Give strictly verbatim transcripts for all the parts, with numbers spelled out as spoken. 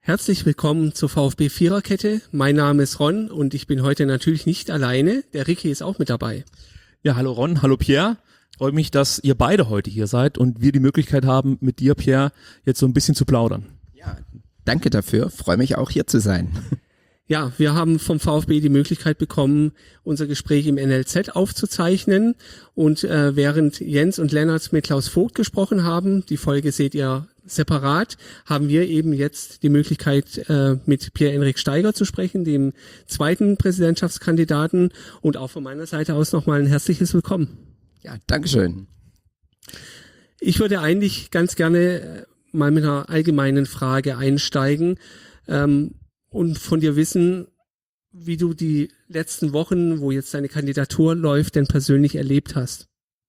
Herzlich willkommen zur VfB Viererkette. Mein Name ist Ron und ich bin heute natürlich nicht alleine. Der Ricky ist auch mit dabei. Ja, hallo Ron, hallo Pierre. Freue mich, dass ihr beide heute hier seid und wir die Möglichkeit haben, mit dir, Pierre, jetzt so ein bisschen zu plaudern. Ja, danke dafür. Freue mich auch hier zu sein. Ja, wir haben vom VfB die Möglichkeit bekommen, unser Gespräch im N L Z aufzuzeichnen. Und äh, während Jens und Lennart mit Klaus Vogt gesprochen haben, die Folge seht ihr separat, haben wir eben jetzt die Möglichkeit, äh, mit Pierre-Enrik Steiger zu sprechen, dem zweiten Präsidentschaftskandidaten. Und auch von meiner Seite aus nochmal ein herzliches Willkommen. Ja, Dankeschön. Ich würde eigentlich ganz gerne mal mit einer allgemeinen Frage einsteigen ähm, und von dir wissen, wie du die letzten Wochen, wo jetzt deine Kandidatur läuft, denn persönlich erlebt hast.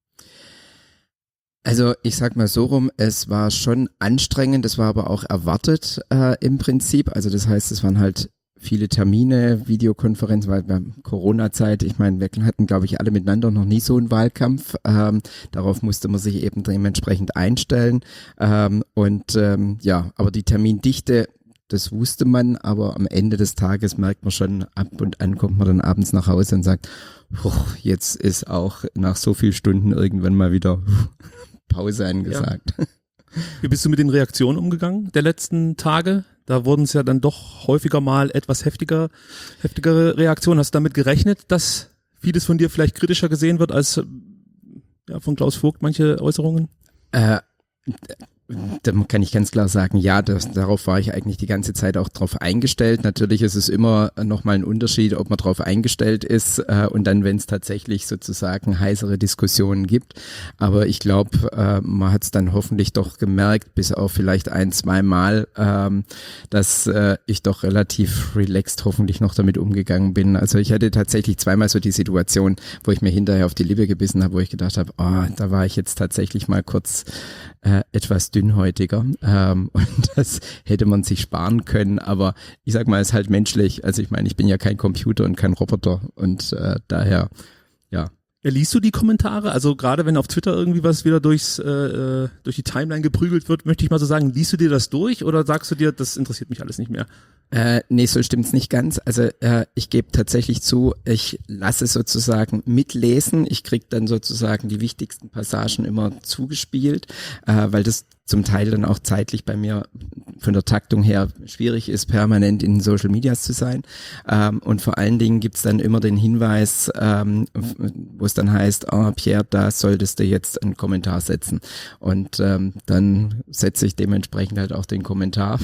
Also ich sag mal so rum, es war schon anstrengend, es war aber auch erwartet äh, im Prinzip. Also das heißt, es waren halt viele Termine, Videokonferenzen, weil wir Corona-Zeit, ich meine, wir hatten, glaube ich, alle miteinander noch nie so einen Wahlkampf. Ähm, darauf musste man sich eben dementsprechend einstellen. Ähm, und ähm, ja, aber die Termindichte, das wusste man, aber am Ende des Tages merkt man schon, ab und an kommt man dann abends nach Hause und sagt, jetzt ist auch nach so vielen Stunden irgendwann mal wieder Pause angesagt. Ja. Wie bist du mit den Reaktionen umgegangen der letzten Tage? Da wurden es ja dann doch häufiger mal etwas heftiger, heftigere Reaktionen. Hast du damit gerechnet, dass vieles von dir vielleicht kritischer gesehen wird als ja, von Klaus Vogt, manche Äußerungen? Äh, Da kann ich ganz klar sagen, ja, das, darauf war ich eigentlich die ganze Zeit auch drauf eingestellt. Natürlich ist es immer nochmal ein Unterschied, ob man drauf eingestellt ist äh, und dann, wenn es tatsächlich sozusagen heißere Diskussionen gibt. Aber ich glaube, äh, man hat es dann hoffentlich doch gemerkt, bis auf vielleicht ein, zwei Mal, ähm, dass äh, ich doch relativ relaxed hoffentlich noch damit umgegangen bin. Also ich hatte tatsächlich zweimal so die Situation, wo ich mir hinterher auf die Lippe gebissen habe, wo ich gedacht habe, oh, da war ich jetzt tatsächlich mal kurz äh, etwas dünnhäutiger ähm, und das hätte man sich sparen können, aber ich sag mal, es ist halt menschlich, also ich meine, ich bin ja kein Computer und kein Roboter und äh, daher, ja. Ja, liest du die Kommentare? Also gerade wenn auf Twitter irgendwie was wieder durchs äh, durch die Timeline geprügelt wird, möchte ich mal so sagen, liest du dir das durch oder sagst du dir, das interessiert mich alles nicht mehr? Äh, nee, so stimmt's nicht ganz. Also äh, ich gebe tatsächlich zu, ich lasse sozusagen mitlesen. Ich krieg dann sozusagen die wichtigsten Passagen immer zugespielt, äh, weil das zum Teil dann auch zeitlich bei mir von der Taktung her schwierig ist, permanent in Social Medias zu sein. Ähm, und vor allen Dingen gibt's dann immer den Hinweis, ähm, wo es dann heißt, oh, Pierre, da solltest du jetzt einen Kommentar setzen. Und ähm, dann setze ich dementsprechend halt auch den Kommentar.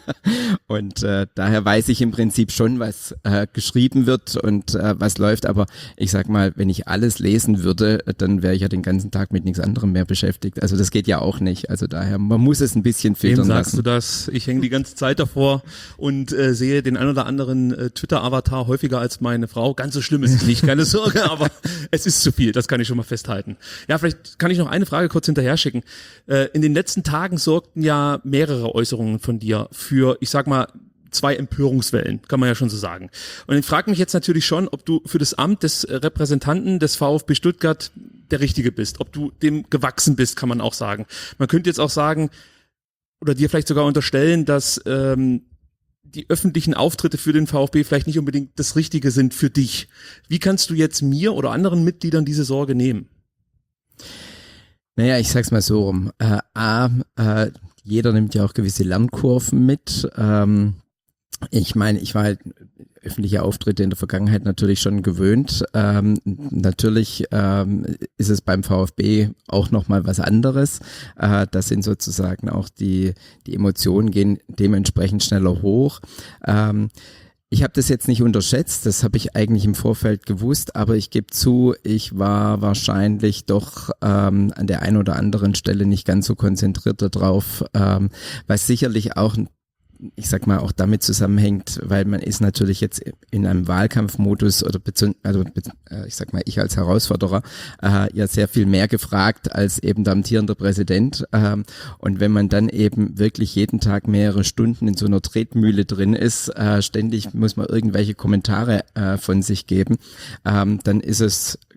Und äh, daher weiß ich im Prinzip schon, was äh, geschrieben wird und äh, was läuft. Aber ich sag mal, wenn ich alles lesen würde, dann wäre ich ja den ganzen Tag mit nichts anderem mehr beschäftigt. Also das geht ja auch nicht. Also daher, man muss es ein bisschen filtern lassen. Eben sagst lassen. du das. Ich hänge die ganze Zeit davor und äh, sehe den ein oder anderen äh, Twitter-Avatar häufiger als meine Frau. Ganz so schlimm ist es nicht, keine Sorge, aber es ist zu viel, das kann ich schon mal festhalten. Ja, vielleicht kann ich noch eine Frage kurz hinterher schicken. Äh, in den letzten Tagen sorgten ja mehrere Äußerungen von dir für, ich sag mal, zwei Empörungswellen, kann man ja schon so sagen. Und ich frage mich jetzt natürlich schon, ob du für das Amt des Repräsentanten des VfB Stuttgart der Richtige bist, ob du dem gewachsen bist, kann man auch sagen. Man könnte jetzt auch sagen, oder dir vielleicht sogar unterstellen, dass ähm, die öffentlichen Auftritte für den VfB vielleicht nicht unbedingt das Richtige sind für dich. Wie kannst du jetzt mir oder anderen Mitgliedern diese Sorge nehmen? Naja, ich sag's mal so rum. Äh, A, äh, jeder nimmt ja auch gewisse Lernkurven mit. Ähm, Ich meine, ich war halt öffentliche Auftritte in der Vergangenheit natürlich schon gewöhnt. Ähm, natürlich ähm, ist es beim VfB auch nochmal was anderes. Äh, das sind sozusagen auch die, die Emotionen gehen dementsprechend schneller hoch. Ähm, Ich habe das jetzt nicht unterschätzt, das habe ich eigentlich im Vorfeld gewusst, aber ich gebe zu, ich war wahrscheinlich doch ähm, an der einen oder anderen Stelle nicht ganz so konzentriert darauf, ähm, was sicherlich auch ich sag mal, auch damit zusammenhängt, weil man ist natürlich jetzt in einem Wahlkampfmodus oder bezieh- also ich sag mal, ich als Herausforderer äh, ja sehr viel mehr gefragt als eben der amtierende Präsident. Ähm, und wenn man dann eben wirklich jeden Tag mehrere Stunden in so einer Tretmühle drin ist, äh, ständig muss man irgendwelche Kommentare äh, von sich geben, ähm, dann ist es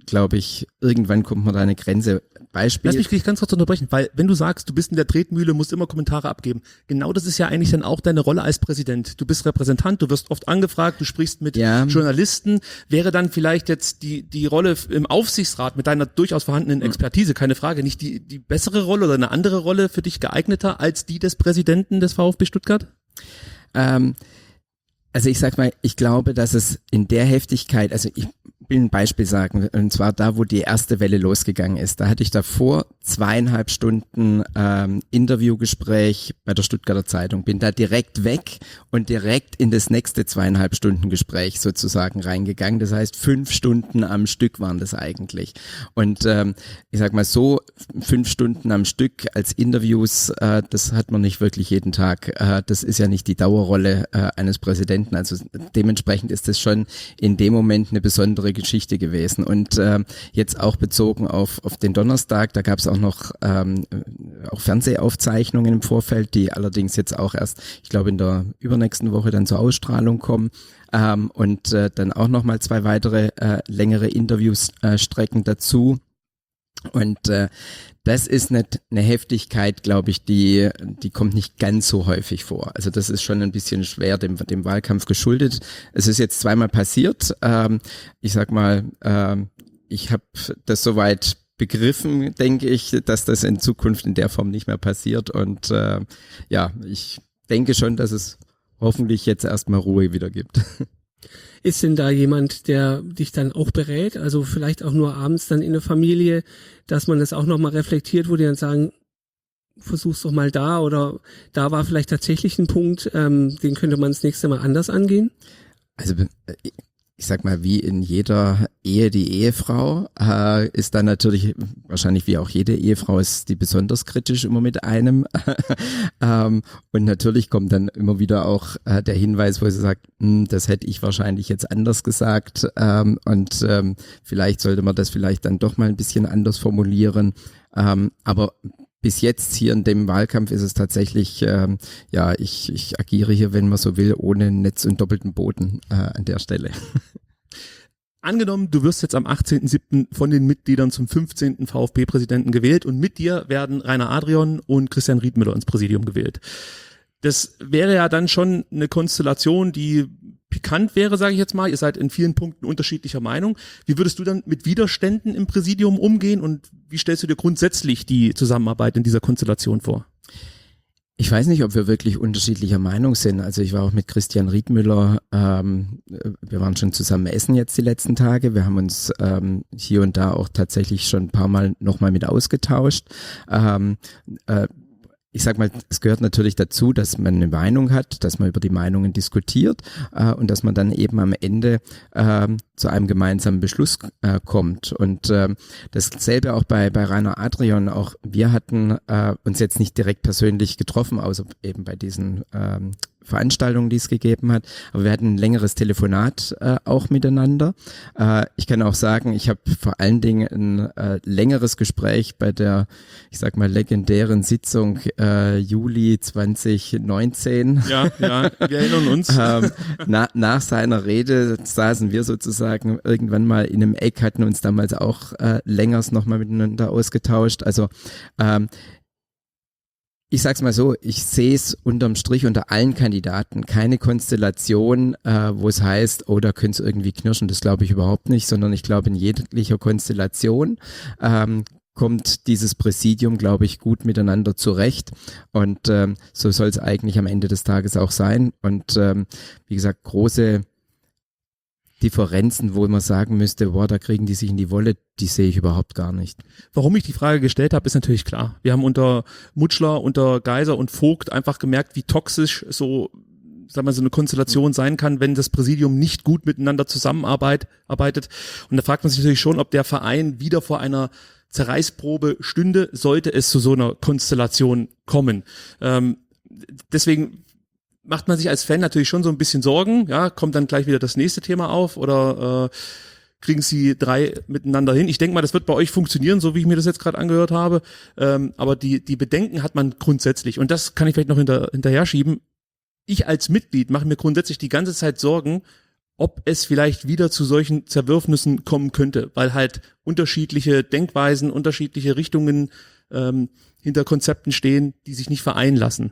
glaube ich, irgendwann kommt man da eine Grenze. Beispiel. Lass mich gleich ganz kurz unterbrechen, weil wenn du sagst, du bist in der Tretmühle, musst immer Kommentare abgeben, genau das ist ja eigentlich dann auch deine Rolle als Präsident. Du bist Repräsentant, du wirst oft angefragt, du sprichst mit ja. Journalisten. Wäre dann vielleicht jetzt die die Rolle im Aufsichtsrat mit deiner durchaus vorhandenen Expertise, keine Frage, nicht die die bessere Rolle oder eine andere Rolle für dich geeigneter als die des Präsidenten des VfB Stuttgart? Ähm, also ich sag mal, ich glaube, dass es in der Heftigkeit, also ich will ein Beispiel sagen, und zwar da, wo die erste Welle losgegangen ist. Da hatte ich davor zweieinhalb Stunden ähm, Interviewgespräch bei der Stuttgarter Zeitung, bin da direkt weg und direkt in das nächste zweieinhalb Stunden Gespräch sozusagen reingegangen. Das heißt, fünf Stunden am Stück waren das eigentlich. Und ähm, ich sag mal so, fünf Stunden am Stück als Interviews, äh, das hat man nicht wirklich jeden Tag. Äh, das ist ja nicht die Dauerrolle äh, eines Präsidenten. Also dementsprechend ist das schon in dem Moment eine besondere Geschichte gewesen. Und äh, jetzt auch bezogen auf auf den Donnerstag, da gab es auch noch ähm, auch Fernsehaufzeichnungen im Vorfeld, die allerdings jetzt auch erst, ich glaube, in der übernächsten Woche dann zur Ausstrahlung kommen. Ähm, und äh, dann auch nochmal zwei weitere äh, längere Interviewsstrecken äh, dazu. Und äh, das ist eine, eine Heftigkeit, glaube ich, die die kommt nicht ganz so häufig vor. Also das ist schon ein bisschen schwer dem dem Wahlkampf geschuldet. Es ist jetzt zweimal passiert. Ähm, ich sag mal, ähm, ich habe das soweit begriffen, denke ich, dass das in Zukunft in der Form nicht mehr passiert. Und äh, ja, ich denke schon, dass es hoffentlich jetzt erstmal Ruhe wieder gibt. Ist denn da jemand, der dich dann auch berät, also vielleicht auch nur abends dann in der Familie, dass man das auch nochmal reflektiert, wo die dann sagen, versuch's doch mal da oder da war vielleicht tatsächlich ein Punkt, ähm, den könnte man das nächste Mal anders angehen? Also ich sag mal, wie in jeder Ehe die Ehefrau äh, ist dann natürlich, wahrscheinlich wie auch jede Ehefrau, ist die besonders kritisch immer mit einem. ähm, und natürlich kommt dann immer wieder auch äh, der Hinweis, wo sie sagt, das hätte ich wahrscheinlich jetzt anders gesagt ähm, und ähm, vielleicht sollte man das vielleicht dann doch mal ein bisschen anders formulieren. Ähm, aber bis jetzt hier in dem Wahlkampf ist es tatsächlich, ähm, ja, ich, ich agiere hier, wenn man so will, ohne Netz und doppelten Boden äh, an der Stelle. Angenommen, du wirst jetzt am achtzehnten siebten von den Mitgliedern zum fünfzehnten VfB-Präsidenten gewählt und mit dir werden Rainer Adrian und Christian Riedmüller ins Präsidium gewählt. Das wäre ja dann schon eine Konstellation, die pikant wäre, sage ich jetzt mal. Ihr seid in vielen Punkten unterschiedlicher Meinung. Wie würdest du dann mit Widerständen im Präsidium umgehen und wie stellst du dir grundsätzlich die Zusammenarbeit in dieser Konstellation vor? Ich weiß nicht, ob wir wirklich unterschiedlicher Meinung sind. Also ich war auch mit Christian Riedmüller, ähm, wir waren schon zusammen essen jetzt die letzten Tage. Wir haben uns ähm, hier und da auch tatsächlich schon ein paar Mal nochmal mit ausgetauscht. Ähm, äh, Ich sag mal, es gehört natürlich dazu, dass man eine Meinung hat, dass man über die Meinungen diskutiert äh, und dass man dann eben am Ende äh, zu einem gemeinsamen Beschluss äh, kommt. Und äh, dasselbe auch bei bei Rainer Adrian. Auch wir hatten äh, uns jetzt nicht direkt persönlich getroffen, außer eben bei diesen ähm, Veranstaltungen, die es gegeben hat. Aber wir hatten ein längeres Telefonat äh, auch miteinander. Äh, ich kann auch sagen, ich habe vor allen Dingen ein äh, längeres Gespräch bei der, ich sag mal, legendären Sitzung äh, Juli zwanzig neunzehn. Ja, ja, wir erinnern uns. ähm, na, nach seiner Rede saßen wir sozusagen irgendwann mal in einem Eck, hatten uns damals auch äh, längers nochmal miteinander ausgetauscht. Also ähm, ich sag's mal so, ich sehe es unterm Strich unter allen Kandidaten keine Konstellation, äh, wo es heißt, oh, da könnte es irgendwie knirschen, das glaube ich überhaupt nicht, sondern ich glaube, in jeglicher Konstellation ähm, kommt dieses Präsidium, glaube ich, gut miteinander zurecht und ähm, so soll es eigentlich am Ende des Tages auch sein und ähm, wie gesagt, große Differenzen, wo man sagen müsste, boah, da kriegen die sich in die Wolle, die sehe ich überhaupt gar nicht. Warum ich die Frage gestellt habe, ist natürlich klar. Wir haben unter Mutschler, unter Geiser und Vogt einfach gemerkt, wie toxisch so, sagen wir, so eine Konstellation sein kann, wenn das Präsidium nicht gut miteinander zusammenarbeitet. Und da fragt man sich natürlich schon, ob der Verein wieder vor einer Zerreißprobe stünde, sollte es zu so einer Konstellation kommen. Ähm, deswegen macht man sich als Fan natürlich schon so ein bisschen Sorgen, ja, kommt dann gleich wieder das nächste Thema auf oder äh, kriegen sie drei miteinander hin. Ich denke mal, das wird bei euch funktionieren, so wie ich mir das jetzt gerade angehört habe, ähm, aber die die Bedenken hat man grundsätzlich und das kann ich vielleicht noch hinter, hinterher schieben. Ich als Mitglied mache mir grundsätzlich die ganze Zeit Sorgen, ob es vielleicht wieder zu solchen Zerwürfnissen kommen könnte, weil halt unterschiedliche Denkweisen, unterschiedliche Richtungen ähm, hinter Konzepten stehen, die sich nicht vereinen lassen.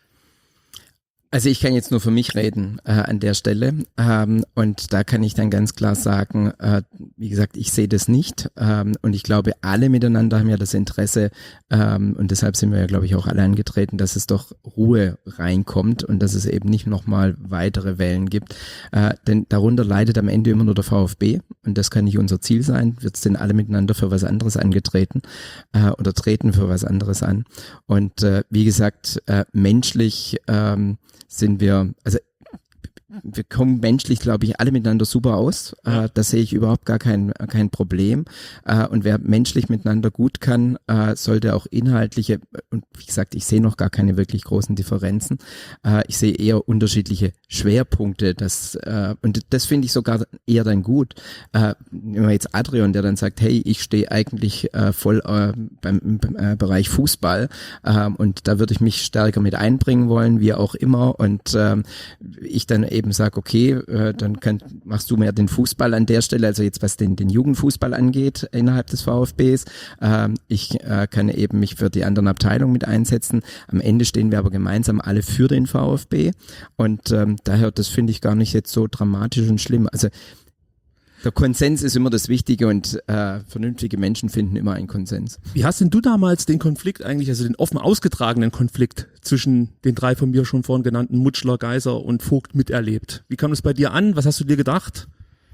Also ich kann jetzt nur für mich reden äh, an der Stelle ähm, und da kann ich dann ganz klar sagen, äh, wie gesagt, ich sehe das nicht ähm, und ich glaube, alle miteinander haben ja das Interesse ähm, und deshalb sind wir ja, glaube ich, auch alle angetreten, dass es doch Ruhe reinkommt und dass es eben nicht nochmal weitere Wellen gibt, äh, denn darunter leidet am Ende immer nur der VfB und das kann nicht unser Ziel sein. Wir sind alle miteinander für was anderes angetreten äh, oder treten für was anderes an und äh, wie gesagt, äh, menschlich ähm, sind wir, also wir kommen menschlich, glaube ich, alle miteinander super aus. Ja. Äh, da sehe ich überhaupt gar kein, kein Problem. Äh, und wer menschlich miteinander gut kann, äh, sollte auch inhaltliche, und wie gesagt, ich sehe noch gar keine wirklich großen Differenzen. Äh, ich sehe eher unterschiedliche Schwerpunkte. Das, äh, und das finde ich sogar eher dann gut. Äh, nehmen wir jetzt Adrian, der dann sagt, hey, ich stehe eigentlich äh, voll äh, beim, beim äh, Bereich Fußball äh, und da würde ich mich stärker mit einbringen wollen, wie auch immer. Und äh, ich dann eben sage, okay, äh, dann kann, machst du mehr den Fußball an der Stelle, also jetzt was den, den Jugendfußball angeht innerhalb des VfBs. Ähm, ich äh, kann eben mich für die anderen Abteilungen mit einsetzen. Am Ende stehen wir aber gemeinsam alle für den VfB und ähm, daher, das finde ich gar nicht jetzt so dramatisch und schlimm. Also der Konsens ist immer das Wichtige und äh, vernünftige Menschen finden immer einen Konsens. Wie hast denn du damals den Konflikt eigentlich, also den offen ausgetragenen Konflikt zwischen den drei von mir schon vorhin genannten Mutschler, Geiser und Vogt miterlebt? Wie kam das bei dir an? Was hast du dir gedacht?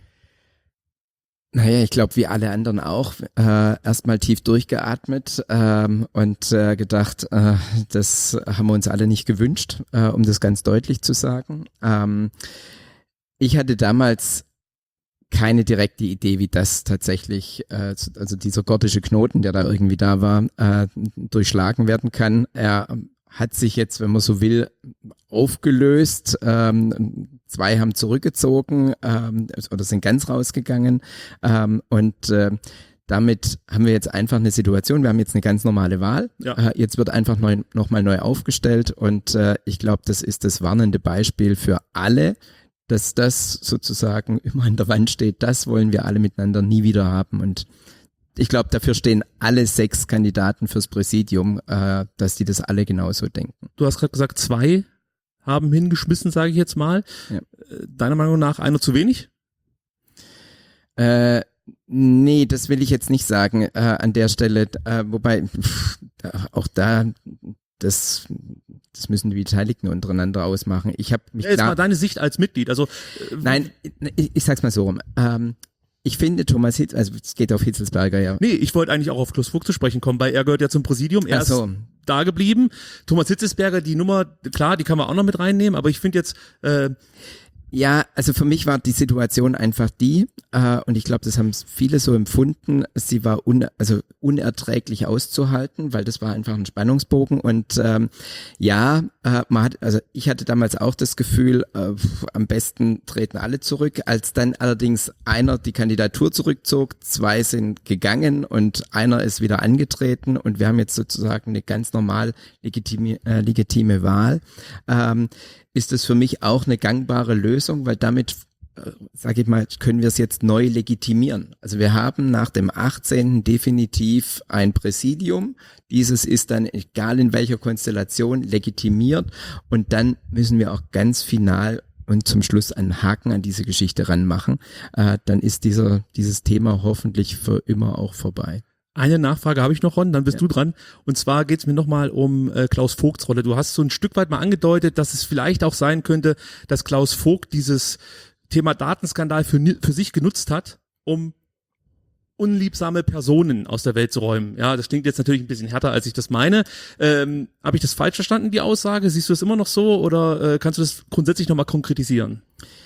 Naja, ich glaube, wie alle anderen auch, äh, erstmal tief durchgeatmet ähm, und äh, gedacht, äh, das haben wir uns alle nicht gewünscht, äh, um das ganz deutlich zu sagen. Ähm, ich hatte damals keine direkte Idee, wie das tatsächlich, äh, also dieser gottische Knoten, der da irgendwie da war, äh, durchschlagen werden kann. Er hat sich jetzt, wenn man so will, aufgelöst. Ähm, zwei haben zurückgezogen ähm, oder sind ganz rausgegangen ähm, und äh, damit haben wir jetzt einfach eine Situation, wir haben jetzt eine ganz normale Wahl. Ja. Äh, jetzt wird einfach neu, nochmal neu aufgestellt und äh, ich glaube, das ist das warnende Beispiel für alle, dass das sozusagen immer an der Wand steht, das wollen wir alle miteinander nie wieder haben. Und ich glaube, dafür stehen alle sechs Kandidaten fürs Präsidium, äh, dass die das alle genauso denken. Du hast gerade gesagt, zwei haben hingeschmissen, sage ich jetzt mal. Ja. Deiner Meinung nach einer zu wenig? Äh, nee, das will ich jetzt nicht sagen äh, an der Stelle. Äh, wobei, pff, auch da, das... Das müssen die Beteiligten untereinander ausmachen. Ich habe mich ja, jetzt klar, mal deine Sicht als Mitglied. Also äh, nein, ich, ich sag's mal so rum. Ähm, ich finde Thomas Hitz, also es geht auf Hitzelsberger, ja. Nee, ich wollte eigentlich auch auf Klaus Vogt zu sprechen kommen, weil er gehört ja zum Präsidium. Er Ach so. ist da geblieben. Thomas Hitzelsberger, die Nummer, klar, die kann man auch noch mit reinnehmen, aber ich finde jetzt äh, Ja, also für mich war die Situation einfach die, äh, und ich glaube, das haben viele so empfunden, sie war un, also unerträglich auszuhalten, weil das war einfach ein Spannungsbogen und ähm, ja, äh, man hat, also ich hatte damals auch das Gefühl, äh, am besten treten alle zurück, als dann allerdings einer die Kandidatur zurückzog, zwei sind gegangen und einer ist wieder angetreten und wir haben jetzt sozusagen eine ganz normal legitime, äh, legitime Wahl. Ähm, ist es für mich auch eine gangbare Lösung, weil damit, äh, sage ich mal, können wir es jetzt neu legitimieren. Also wir haben nach dem achtzehnten definitiv ein Präsidium. Dieses ist dann, egal in welcher Konstellation, legitimiert und dann müssen wir auch ganz final und zum Schluss einen Haken an diese Geschichte ranmachen. Äh, dann ist dieser dieses Thema hoffentlich für immer auch vorbei. Eine Nachfrage habe ich noch, Ron, dann bist Ja. du dran. Und zwar geht es mir nochmal um äh, Klaus Vogts Rolle. Du hast so ein Stück weit mal angedeutet, dass es vielleicht auch sein könnte, dass Klaus Vogt dieses Thema Datenskandal für, für sich genutzt hat, um unliebsame Personen aus der Welt zu räumen. Ja, das klingt jetzt natürlich ein bisschen härter, als ich das meine. Ähm, habe ich das falsch verstanden, die Aussage? Siehst du das immer noch so oder äh, kannst du das grundsätzlich nochmal konkretisieren?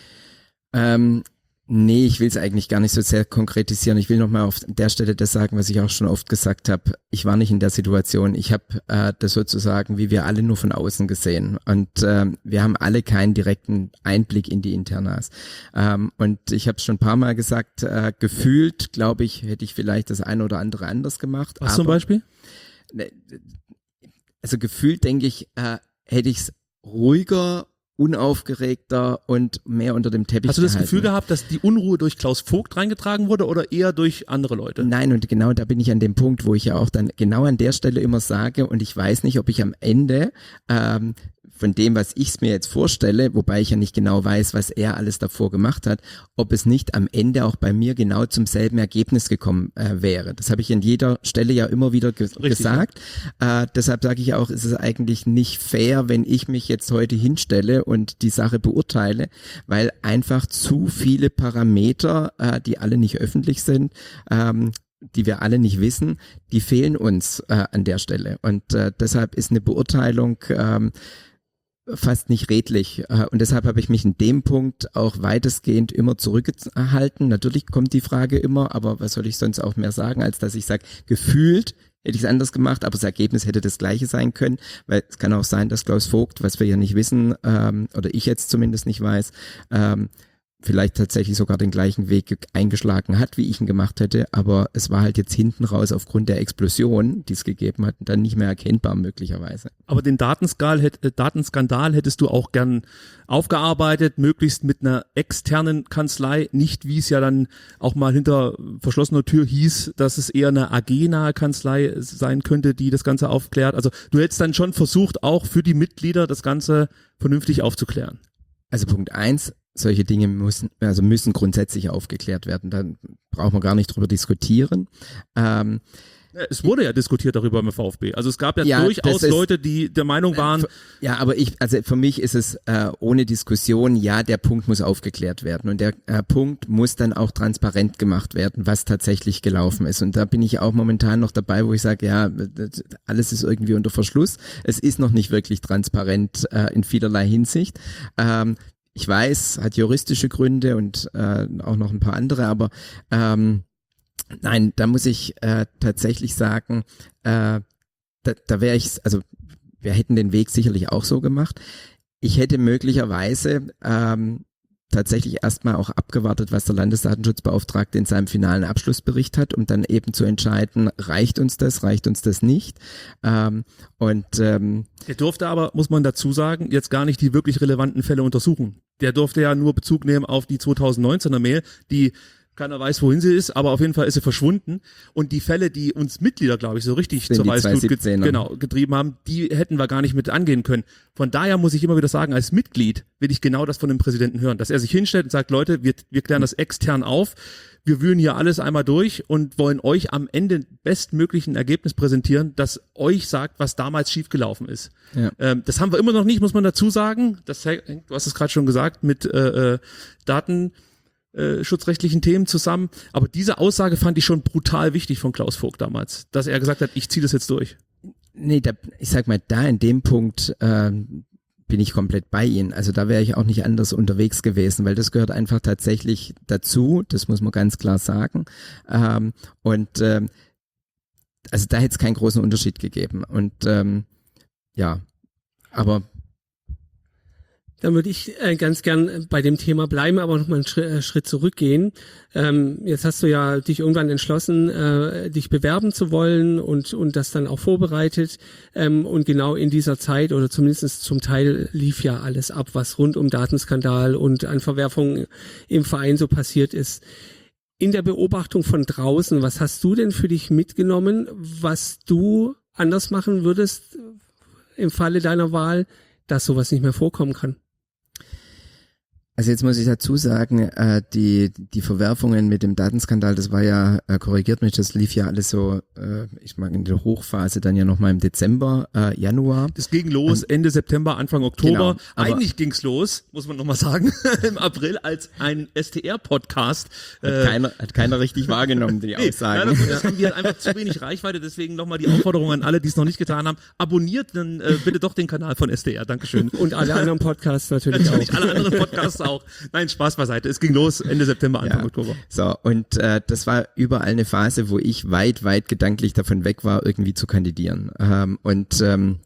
Ähm, nee, ich will es eigentlich gar nicht so sehr konkretisieren. Ich will nochmal auf der Stelle das sagen, was ich auch schon oft gesagt habe. Ich war nicht in der Situation. Ich habe äh, das sozusagen, wie wir alle, nur von außen gesehen. Und äh, wir haben alle keinen direkten Einblick in die Internas. Ähm, und ich habe es schon ein paar Mal gesagt, äh, gefühlt, glaube ich, hätte ich vielleicht das eine oder andere anders gemacht. Was zum Beispiel? Ne, also gefühlt denke ich, äh, hätte ich es ruhiger unaufgeregter und mehr unter dem Teppich Hast du das gehalten. Gefühl gehabt, dass die Unruhe durch Klaus Vogt reingetragen wurde oder eher durch andere Leute? Nein, und genau da bin ich an dem Punkt, wo ich ja auch dann genau an der Stelle immer sage, und ich weiß nicht, ob ich am Ende ähm, von dem, was ich mir jetzt vorstelle, wobei ich ja nicht genau weiß, was er alles davor gemacht hat, ob es nicht am Ende auch bei mir genau zum selben Ergebnis gekommen äh, wäre. Das habe ich an jeder Stelle ja immer wieder ge- Richtig, gesagt. Ja. Äh, deshalb sage ich auch, es ist eigentlich nicht fair, wenn ich mich jetzt heute hinstelle und die Sache beurteile, weil einfach zu viele Parameter, äh, die alle nicht öffentlich sind, ähm, die wir alle nicht wissen, die fehlen uns äh, an der Stelle. Und äh, deshalb ist eine Beurteilung ähm, fast nicht redlich. Und deshalb habe ich mich in dem Punkt auch weitestgehend immer zurückgehalten. Natürlich kommt die Frage immer, aber was soll ich sonst auch mehr sagen, als dass ich sage, gefühlt hätte ich es anders gemacht, aber das Ergebnis hätte das gleiche sein können, weil es kann auch sein, dass Klaus Vogt, was wir ja nicht wissen, ähm, oder ich jetzt zumindest nicht weiß, ähm, vielleicht tatsächlich sogar den gleichen Weg eingeschlagen hat, wie ich ihn gemacht hätte, aber es war halt jetzt hinten raus aufgrund der Explosion, die es gegeben hat, dann nicht mehr erkennbar möglicherweise. Aber den Datenskandal, äh, Datenskandal hättest du auch gern aufgearbeitet, möglichst mit einer externen Kanzlei, nicht wie es ja dann auch mal hinter verschlossener Tür hieß, dass es eher eine A G-nahe Kanzlei sein könnte, die das Ganze aufklärt. Also du hättest dann schon versucht, auch für die Mitglieder das Ganze vernünftig aufzuklären. Also Punkt eins, solche Dinge müssen, also müssen grundsätzlich aufgeklärt werden. Da brauchen wir gar nicht drüber diskutieren. Ähm, Es wurde ja diskutiert darüber im VfB. Also es gab ja, ja durchaus ist, Leute, die der Meinung waren. Ja, aber ich, also für mich ist es äh, ohne Diskussion, ja, der Punkt muss aufgeklärt werden und der äh, Punkt muss dann auch transparent gemacht werden, was tatsächlich gelaufen ist. Und da bin ich auch momentan noch dabei, wo ich sage, ja, alles ist irgendwie unter Verschluss. Es ist noch nicht wirklich transparent äh, in vielerlei Hinsicht. Ähm, Ich weiß, hat juristische Gründe und äh, auch noch ein paar andere, aber ähm, nein, da muss ich äh, tatsächlich sagen, äh, da, da wäre ich, also wir hätten den Weg sicherlich auch so gemacht. Ich hätte möglicherweise ähm, tatsächlich erstmal auch abgewartet, was der Landesdatenschutzbeauftragte in seinem finalen Abschlussbericht hat, um dann eben zu entscheiden, reicht uns das, reicht uns das nicht. Ähm, und ähm, Der durfte aber, muss man dazu sagen, jetzt gar nicht die wirklich relevanten Fälle untersuchen. Der durfte ja nur Bezug nehmen auf die zweitausendneunzehner Mail, die keiner weiß, wohin sie ist, aber auf jeden Fall ist sie verschwunden. Und die Fälle, die uns Mitglieder, glaube ich, so richtig zur Weißglut ge- genau, getrieben haben, die hätten wir gar nicht mit angehen können. Von daher muss ich immer wieder sagen, als Mitglied will ich genau das von dem Präsidenten hören, dass er sich hinstellt und sagt, Leute, wir, wir klären das extern auf, wir wühlen hier alles einmal durch und wollen euch am Ende bestmöglichen Ergebnis präsentieren, das euch sagt, was damals schiefgelaufen ist. Ja. Ähm, das haben wir immer noch nicht, muss man dazu sagen. Das hängt, du hast es gerade schon gesagt, mit äh, äh, Daten Äh, schutzrechtlichen Themen zusammen, aber diese Aussage fand ich schon brutal wichtig von Klaus Vogt damals, dass er gesagt hat, ich ziehe das jetzt durch. Nee, da, ich sag mal, da in dem Punkt ähm, bin ich komplett bei Ihnen. Also da wäre ich auch nicht anders unterwegs gewesen, weil das gehört einfach tatsächlich dazu, das muss man ganz klar sagen. Ähm, und ähm, also da hätte es keinen großen Unterschied gegeben. Und ähm, ja, aber Dann würde ich äh, ganz gern bei dem Thema bleiben, aber noch mal einen Schritt, äh, Schritt zurückgehen. Ähm, jetzt hast du ja dich irgendwann entschlossen, äh, dich bewerben zu wollen und und das dann auch vorbereitet. Ähm, und genau in dieser Zeit oder zumindest zum Teil lief ja alles ab, was rund um Datenskandal und an Verwerfungen im Verein so passiert ist. In der Beobachtung von draußen, was hast du denn für dich mitgenommen, was du anders machen würdest im Falle deiner Wahl, dass sowas nicht mehr vorkommen kann? Also jetzt muss ich dazu sagen, äh, die die Verwerfungen mit dem Datenskandal, das war ja, äh, korrigiert mich, das lief ja alles so, äh, ich mag in der Hochphase dann ja nochmal im Dezember, äh, Januar. Das ging los ähm, Ende September, Anfang Oktober. Genau, Eigentlich ging's los, muss man nochmal sagen, im April als ein S T R-Podcast. Hat, äh, keiner, hat keiner richtig wahrgenommen, die nee, Aussagen. Ja, das haben wir halt einfach zu wenig Reichweite, deswegen nochmal die Aufforderung an alle, die es noch nicht getan haben. Abonniert dann äh, bitte doch den Kanal von S T R, Dankeschön. Und alle anderen Podcasts natürlich, natürlich auch. alle anderen Podcasts auch. Nein, Spaß beiseite. Es ging los Ende September, Anfang ja. Oktober. So, und äh, das war überall eine Phase, wo ich weit, weit gedanklich davon weg war, irgendwie zu kandidieren. Ähm, und ähm,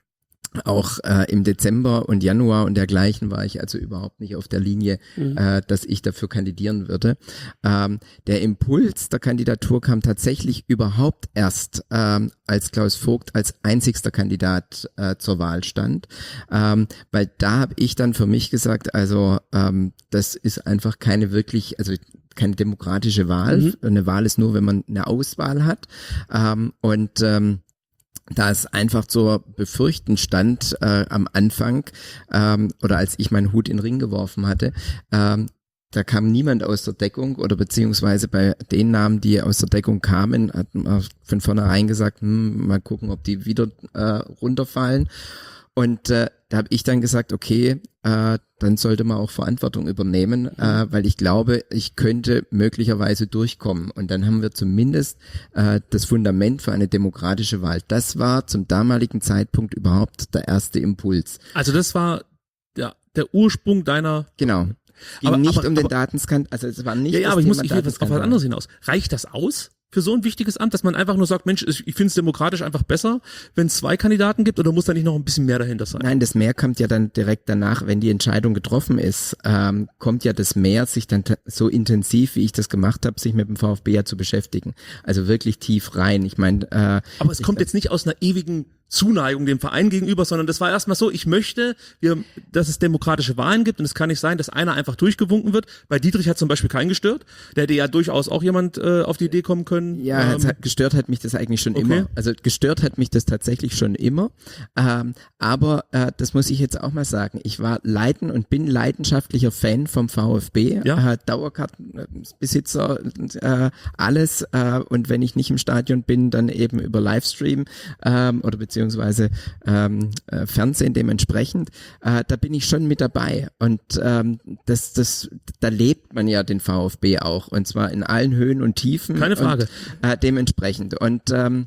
Auch äh, im Dezember und Januar und dergleichen war ich also überhaupt nicht auf der Linie, mhm. äh, dass ich dafür kandidieren würde. Ähm, der Impuls der Kandidatur kam tatsächlich überhaupt erst, ähm, als Klaus Vogt als einzigster Kandidat äh, zur Wahl stand, ähm, weil da habe ich dann für mich gesagt, also ähm, das ist einfach keine wirklich, also keine demokratische Wahl. Mhm. Eine Wahl ist nur, wenn man eine Auswahl hat. Ähm, und ähm, da es einfach zu befürchten stand äh, am Anfang ähm, oder als ich meinen Hut in den Ring geworfen hatte, ähm, da kam niemand aus der Deckung oder beziehungsweise bei den Namen, die aus der Deckung kamen, hat man von vornherein gesagt, hm, mal gucken, ob die wieder äh, runterfallen. Und äh, da habe ich dann gesagt, okay, äh, dann sollte man auch Verantwortung übernehmen, äh, weil ich glaube, ich könnte möglicherweise durchkommen. Und dann haben wir zumindest äh, das Fundament für eine demokratische Wahl. Das war zum damaligen Zeitpunkt überhaupt der erste Impuls. Also das war der, der Ursprung deiner... Genau. Ging aber, nicht aber, um den aber, Datenskandal, also es war nicht ja, ja, das aber ich Thema muss ich will auf was anderes hinaus. Reicht das aus für so ein wichtiges Amt, dass man einfach nur sagt, Mensch, ich finde es demokratisch einfach besser, wenn es zwei Kandidaten gibt, oder muss da nicht noch ein bisschen mehr dahinter sein? Nein, das Mehr kommt ja dann direkt danach, wenn die Entscheidung getroffen ist, ähm, kommt ja das Mehr, sich dann t- so intensiv, wie ich das gemacht habe, sich mit dem VfB ja zu beschäftigen. Also wirklich tief rein. Ich meine, äh, aber es kommt jetzt nicht aus einer ewigen Zuneigung dem Verein gegenüber, sondern das war erstmal so, ich möchte, wir, dass es demokratische Wahlen gibt, und es kann nicht sein, dass einer einfach durchgewunken wird. Bei Dietrich hat zum Beispiel keinen gestört. Der hätte ja durchaus auch jemand äh, auf die Idee kommen können. Ja, ähm, hat, gestört hat mich das eigentlich schon okay. immer. Also gestört hat mich das tatsächlich schon immer. Ähm, aber äh, das muss ich jetzt auch mal sagen. Ich war leiden und bin leidenschaftlicher Fan vom VfB. Ja. Äh, Dauerkartenbesitzer, äh, alles. Äh, und wenn ich nicht im Stadion bin, dann eben über Livestream ähm, oder beziehungsweise beziehungsweise ähm, äh, Fernsehen dementsprechend, äh, da bin ich schon mit dabei, und ähm, das, das, da lebt man ja den VfB auch, und zwar in allen Höhen und Tiefen. Keine Frage. Und, äh, dementsprechend, und ähm,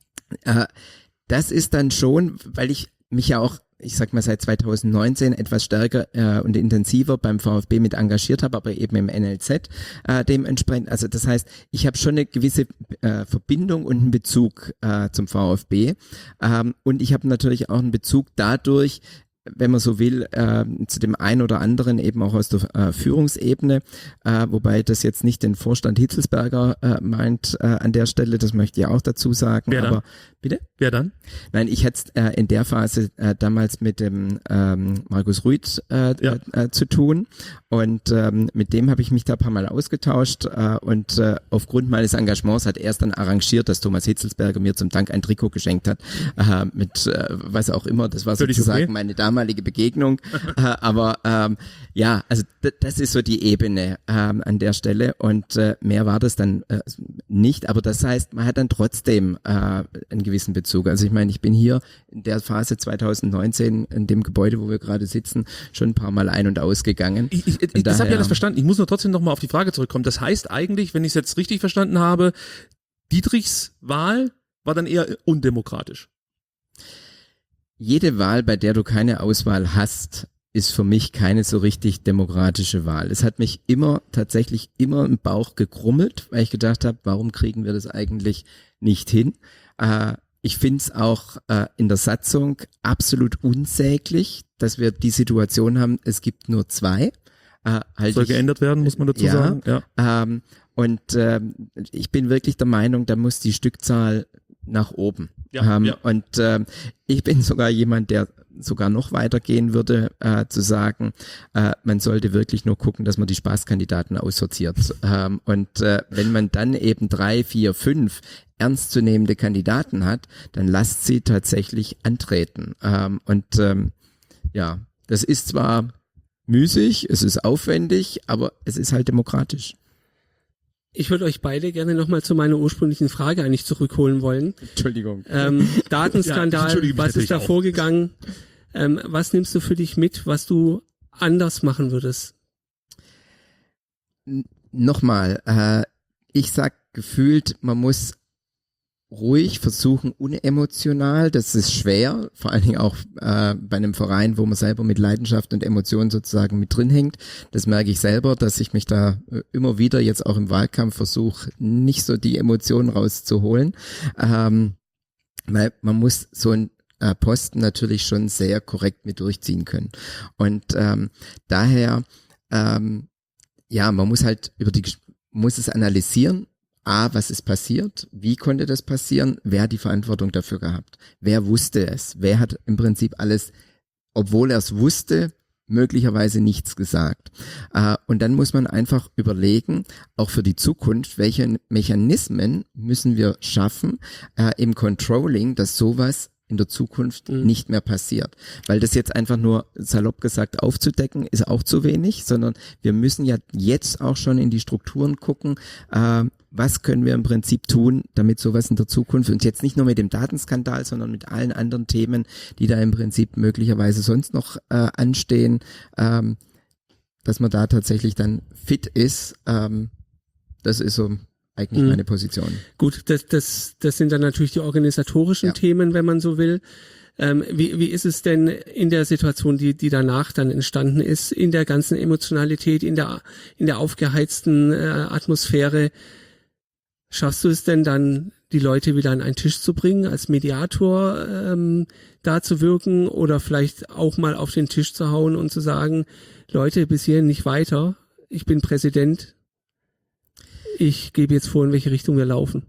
äh, das ist dann schon, weil ich mich ja auch, ich sag mal, seit zweitausendneunzehn etwas stärker äh, und intensiver beim VfB mit engagiert habe, aber eben im N L Z äh, dementsprechend. Also das heißt, ich habe schon eine gewisse äh, Verbindung und einen Bezug äh, zum VfB, ähm, und ich habe natürlich auch einen Bezug dadurch, wenn man so will, äh, zu dem einen oder anderen eben auch aus der äh, Führungsebene, äh, wobei das jetzt nicht den Vorstand Hitzelsberger äh, meint äh, an der Stelle, das möchte ich auch dazu sagen. Wer dann? Aber bitte? Wer dann? Nein, ich hätte äh, in der Phase äh, damals mit dem ähm, Markus Ruiz äh, ja. äh, zu tun, und ähm, mit dem habe ich mich da ein paar Mal ausgetauscht, äh, und äh, aufgrund meines Engagements hat er es dann arrangiert, dass Thomas Hitzelsberger mir zum Dank ein Trikot geschenkt hat, äh, mit äh, was auch immer, das war Völlig sozusagen okay. meine damalige Begegnung, äh, aber ähm, ja, also d- das ist so die Ebene ähm, an der Stelle, und äh, mehr war das dann äh, nicht, aber das heißt, man hat dann trotzdem äh, einen gewissen Bezug. Also ich meine, ich bin hier in der Phase zweitausendneunzehn in dem Gebäude, wo wir gerade sitzen, schon ein paar Mal ein- und ausgegangen. Ich, ich, ich, das habe ich ja das verstanden. Ich muss nur trotzdem nochmal auf die Frage zurückkommen. Das heißt eigentlich, wenn ich es jetzt richtig verstanden habe, Dietrichs Wahl war dann eher undemokratisch. Jede Wahl, bei der du keine Auswahl hast, ist für mich keine so richtig demokratische Wahl. Es hat mich immer, tatsächlich immer im Bauch gekrummelt, weil ich gedacht habe, warum kriegen wir das eigentlich nicht hin? Äh, ich finde es auch äh, in der Satzung absolut unsäglich, dass wir die Situation haben, es gibt nur zwei. Äh, halt Soll ich, geändert werden, muss man dazu ja, sagen. Ja. Ähm, und ähm, ich bin wirklich der Meinung, da muss die Stückzahl nach oben. Ja, ähm, ja. Und äh, ich bin sogar jemand, der sogar noch weitergehen würde, äh, zu sagen, äh, man sollte wirklich nur gucken, dass man die Spaßkandidaten aussortiert. Ähm, und äh, wenn man dann eben drei, vier, fünf ernstzunehmende Kandidaten hat, dann lasst sie tatsächlich antreten. Ähm, und ähm, ja, das ist zwar müßig, es ist aufwendig, aber es ist halt demokratisch. Ich würde euch beide gerne nochmal zu meiner ursprünglichen Frage eigentlich zurückholen wollen. Entschuldigung. Ähm, Datenskandal, Ja, entschuldige mich was ist da natürlich auch. vorgegangen? Ähm, was nimmst du für dich mit, was du anders machen würdest? N- Nochmal, äh, ich sag gefühlt, man muss ruhig versuchen, unemotional, das ist schwer, vor allen Dingen auch äh, bei einem Verein, wo man selber mit Leidenschaft und Emotionen sozusagen mit drin hängt. Das merke ich selber, dass ich mich da äh, immer wieder jetzt auch im Wahlkampf versuche, nicht so die Emotionen rauszuholen, ähm, weil man muss so ein äh, Posten natürlich schon sehr korrekt mit durchziehen können. Und ähm, daher, ähm, ja, man muss halt über die, muss es analysieren. A, was ist passiert? Wie konnte das passieren? Wer hat die Verantwortung dafür gehabt? Wer wusste es? Wer hat im Prinzip alles, obwohl er es wusste, möglicherweise nichts gesagt? Äh, und dann muss man einfach überlegen, auch für die Zukunft, welche Mechanismen müssen wir schaffen äh, im Controlling, dass sowas in der Zukunft mhm. nicht mehr passiert. Weil das jetzt einfach nur salopp gesagt aufzudecken, ist auch zu wenig, sondern wir müssen ja jetzt auch schon in die Strukturen gucken, äh, was können wir im Prinzip tun, damit sowas in der Zukunft, und jetzt nicht nur mit dem Datenskandal, sondern mit allen anderen Themen, die da im Prinzip möglicherweise sonst noch äh, anstehen, ähm, dass man da tatsächlich dann fit ist. Ähm, das ist so eigentlich mhm. meine Position. Gut, das, das, das sind dann natürlich die organisatorischen ja. Themen, wenn man so will. Ähm, wie, wie ist es denn in der Situation, die, die danach dann entstanden ist, in der ganzen Emotionalität, in der, in der aufgeheizten äh, Atmosphäre? Schaffst du es denn dann, die Leute wieder an einen Tisch zu bringen, als Mediator ähm, da zu wirken oder vielleicht auch mal auf den Tisch zu hauen und zu sagen, Leute, bis hierhin nicht weiter, ich bin Präsident, ich gebe jetzt vor, in welche Richtung wir laufen?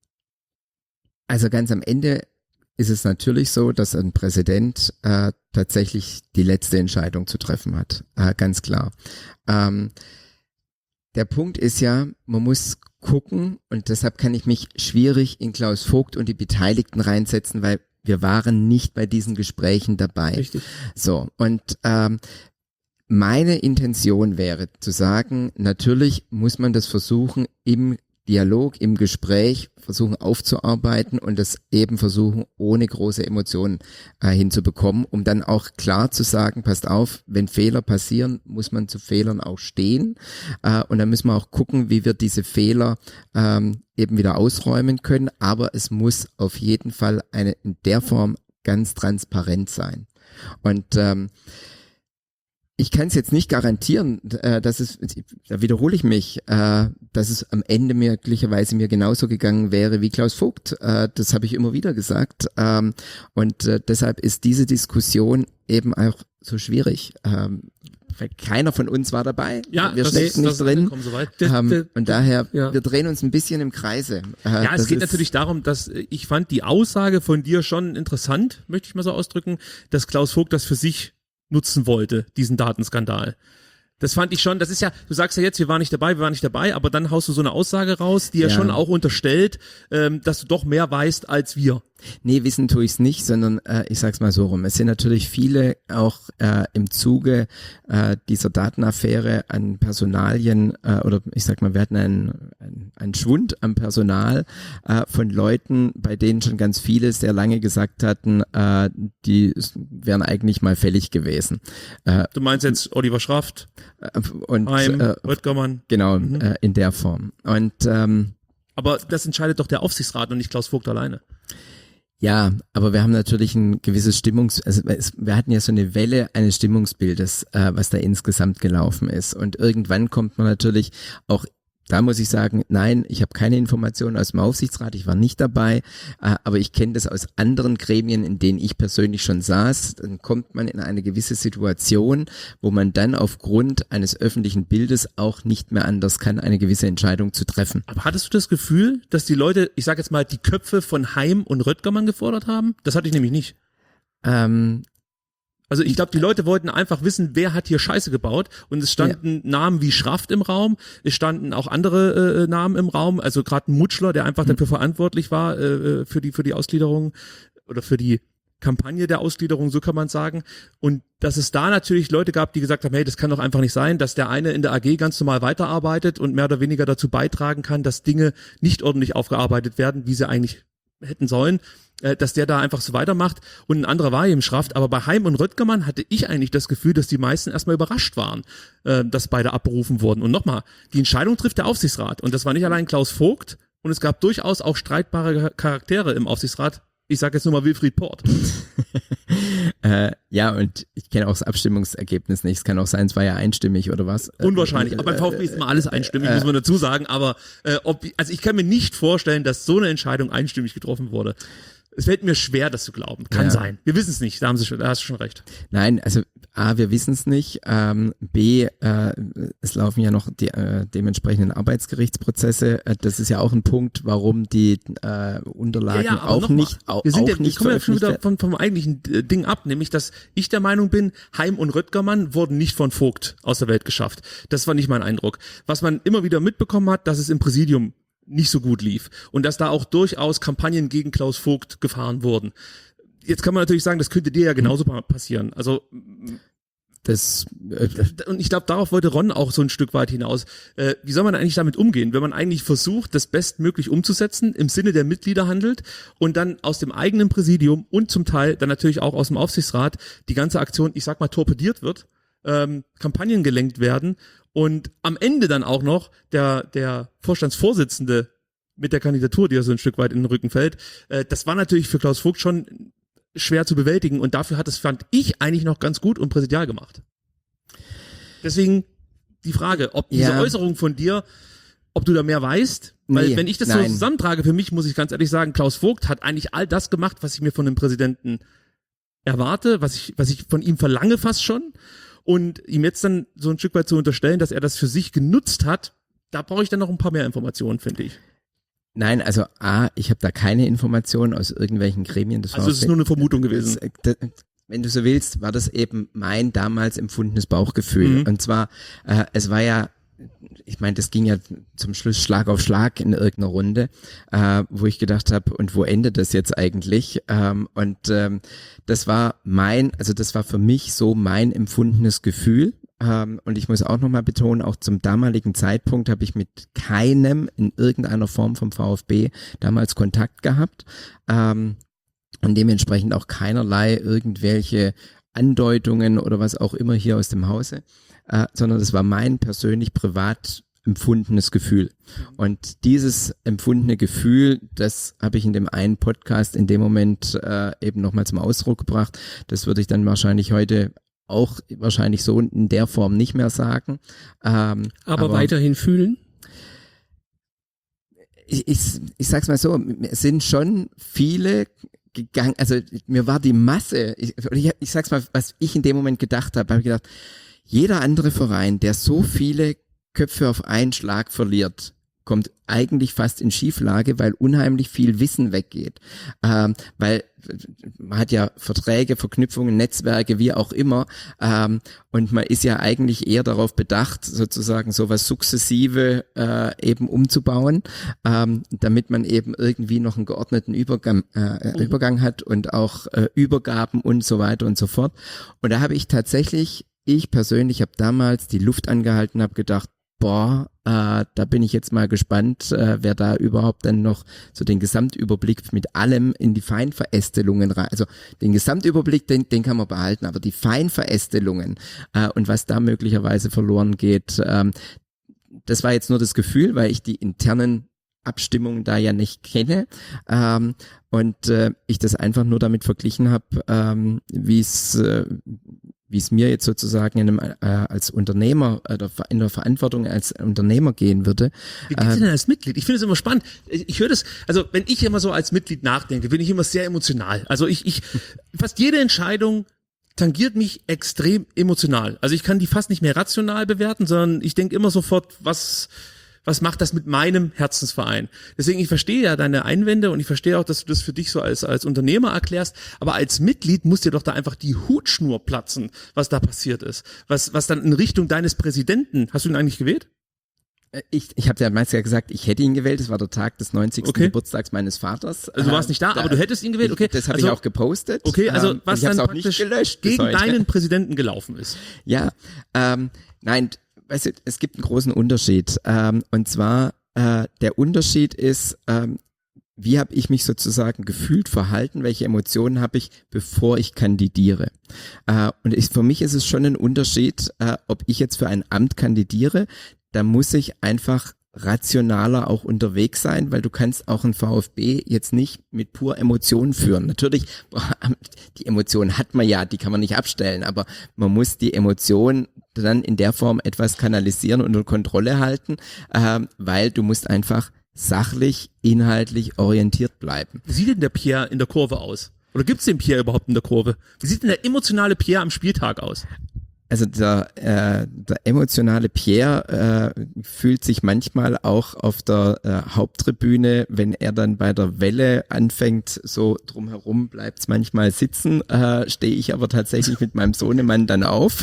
Also ganz am Ende ist es natürlich so, dass ein Präsident äh, tatsächlich die letzte Entscheidung zu treffen hat, äh, ganz klar. Ähm, der Punkt ist ja, man muss gucken, und deshalb kann ich mich schwierig in Klaus Vogt und die Beteiligten reinsetzen, weil wir waren nicht bei diesen Gesprächen dabei. Richtig. So, und ähm, meine Intention wäre zu sagen, natürlich muss man das versuchen im Dialog, im Gespräch versuchen aufzuarbeiten und das eben versuchen, ohne große Emotionen äh, hinzubekommen, um dann auch klar zu sagen, passt auf, wenn Fehler passieren, muss man zu Fehlern auch stehen äh, und dann müssen wir auch gucken, wie wir diese Fehler ähm, eben wieder ausräumen können, aber es muss auf jeden Fall eine in der Form ganz transparent sein. Und ähm, ich kann es jetzt nicht garantieren, äh, dass es, da wiederhole ich mich, äh, dass es am Ende möglicherweise mir genauso gegangen wäre wie Klaus Vogt. Äh, das habe ich immer wieder gesagt. Ähm, und äh, deshalb ist diese Diskussion eben auch so schwierig. Ähm, weil keiner von uns war dabei. Ja, wir stecken nicht drin. So ähm, und daher, ja. wir drehen uns ein bisschen im Kreise. Äh, ja, es geht natürlich darum, dass ich fand die Aussage von dir schon interessant, möchte ich mal so ausdrücken, dass Klaus Vogt das für sich nutzen wollte, diesen Datenskandal. Das fand ich schon, das ist ja, du sagst ja jetzt, wir waren nicht dabei, wir waren nicht dabei, aber dann haust du so eine Aussage raus, die ja, ja schon auch unterstellt, ähm, dass du doch mehr weißt als wir. Nee, wissen tue ich es nicht, sondern äh, ich sag's mal so rum. Es sind natürlich viele auch äh, im Zuge äh, dieser Datenaffäre an Personalien äh, oder ich sag mal, wir hatten einen, einen, einen Schwund am Personal äh, von Leuten, bei denen schon ganz viele sehr lange gesagt hatten, äh, die wären eigentlich mal fällig gewesen. Äh, du meinst jetzt Oliver Schraft, äh, und Heim, äh, Röttgermann. Genau, mhm. äh, in der Form. Und ähm, aber das entscheidet doch der Aufsichtsrat und nicht Klaus Vogt alleine. Ja, aber wir haben natürlich ein gewisses Stimmungs, also es, wir hatten ja so eine Welle eines Stimmungsbildes, äh, was da insgesamt gelaufen ist. Und irgendwann kommt man natürlich auch, da muss ich sagen, nein, ich habe keine Informationen aus dem Aufsichtsrat, ich war nicht dabei, äh, aber ich kenne das aus anderen Gremien, in denen ich persönlich schon saß. Dann kommt man in eine gewisse Situation, wo man dann aufgrund eines öffentlichen Bildes auch nicht mehr anders kann, eine gewisse Entscheidung zu treffen. Aber hattest du das Gefühl, dass die Leute, ich sage jetzt mal, die Köpfe von Heim und Röttgermann gefordert haben? Das hatte ich nämlich nicht. Ähm, Also ich glaube, die Leute wollten einfach wissen, wer hat hier Scheiße gebaut, und es standen ja. Namen wie Schraft im Raum, es standen auch andere äh, Namen im Raum, also gerade ein Mutschler, der einfach mhm. dafür verantwortlich war äh, für die für die Ausgliederung oder für die Kampagne der Ausgliederung, so kann man sagen. Und dass es da natürlich Leute gab, die gesagt haben, hey, das kann doch einfach nicht sein, dass der eine in der A G ganz normal weiterarbeitet und mehr oder weniger dazu beitragen kann, dass Dinge nicht ordentlich aufgearbeitet werden, wie sie eigentlich hätten sollen, dass der da einfach so weitermacht, und ein anderer war eben Schraft. Aber bei Heim und Röttgermann hatte ich eigentlich das Gefühl, dass die meisten erstmal überrascht waren, dass beide abberufen wurden. Und nochmal, die Entscheidung trifft der Aufsichtsrat, und das war nicht allein Klaus Vogt, und es gab durchaus auch streitbare Charaktere im Aufsichtsrat. Ich sage jetzt nur mal Wilfried Port. äh, ja, und ich kenne auch das Abstimmungsergebnis nicht. Es kann auch sein, es war ja einstimmig oder was. Unwahrscheinlich. Aber beim VfB ist immer alles einstimmig, äh, muss man dazu sagen. Aber äh, ob, also ich kann mir nicht vorstellen, dass so eine Entscheidung einstimmig getroffen wurde. Es fällt mir schwer, das zu glauben. Kann ja. sein. Wir wissen es nicht. Da haben Sie schon, da hast du schon recht. Nein, also A, wir wissen es nicht. Ähm, B, äh, es laufen ja noch die äh, dementsprechenden Arbeitsgerichtsprozesse. Äh, das ist ja auch ein Punkt, warum die äh, Unterlagen ja, ja, auch nicht auch, wir sind auch ja, nicht wir kommen ja schon wieder veröffentlicht vom, vom eigentlichen äh, Ding ab, nämlich, dass ich der Meinung bin, Heim und Röttgermann wurden nicht von Vogt aus der Welt geschafft. Das war nicht mein Eindruck. Was man immer wieder mitbekommen hat, dass es im Präsidium nicht so gut lief und dass da auch durchaus Kampagnen gegen Klaus Vogt gefahren wurden. Jetzt kann man natürlich sagen, das könnte dir ja genauso passieren. Also das äh, und ich glaube, darauf wollte Ron auch so ein Stück weit hinaus. Äh, wie soll man eigentlich damit umgehen, wenn man eigentlich versucht, das bestmöglich umzusetzen, im Sinne der Mitglieder handelt und dann aus dem eigenen Präsidium und zum Teil dann natürlich auch aus dem Aufsichtsrat die ganze Aktion, ich sag mal, torpediert wird, ähm, Kampagnen gelenkt werden und am Ende dann auch noch der der Vorstandsvorsitzende mit der Kandidatur, die ja so ein Stück weit in den Rücken fällt, äh, das war natürlich für Klaus Vogt schon schwer zu bewältigen und dafür hat es, fand ich, eigentlich noch ganz gut und präsidial gemacht. Deswegen die Frage, ob diese ja. Äußerung von dir, ob du da mehr weißt, weil Nee, wenn ich das nein. so zusammentrage, für mich muss ich ganz ehrlich sagen, Klaus Vogt hat eigentlich all das gemacht, was ich mir von dem Präsidenten erwarte, was ich, was ich von ihm verlange fast schon. Und ihm jetzt dann so ein Stück weit zu unterstellen, dass er das für sich genutzt hat, da brauche ich dann noch ein paar mehr Informationen, finde ich. Nein, also A, ich habe da keine Informationen aus irgendwelchen Gremien. Das Also war es ist nur eine Vermutung gewesen. Das, das, wenn du so willst, war das eben mein damals empfundenes Bauchgefühl. Mhm. Und zwar, äh, es war ja, ich meine, das ging ja zum Schluss Schlag auf Schlag in irgendeiner Runde, äh, wo ich gedacht habe, und wo endet das jetzt eigentlich? Ähm, und ähm, das war mein, also das war für mich so mein empfundenes Gefühl. Ähm, und ich muss auch nochmal betonen, auch zum damaligen Zeitpunkt habe ich mit keinem in irgendeiner Form vom VfB damals Kontakt gehabt. Ähm, und dementsprechend auch keinerlei irgendwelche Andeutungen oder was auch immer hier aus dem Hause. Äh, sondern das war mein persönlich privat empfundenes Gefühl. Und dieses empfundene Gefühl, das habe ich in dem einen Podcast in dem Moment äh, eben nochmal zum Ausdruck gebracht. Das würde ich dann wahrscheinlich heute auch wahrscheinlich so in der Form nicht mehr sagen. Ähm, aber, aber weiterhin fühlen? Ich, ich, ich sag's mal so, es sind schon viele gegangen, also mir war die Masse, ich, ich, ich sag's mal, was ich in dem Moment gedacht habe, habe ich gedacht, jeder andere Verein, der so viele Köpfe auf einen Schlag verliert, kommt eigentlich fast in Schieflage, weil unheimlich viel Wissen weggeht. Ähm, weil man hat ja Verträge, Verknüpfungen, Netzwerke, wie auch immer. Ähm, und man ist ja eigentlich eher darauf bedacht, sozusagen sowas sukzessive äh, eben umzubauen, ähm, damit man eben irgendwie noch einen geordneten Übergang, äh, mhm. Übergang hat und auch äh, Übergaben und so weiter und so fort. Und da habe ich tatsächlich, ich persönlich habe damals die Luft angehalten, habe gedacht, boah, äh, da bin ich jetzt mal gespannt, äh, wer da überhaupt dann noch so den Gesamtüberblick mit allem in die Feinverästelungen rein, also den Gesamtüberblick, den, den kann man behalten, aber die Feinverästelungen äh, und was da möglicherweise verloren geht, ähm, das war jetzt nur das Gefühl, weil ich die internen Abstimmungen da ja nicht kenne ähm, und äh, ich das einfach nur damit verglichen habe, ähm, wie es äh, wie es mir jetzt sozusagen in einem, äh, als Unternehmer oder äh, in der Verantwortung als Unternehmer gehen würde. Wie geht's dir denn als Mitglied? Ich finde es immer spannend. Ich, ich höre das, also wenn ich immer so als Mitglied nachdenke, bin ich immer sehr emotional. Also ich, ich fast jede Entscheidung tangiert mich extrem emotional. Also ich kann die fast nicht mehr rational bewerten, sondern ich denke immer sofort, was was macht das mit meinem Herzensverein? Deswegen, ich verstehe ja deine Einwände und ich verstehe auch, dass du das für dich so als als Unternehmer erklärst, aber als Mitglied muss dir doch da einfach die Hutschnur platzen, was da passiert ist. Was was dann in Richtung deines Präsidenten, hast du ihn eigentlich gewählt? Ich, ich habe ja meist ja gesagt, ich hätte ihn gewählt, es war der Tag des neunzigsten Okay. Geburtstags meines Vaters. Also du warst nicht da, aber du hättest ihn gewählt, okay. Das habe also, ich auch gepostet. Okay, also ähm, was ich dann auch praktisch nicht gelöscht bis gegen heute. deinen Präsidenten gelaufen ist. Ja, ähm, nein, weißt du, es gibt einen großen Unterschied. Ähm, und zwar, äh, der Unterschied ist, ähm, wie habe ich mich sozusagen gefühlt, verhalten, welche Emotionen habe ich, bevor ich kandidiere. Äh, und ich, für mich ist es schon ein Unterschied, äh, ob ich jetzt für ein Amt kandidiere, da muss ich einfach rationaler auch unterwegs sein, weil du kannst auch ein VfB jetzt nicht mit pur Emotionen führen. Natürlich, die Emotionen hat man ja, die kann man nicht abstellen, aber man muss die Emotionen dann in der Form etwas kanalisieren und unter Kontrolle halten, äh, weil du musst einfach sachlich, inhaltlich orientiert bleiben. Wie sieht denn der Pierre in der Kurve aus? Oder gibt's den Pierre überhaupt in der Kurve? Wie sieht denn der emotionale Pierre am Spieltag aus? Also der, äh, der emotionale Pierre äh, fühlt sich manchmal auch auf der äh, Haupttribüne, wenn er dann bei der Welle anfängt, so drumherum bleibt's manchmal sitzen, äh, stehe ich aber tatsächlich mit meinem Sohnemann dann auf.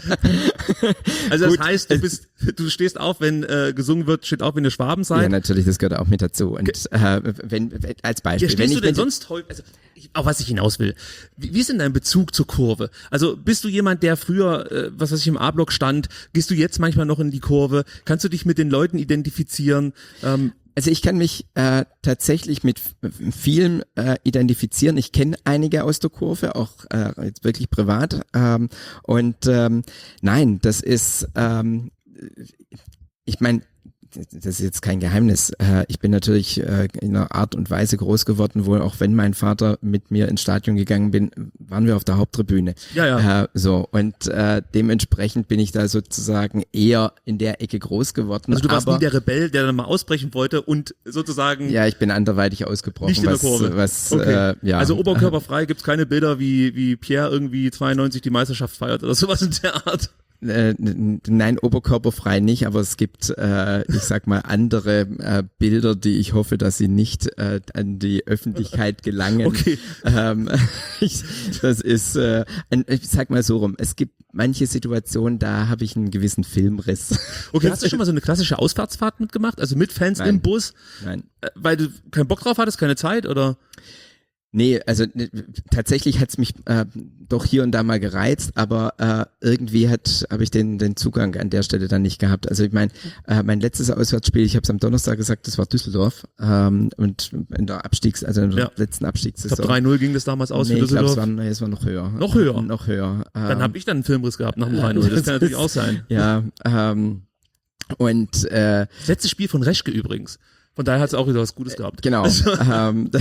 Also das Gut, heißt, du bist, du stehst auf, wenn äh, gesungen wird, steht auf, wenn ihr Schwaben seid. Ja, natürlich, das gehört auch mit dazu. Und äh, wenn, wenn als Beispiel, Ja, stehst wenn du ich denn mit, sonst häufig, also ich, auf was ich hinaus will, wie, wie ist denn dein Bezug zur Kurve? Also bist du jemand, der früher, äh, was weiß ich, im A-Block stand, gehst du jetzt manchmal noch in die Kurve? Kannst du dich mit den Leuten identifizieren? Ähm, Also ich kann mich äh, tatsächlich mit vielen äh, identifizieren. Ich kenne einige aus der Kurve, auch äh, jetzt wirklich privat. Ähm, und ähm, nein, das ist, ähm, ich meine, das ist jetzt kein Geheimnis. Äh, ich bin natürlich äh, in einer Art und Weise groß geworden, wo auch wenn mein Vater mit mir ins Stadion gegangen bin, waren wir auf der Haupttribüne. Ja, ja. Äh, so und äh, dementsprechend bin ich da sozusagen eher in der Ecke groß geworden. Also du warst aber, nie der Rebell, der dann mal ausbrechen wollte und sozusagen Ja, ich bin anderweitig ausgebrochen. nicht in der was, Kurve. Was, okay. äh, ja. Also oberkörperfrei gibt's keine Bilder, wie wie Pierre irgendwie zweiundneunzig die Meisterschaft feiert oder sowas in der Art. Äh, nein, oberkörperfrei nicht, aber es gibt, äh, ich sag mal, andere äh, Bilder, die ich hoffe, dass sie nicht äh, an die Öffentlichkeit gelangen. Okay. Ähm, ich, das ist, äh, ein, ich sag mal so rum, es gibt manche Situationen, da habe ich einen gewissen Filmriss. Okay, hast du schon mal so eine klassische Ausfahrtsfahrt mitgemacht? Also mit Fans Nein. im Bus? Nein. Äh, Weil du keinen Bock drauf hattest, keine Zeit oder? Nee, also ne, tatsächlich hat's mich äh, doch hier und da mal gereizt, aber äh, irgendwie hat habe ich den den Zugang an der Stelle dann nicht gehabt. Also ich meine, äh, mein letztes Auswärtsspiel, ich habe es am Donnerstag gesagt, das war Düsseldorf ähm, und in der Abstiegs, also in der Ja. letzten Ich Abstiegssaison. glaube drei null ging das damals aus nee, für ich glaube, Düsseldorf. es war, nee, es war noch höher. Noch höher? Noch höher. Dann Ähm, habe ich dann einen Filmriss gehabt nach dem drei null. Das kann natürlich auch sein. ja, ähm, und äh, Das letzte Spiel von Reschke übrigens. Von daher hat es auch wieder was Gutes gehabt. Genau. Ähm,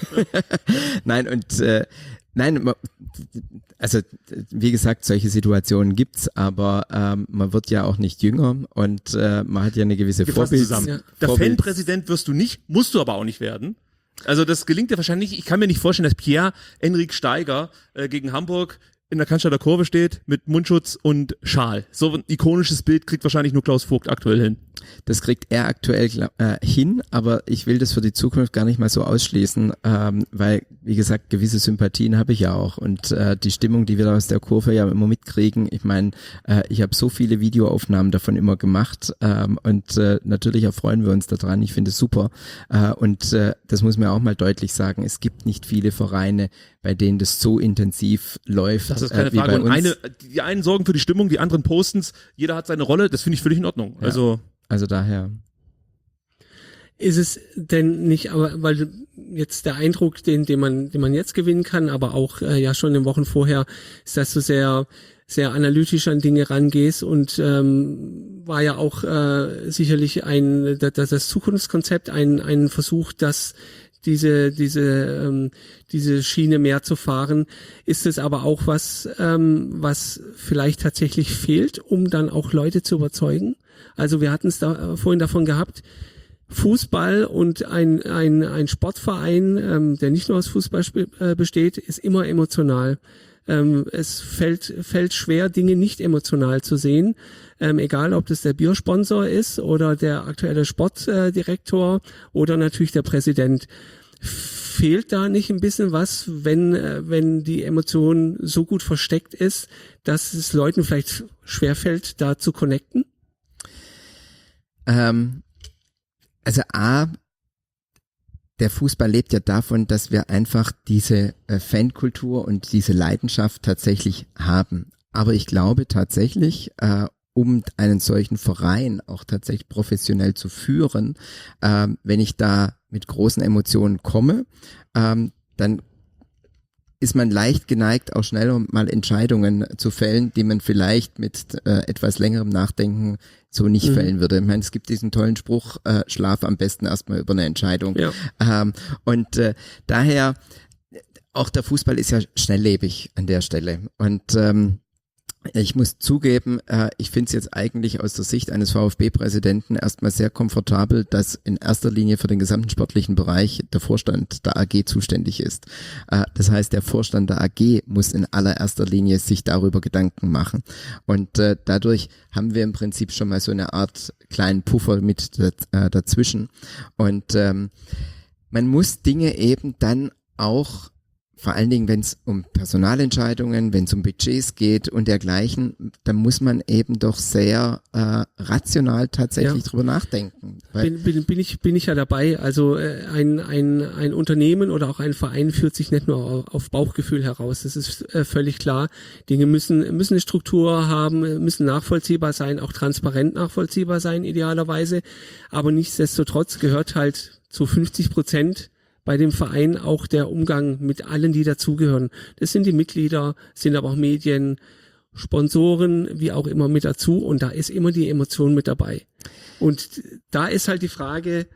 nein, und äh, nein, ma- also wie gesagt, solche Situationen gibt's, aber ähm, man wird ja auch nicht jünger und äh, man hat ja eine gewisse Wir fassen Vorbild. zusammen. Ja. Der Vorbild- Fanpräsident wirst du nicht, musst du aber auch nicht werden. Also das gelingt dir wahrscheinlich nicht. Ich kann mir nicht vorstellen, dass Pierre-Enrik Steiger äh, gegen Hamburg in der Cannstatter Kurve steht mit Mundschutz und Schal. So ein ikonisches Bild kriegt wahrscheinlich nur Klaus Vogt aktuell hin. Das kriegt er aktuell glaub- äh, hin, aber ich will das für die Zukunft gar nicht mal so ausschließen, ähm, weil, wie gesagt, gewisse Sympathien habe ich ja auch und äh, die Stimmung, die wir da aus der Kurve ja immer mitkriegen, ich meine, äh, ich habe so viele Videoaufnahmen davon immer gemacht ähm, und äh, natürlich erfreuen wir uns daran, ich finde es super äh, und äh, das muss man auch mal deutlich sagen, es gibt nicht viele Vereine, bei denen das so intensiv läuft. Das ist keine äh, wie Frage. bei Und uns. eine, die einen sorgen für die Stimmung, die anderen posten's. Jeder hat seine Rolle. Das finde ich völlig in Ordnung. Ja. Also Also daher. Ist es denn nicht, aber weil jetzt der Eindruck, den, den man, den man jetzt gewinnen kann, aber auch äh, ja schon in den Wochen vorher, ist, dass du sehr, sehr analytisch an Dinge rangehst und ähm, war ja auch äh, sicherlich ein, das, das Zukunftskonzept ein, ein Versuch, dass diese diese ähm, diese Schiene mehr zu fahren. Ist es aber auch was, ähm, was vielleicht tatsächlich fehlt, um dann auch Leute zu überzeugen? Also wir hatten es da äh, vorhin davon gehabt, Fußball und ein ein ein Sportverein, ähm, der nicht nur aus Fußball sp- äh, besteht, ist immer emotional. Ähm, es fällt fällt schwer, Dinge nicht emotional zu sehen, ähm, egal ob das der Biersponsor ist oder der aktuelle Sportdirektor äh, oder natürlich der Präsident. Fehlt da nicht ein bisschen was, wenn äh, wenn die Emotion so gut versteckt ist, dass es Leuten vielleicht schwerfällt, da zu connecten? Ähm, also A, der Fußball lebt ja davon, dass wir einfach diese äh, Fankultur und diese Leidenschaft tatsächlich haben. Aber ich glaube tatsächlich, äh, um einen solchen Verein auch tatsächlich professionell zu führen, ähm, wenn ich da mit großen Emotionen komme, ähm, dann ist man leicht geneigt, auch schneller mal Entscheidungen zu fällen, die man vielleicht mit äh, etwas längerem Nachdenken so nicht mhm. fällen würde. Ich meine, es gibt diesen tollen Spruch, äh, schlaf am besten erstmal über eine Entscheidung. Ja. Ähm, und äh, daher, auch der Fußball ist ja schnelllebig an der Stelle. Und ähm, Ich muss zugeben, äh, ich finde es jetzt eigentlich aus der Sicht eines VfB-Präsidenten erstmal sehr komfortabel, dass in erster Linie für den gesamten sportlichen Bereich der Vorstand der A G zuständig ist. Äh, das heißt, der Vorstand der A G muss in allererster Linie sich darüber Gedanken machen. Und äh, dadurch haben wir im Prinzip schon mal so eine Art kleinen Puffer mit äh, dazwischen. Und ähm, man muss Dinge eben dann auch, vor allen Dingen, wenn es um Personalentscheidungen, wenn es um Budgets geht und dergleichen, dann muss man eben doch sehr äh, rational tatsächlich Ja. drüber nachdenken. Weil Bin, bin, bin ich bin ich ja dabei. Also äh, ein ein ein Unternehmen oder auch ein Verein führt sich nicht nur auf, auf Bauchgefühl heraus. Das ist äh, völlig klar. Dinge müssen müssen eine Struktur haben, müssen nachvollziehbar sein, auch transparent nachvollziehbar sein idealerweise. Aber nichtsdestotrotz gehört halt zu fünfzig Prozent bei dem Verein auch der Umgang mit allen, die dazugehören. Das sind die Mitglieder, sind aber auch Medien, Sponsoren, wie auch immer mit dazu. Und da ist immer die Emotion mit dabei. Und da ist halt die Frage,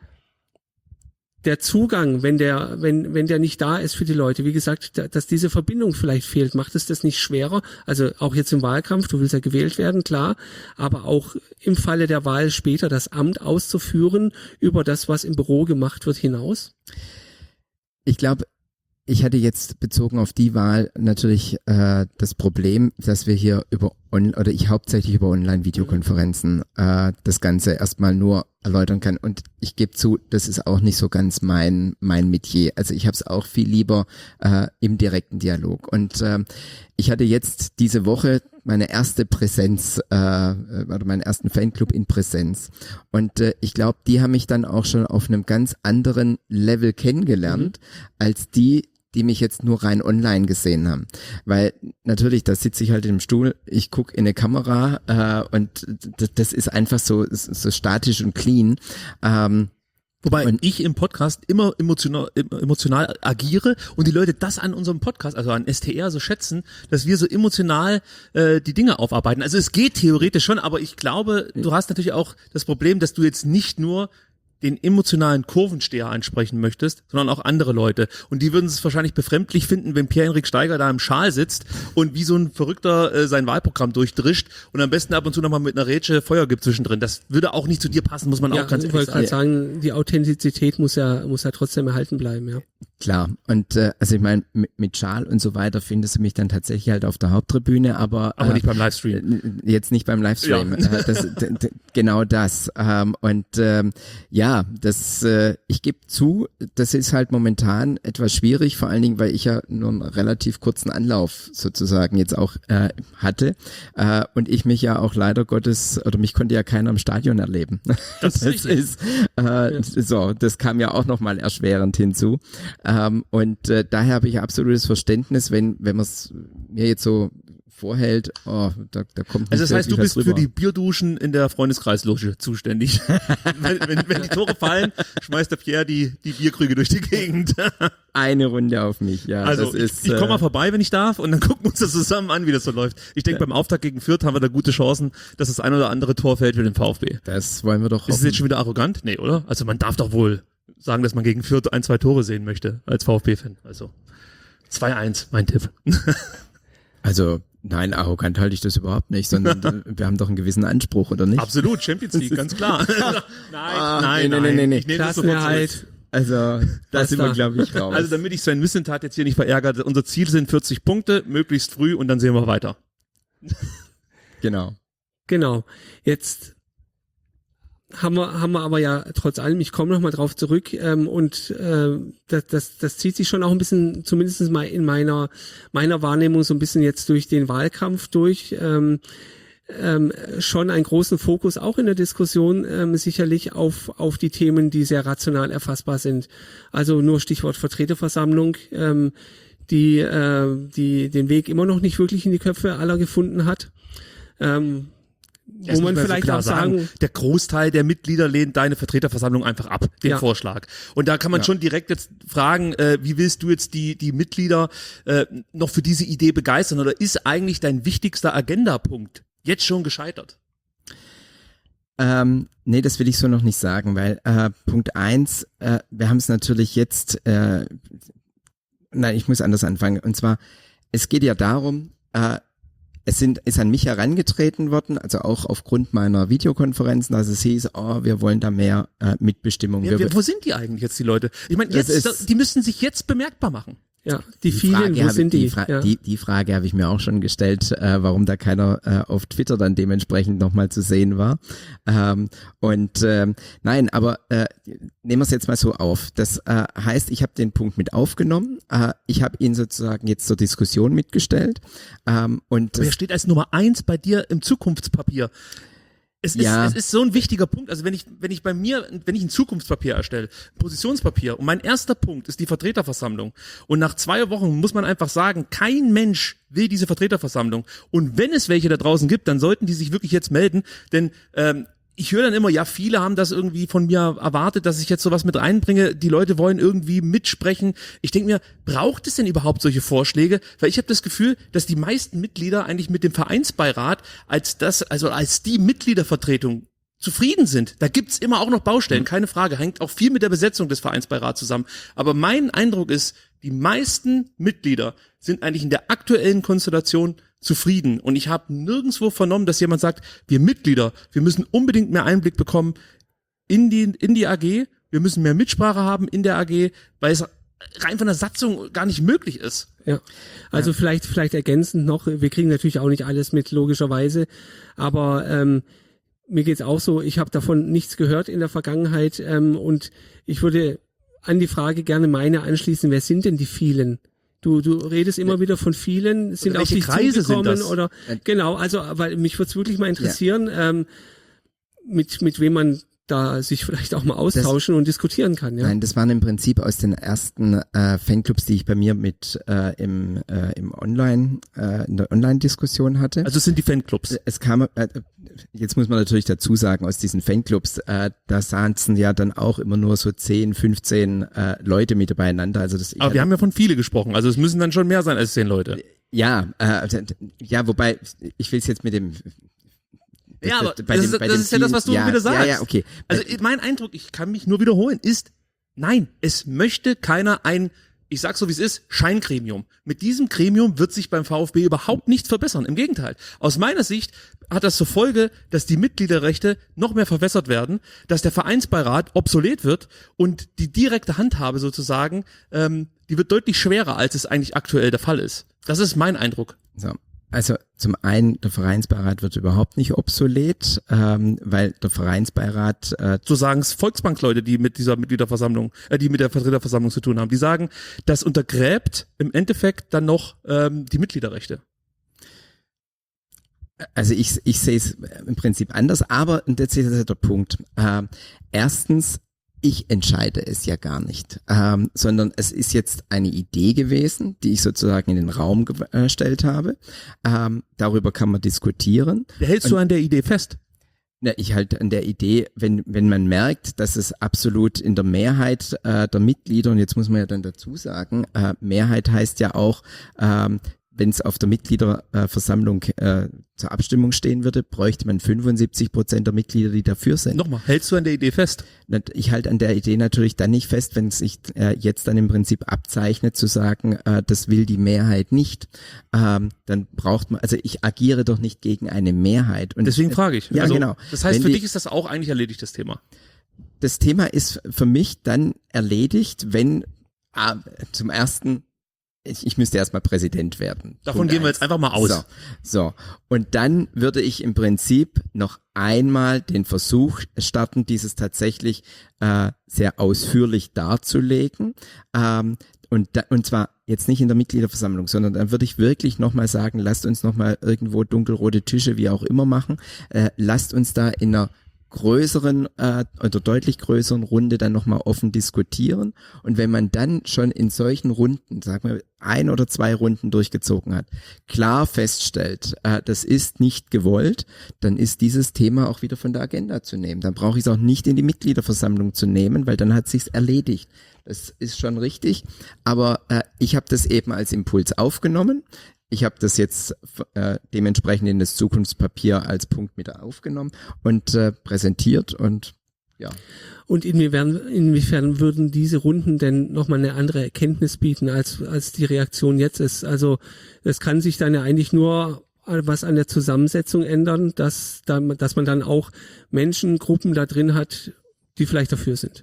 der Zugang, wenn der, wenn, wenn der nicht da ist für die Leute, wie gesagt, da, dass diese Verbindung vielleicht fehlt, macht es das nicht schwerer? Also auch jetzt im Wahlkampf, du willst ja gewählt werden, klar, aber auch im Falle der Wahl später das Amt auszuführen über das, was im Büro gemacht wird, hinaus? ich glaube, ich hatte jetzt bezogen auf die Wahl natürlich äh, das Problem, dass wir hier über on oder ich hauptsächlich über Online-Videokonferenzen äh, das Ganze erstmal nur erläutern kann. Und ich gebe zu, das ist auch nicht so ganz mein mein Metier. Also ich habe es auch viel lieber äh, im direkten Dialog. Und äh, ich hatte jetzt diese Woche meine erste Präsenz äh, oder meinen ersten Fanclub in Präsenz. Und äh, ich glaube, die haben mich dann auch schon auf einem ganz anderen Level kennengelernt, mhm. als die, die mich jetzt nur rein online gesehen haben. Weil natürlich, da sitze ich halt im Stuhl, ich gucke in eine Kamera äh, und d- das ist einfach so, so statisch und clean. Ähm, Wobei und ich im Podcast immer emotional, emotional agiere und die Leute das an unserem Podcast, also an S T R, so schätzen, dass wir so emotional äh, die Dinge aufarbeiten. Also es geht theoretisch schon, aber ich glaube, du hast natürlich auch das Problem, dass du jetzt nicht nur den emotionalen Kurvensteher ansprechen möchtest, sondern auch andere Leute. Und die würden es wahrscheinlich befremdlich finden, wenn Pierre-Henrik Steiger da im Schal sitzt und wie so ein Verrückter äh, sein Wahlprogramm durchdrischt und am besten ab und zu nochmal mit einer Rätsche Feuer gibt zwischendrin. Das würde auch nicht zu dir passen, muss man Ja, auch ganz ich ehrlich wollte gerade sagen. sagen, die Authentizität muss ja muss ja trotzdem erhalten bleiben, ja. Klar, und äh, also ich meine, mit, mit Schal und so weiter findest du mich dann tatsächlich halt auf der Haupttribüne, aber Aber äh, nicht beim Livestream. äh, jetzt nicht beim Livestream. Ja. Äh, das, d- d- genau das. Ähm, und ähm, ja, das äh, ich gebe zu, das ist halt momentan etwas schwierig, vor allen Dingen, weil ich ja nur einen relativ kurzen Anlauf sozusagen jetzt auch äh, hatte äh, und ich mich ja auch leider Gottes, oder mich konnte ja keiner im Stadion erleben. Das ist richtig. ist äh, ja. so, das kam ja auch nochmal erschwerend hinzu. Ähm, und äh, daher habe ich absolutes Verständnis, wenn wenn man es mir jetzt so vorhält, oh, da, da kommt nicht Also das heißt, du wirklich bist was für rüber. die Bierduschen in der Freundeskreisloge zuständig. wenn, wenn, wenn die Tore fallen, schmeißt der Pierre die, die Bierkrüge durch die Gegend. Eine Runde auf mich, ja. Also das ich, ist, ich komme mal äh, vorbei, wenn ich darf, und dann gucken wir uns das zusammen an, wie das so läuft. Ich denke, Ja. beim Auftakt gegen Fürth haben wir da gute Chancen, dass das ein oder andere Tor fällt für den VfB. das wollen wir doch Ist es hoffen. jetzt schon wieder arrogant? Nee, oder? Also man darf doch wohl sagen, dass man gegen Fürth ein, zwei Tore sehen möchte, als VfB-Fan. Also zwei eins, mein Tipp. Also nein, arrogant halte ich das überhaupt nicht, sondern wir haben doch einen gewissen Anspruch, oder nicht? Absolut, Champions League, ganz klar. nein, Ah, nein, nee, nein, nee, nee, nee. Ich nehme das sofort Klassenerhalt. zurück. Also da Was sind wir, da? glaube ich, raus. Also damit ich Sven Missentat jetzt hier nicht verärgert, unser Ziel sind vierzig Punkte, möglichst früh, und dann sehen wir weiter. genau. Genau. Jetzt haben wir, haben wir aber ja trotz allem, ich komme nochmal drauf zurück, ähm, und äh, das, das, das zieht sich schon auch ein bisschen, zumindest mal in meiner, meiner Wahrnehmung so ein bisschen jetzt durch den Wahlkampf durch, ähm, ähm, schon einen großen Fokus auch in der Diskussion ähm, sicherlich auf, auf die Themen, die sehr rational erfassbar sind. Also nur Stichwort Vertreterversammlung, ähm, die, äh, die den Weg immer noch nicht wirklich in die Köpfe aller gefunden hat. Ähm, Das wo muss man so vielleicht klar auch sagen, der Großteil der Mitglieder lehnt deine Vertreterversammlung einfach ab, den Ja. Vorschlag. Und da kann man Ja. schon direkt jetzt fragen, äh, wie willst du jetzt die die Mitglieder äh, noch für diese Idee begeistern, oder ist eigentlich dein wichtigster Agendapunkt jetzt schon gescheitert? Ähm, nee, das will ich so noch nicht sagen, weil äh, Punkt eins, äh, wir haben es natürlich jetzt, äh, nein, ich muss anders anfangen. Und zwar, es geht ja darum, äh, es sind, ist an mich herangetreten worden, also auch aufgrund meiner Videokonferenzen, also es hieß, oh, wir wollen da mehr äh, Mitbestimmung. Ja, wir, wo sind die eigentlich jetzt, die Leute? Ich meine, jetzt, ist, die müssten sich jetzt bemerkbar machen. Ja, die, die vielen, Frage wo sind die? Die, Fra ja. die, die Frage habe ich mir auch schon gestellt, äh, warum da keiner äh, auf Twitter dann dementsprechend nochmal zu sehen war. Ähm, und ähm, nein, aber äh, nehmen wir es jetzt mal so auf. Das äh, heißt, ich habe den Punkt mit aufgenommen, äh, ich habe ihn sozusagen jetzt zur Diskussion mitgestellt. Ähm, und aber er steht als Nummer eins bei dir im Zukunftspapier. Es ist, ja. es ist so ein wichtiger Punkt. Also wenn ich, wenn ich bei mir, wenn ich ein Zukunftspapier erstelle, Positionspapier, und mein erster Punkt ist die Vertreterversammlung. Und nach zwei Wochen muss man einfach sagen, kein Mensch will diese Vertreterversammlung. Und wenn es welche da draußen gibt, dann sollten die sich wirklich jetzt melden, denn ähm, ich höre dann immer, ja, viele haben das irgendwie von mir erwartet, dass ich jetzt sowas mit reinbringe. Die Leute wollen irgendwie mitsprechen. Ich denke mir, braucht es denn überhaupt solche Vorschläge? Weil ich habe das Gefühl, dass die meisten Mitglieder eigentlich mit dem Vereinsbeirat als das, also als die Mitgliedervertretung zufrieden sind. Da gibt's immer auch noch Baustellen, keine Frage. Hängt auch viel mit der Besetzung des Vereinsbeirats zusammen. Aber mein Eindruck ist, die meisten Mitglieder sind eigentlich in der aktuellen Konstellation zufrieden. Und ich habe nirgendwo vernommen, dass jemand sagt, wir Mitglieder, wir müssen unbedingt mehr Einblick bekommen in die, in die A G, wir müssen mehr Mitsprache haben in der A G, weil es rein von der Satzung gar nicht möglich ist. Ja, also ja. vielleicht vielleicht ergänzend noch, wir kriegen natürlich auch nicht alles mit, logischerweise, aber ähm, mir geht's auch so, ich habe davon nichts gehört in der Vergangenheit ähm, und ich würde an die Frage gerne meine anschließen, wer sind denn die vielen? Du, du redest immer wieder von vielen, sind auf dich zugekommen oder, genau, also, weil mich würde es wirklich mal interessieren, ja. ähm, mit, mit wem man da sich vielleicht auch mal austauschen das, und diskutieren kann. Ja? Nein, das waren im Prinzip aus den ersten äh, Fanclubs, die ich bei mir mit äh, im, äh, im Online, äh, in der Online-Diskussion hatte. Also es sind die Fanclubs. Es kam, äh, jetzt muss man natürlich dazu sagen, aus diesen Fanclubs, äh, da saßen ja dann auch immer nur so zehn, fünfzehn äh, Leute mit beieinander. Also das, aber wir haben ja von viele gesprochen, also es müssen dann schon mehr sein als zehn Leute. Ja, äh, ja, wobei, ich will es jetzt mit dem Das, ja, aber das, den, ist, das ist ja das, was du ja, wieder sagst. Ja, ja, okay. Also mein Eindruck, ich kann mich nur wiederholen, ist, nein, es möchte keiner ein, ich sag's so wie es ist, Scheingremium. Mit diesem Gremium wird sich beim VfB überhaupt nichts verbessern. Im Gegenteil. Aus meiner Sicht hat das zur Folge, dass die Mitgliederrechte noch mehr verwässert werden, dass der Vereinsbeirat obsolet wird und die direkte Handhabe sozusagen, ähm, die wird deutlich schwerer, als es eigentlich aktuell der Fall ist. Das ist mein Eindruck. So. Also zum einen, der Vereinsbeirat wird überhaupt nicht obsolet, ähm, weil der Vereinsbeirat... Äh, so sagen es Volksbankleute, die mit dieser Mitgliederversammlung, äh, die mit der Vertreterversammlung zu tun haben. Die sagen, das untergräbt im Endeffekt dann noch ähm, die Mitgliederrechte. Also ich, ich sehe es im Prinzip anders, aber, und jetzt ist der Punkt, äh, erstens, ich entscheide es ja gar nicht, ähm, sondern es ist jetzt eine Idee gewesen, die ich sozusagen in den Raum gestellt habe. Ähm, darüber kann man diskutieren. Hältst und, du an der Idee fest? Na, ich halte an der Idee, wenn wenn man merkt, dass es absolut in der Mehrheit äh, der Mitglieder, und jetzt muss man ja dann dazu sagen, äh, Mehrheit heißt ja auch, ähm, wenn es auf der Mitgliederversammlung äh, zur Abstimmung stehen würde, bräuchte man fünfundsiebzig Prozent der Mitglieder, die dafür sind. Nochmal, hältst du an der Idee fest? Ich halte an der Idee natürlich dann nicht fest, wenn es sich äh, jetzt dann im Prinzip abzeichnet, zu sagen, äh, das will die Mehrheit nicht. Ähm, dann braucht man, also ich agiere doch nicht gegen eine Mehrheit. Und deswegen frage ich. Ja, also, genau. Das heißt, wenn für die, dich ist das auch eigentlich erledigt, das Thema? Das Thema ist für mich dann erledigt, wenn äh, zum ersten Ich, ich müsste erstmal Präsident werden. Davon Punkt gehen wir jetzt einfach mal aus. So, so. Und dann würde ich im Prinzip noch einmal den Versuch starten, dieses tatsächlich äh, sehr ausführlich darzulegen. Ähm, und, da, und zwar jetzt nicht in der Mitgliederversammlung, sondern dann würde ich wirklich nochmal sagen, lasst uns nochmal irgendwo dunkelrote Tische, wie auch immer machen. Äh, lasst uns da in einer größeren äh, oder deutlich größeren Runde dann nochmal offen diskutieren. Und wenn man dann schon in solchen Runden, sagen wir, ein oder zwei Runden durchgezogen hat, klar feststellt, äh, das ist nicht gewollt, dann ist dieses Thema auch wieder von der Agenda zu nehmen. Dann brauche ich es auch nicht in die Mitgliederversammlung zu nehmen, weil dann hat sich's erledigt. Das ist schon richtig. Aber äh, ich habe das eben als Impuls aufgenommen. Ich habe das jetzt äh, dementsprechend in das Zukunftspapier als Punkt mit aufgenommen und äh, präsentiert und ja. Und inwiefern, inwiefern würden diese Runden denn nochmal eine andere Erkenntnis bieten, als als die Reaktion jetzt ist? Also es kann sich dann ja eigentlich nur was an der Zusammensetzung ändern, dass, dann, dass man dann auch Menschengruppen da drin hat, die vielleicht dafür sind?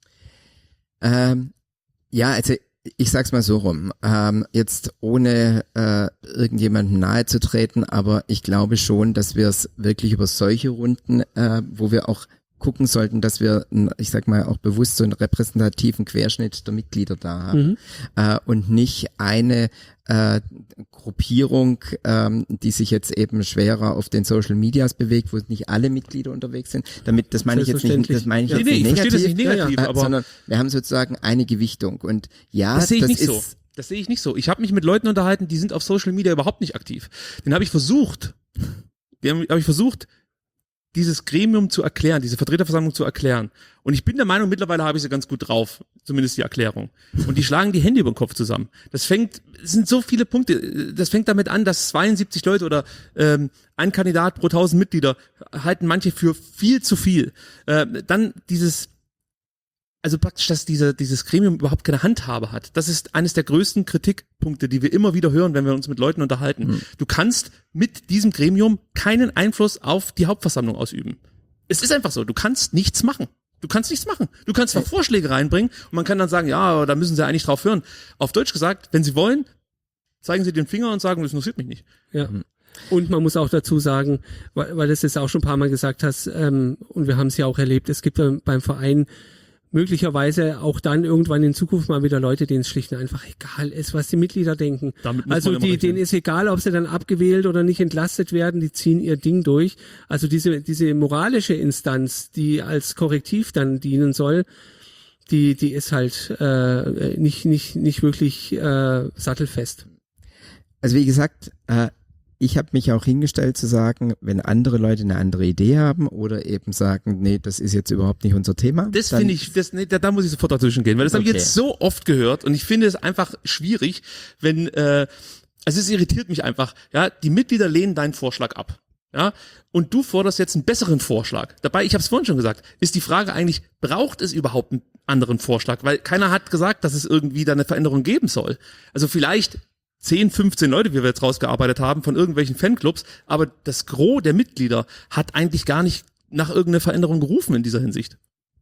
Ähm, ja, also ich sag's mal so rum, ähm, jetzt ohne äh, irgendjemandem nahe zu treten, aber ich glaube schon, dass wir es wirklich über solche Runden, äh, wo wir auch gucken sollten, dass wir, ich sag mal, auch bewusst so einen repräsentativen Querschnitt der Mitglieder da haben mhm. äh, und nicht eine äh, Gruppierung, ähm, die sich jetzt eben schwerer auf den Social Medias bewegt, wo nicht alle Mitglieder unterwegs sind. Damit, das meine ich jetzt nicht, das meine ich ja, jetzt nee, nicht ich negativ, das nicht negativ äh, aber sondern wir haben sozusagen eine Gewichtung und ja, das sehe ich das nicht ist so. Das sehe ich nicht so. Ich habe mich mit Leuten unterhalten, die sind auf Social Media überhaupt nicht aktiv. Den habe ich versucht, den habe ich versucht, dieses Gremium zu erklären, diese Vertreterversammlung zu erklären. Und ich bin der Meinung, mittlerweile habe ich sie ganz gut drauf, zumindest die Erklärung. Und die schlagen die Hände über den Kopf zusammen. Das fängt, es sind so viele Punkte, das fängt damit an, dass zweiundsiebzig Leute oder ähm, ein Kandidat pro tausend Mitglieder halten manche für viel zu viel. Äh, dann dieses Also praktisch, dass diese, dieses Gremium überhaupt keine Handhabe hat. Das ist eines der größten Kritikpunkte, die wir immer wieder hören, wenn wir uns mit Leuten unterhalten. Mhm. Du kannst mit diesem Gremium keinen Einfluss auf die Hauptversammlung ausüben. Es ist einfach so, du kannst nichts machen. Du kannst nichts machen. Du kannst zwar Vorschläge reinbringen und man kann dann sagen, ja, da müssen sie eigentlich drauf hören. Auf Deutsch gesagt, wenn sie wollen, zeigen sie den Finger und sagen, das interessiert mich nicht. Ja. Mhm. Und man muss auch dazu sagen, weil, weil das jetzt auch schon ein paar Mal gesagt hast, ähm, und wir haben es ja auch erlebt, es gibt beim Verein möglicherweise auch dann irgendwann in Zukunft mal wieder Leute, denen es schlicht und einfach egal ist, was die Mitglieder denken. Also die, denen ist egal, ob sie dann abgewählt oder nicht entlastet werden, die ziehen ihr Ding durch. Also diese diese moralische Instanz, die als Korrektiv dann dienen soll, die die ist halt äh, nicht nicht nicht wirklich äh, sattelfest. Also wie gesagt, äh, ich habe mich auch hingestellt zu sagen, wenn andere Leute eine andere Idee haben oder eben sagen, nee, das ist jetzt überhaupt nicht unser Thema. Das finde ich, das, nee, da, da muss ich sofort dazwischen gehen, weil das okay. habe ich jetzt so oft gehört und ich finde es einfach schwierig, wenn, äh, also es irritiert mich einfach, ja, die Mitglieder lehnen deinen Vorschlag ab, ja, und du forderst jetzt einen besseren Vorschlag. Dabei, ich habe es vorhin schon gesagt, ist die Frage eigentlich, braucht es überhaupt einen anderen Vorschlag? Weil keiner hat gesagt, dass es irgendwie da eine Veränderung geben soll. Also vielleicht zehn, fünfzehn Leute, wie wir jetzt rausgearbeitet haben, von irgendwelchen Fanclubs, aber das Gros der Mitglieder hat eigentlich gar nicht nach irgendeiner Veränderung gerufen in dieser Hinsicht.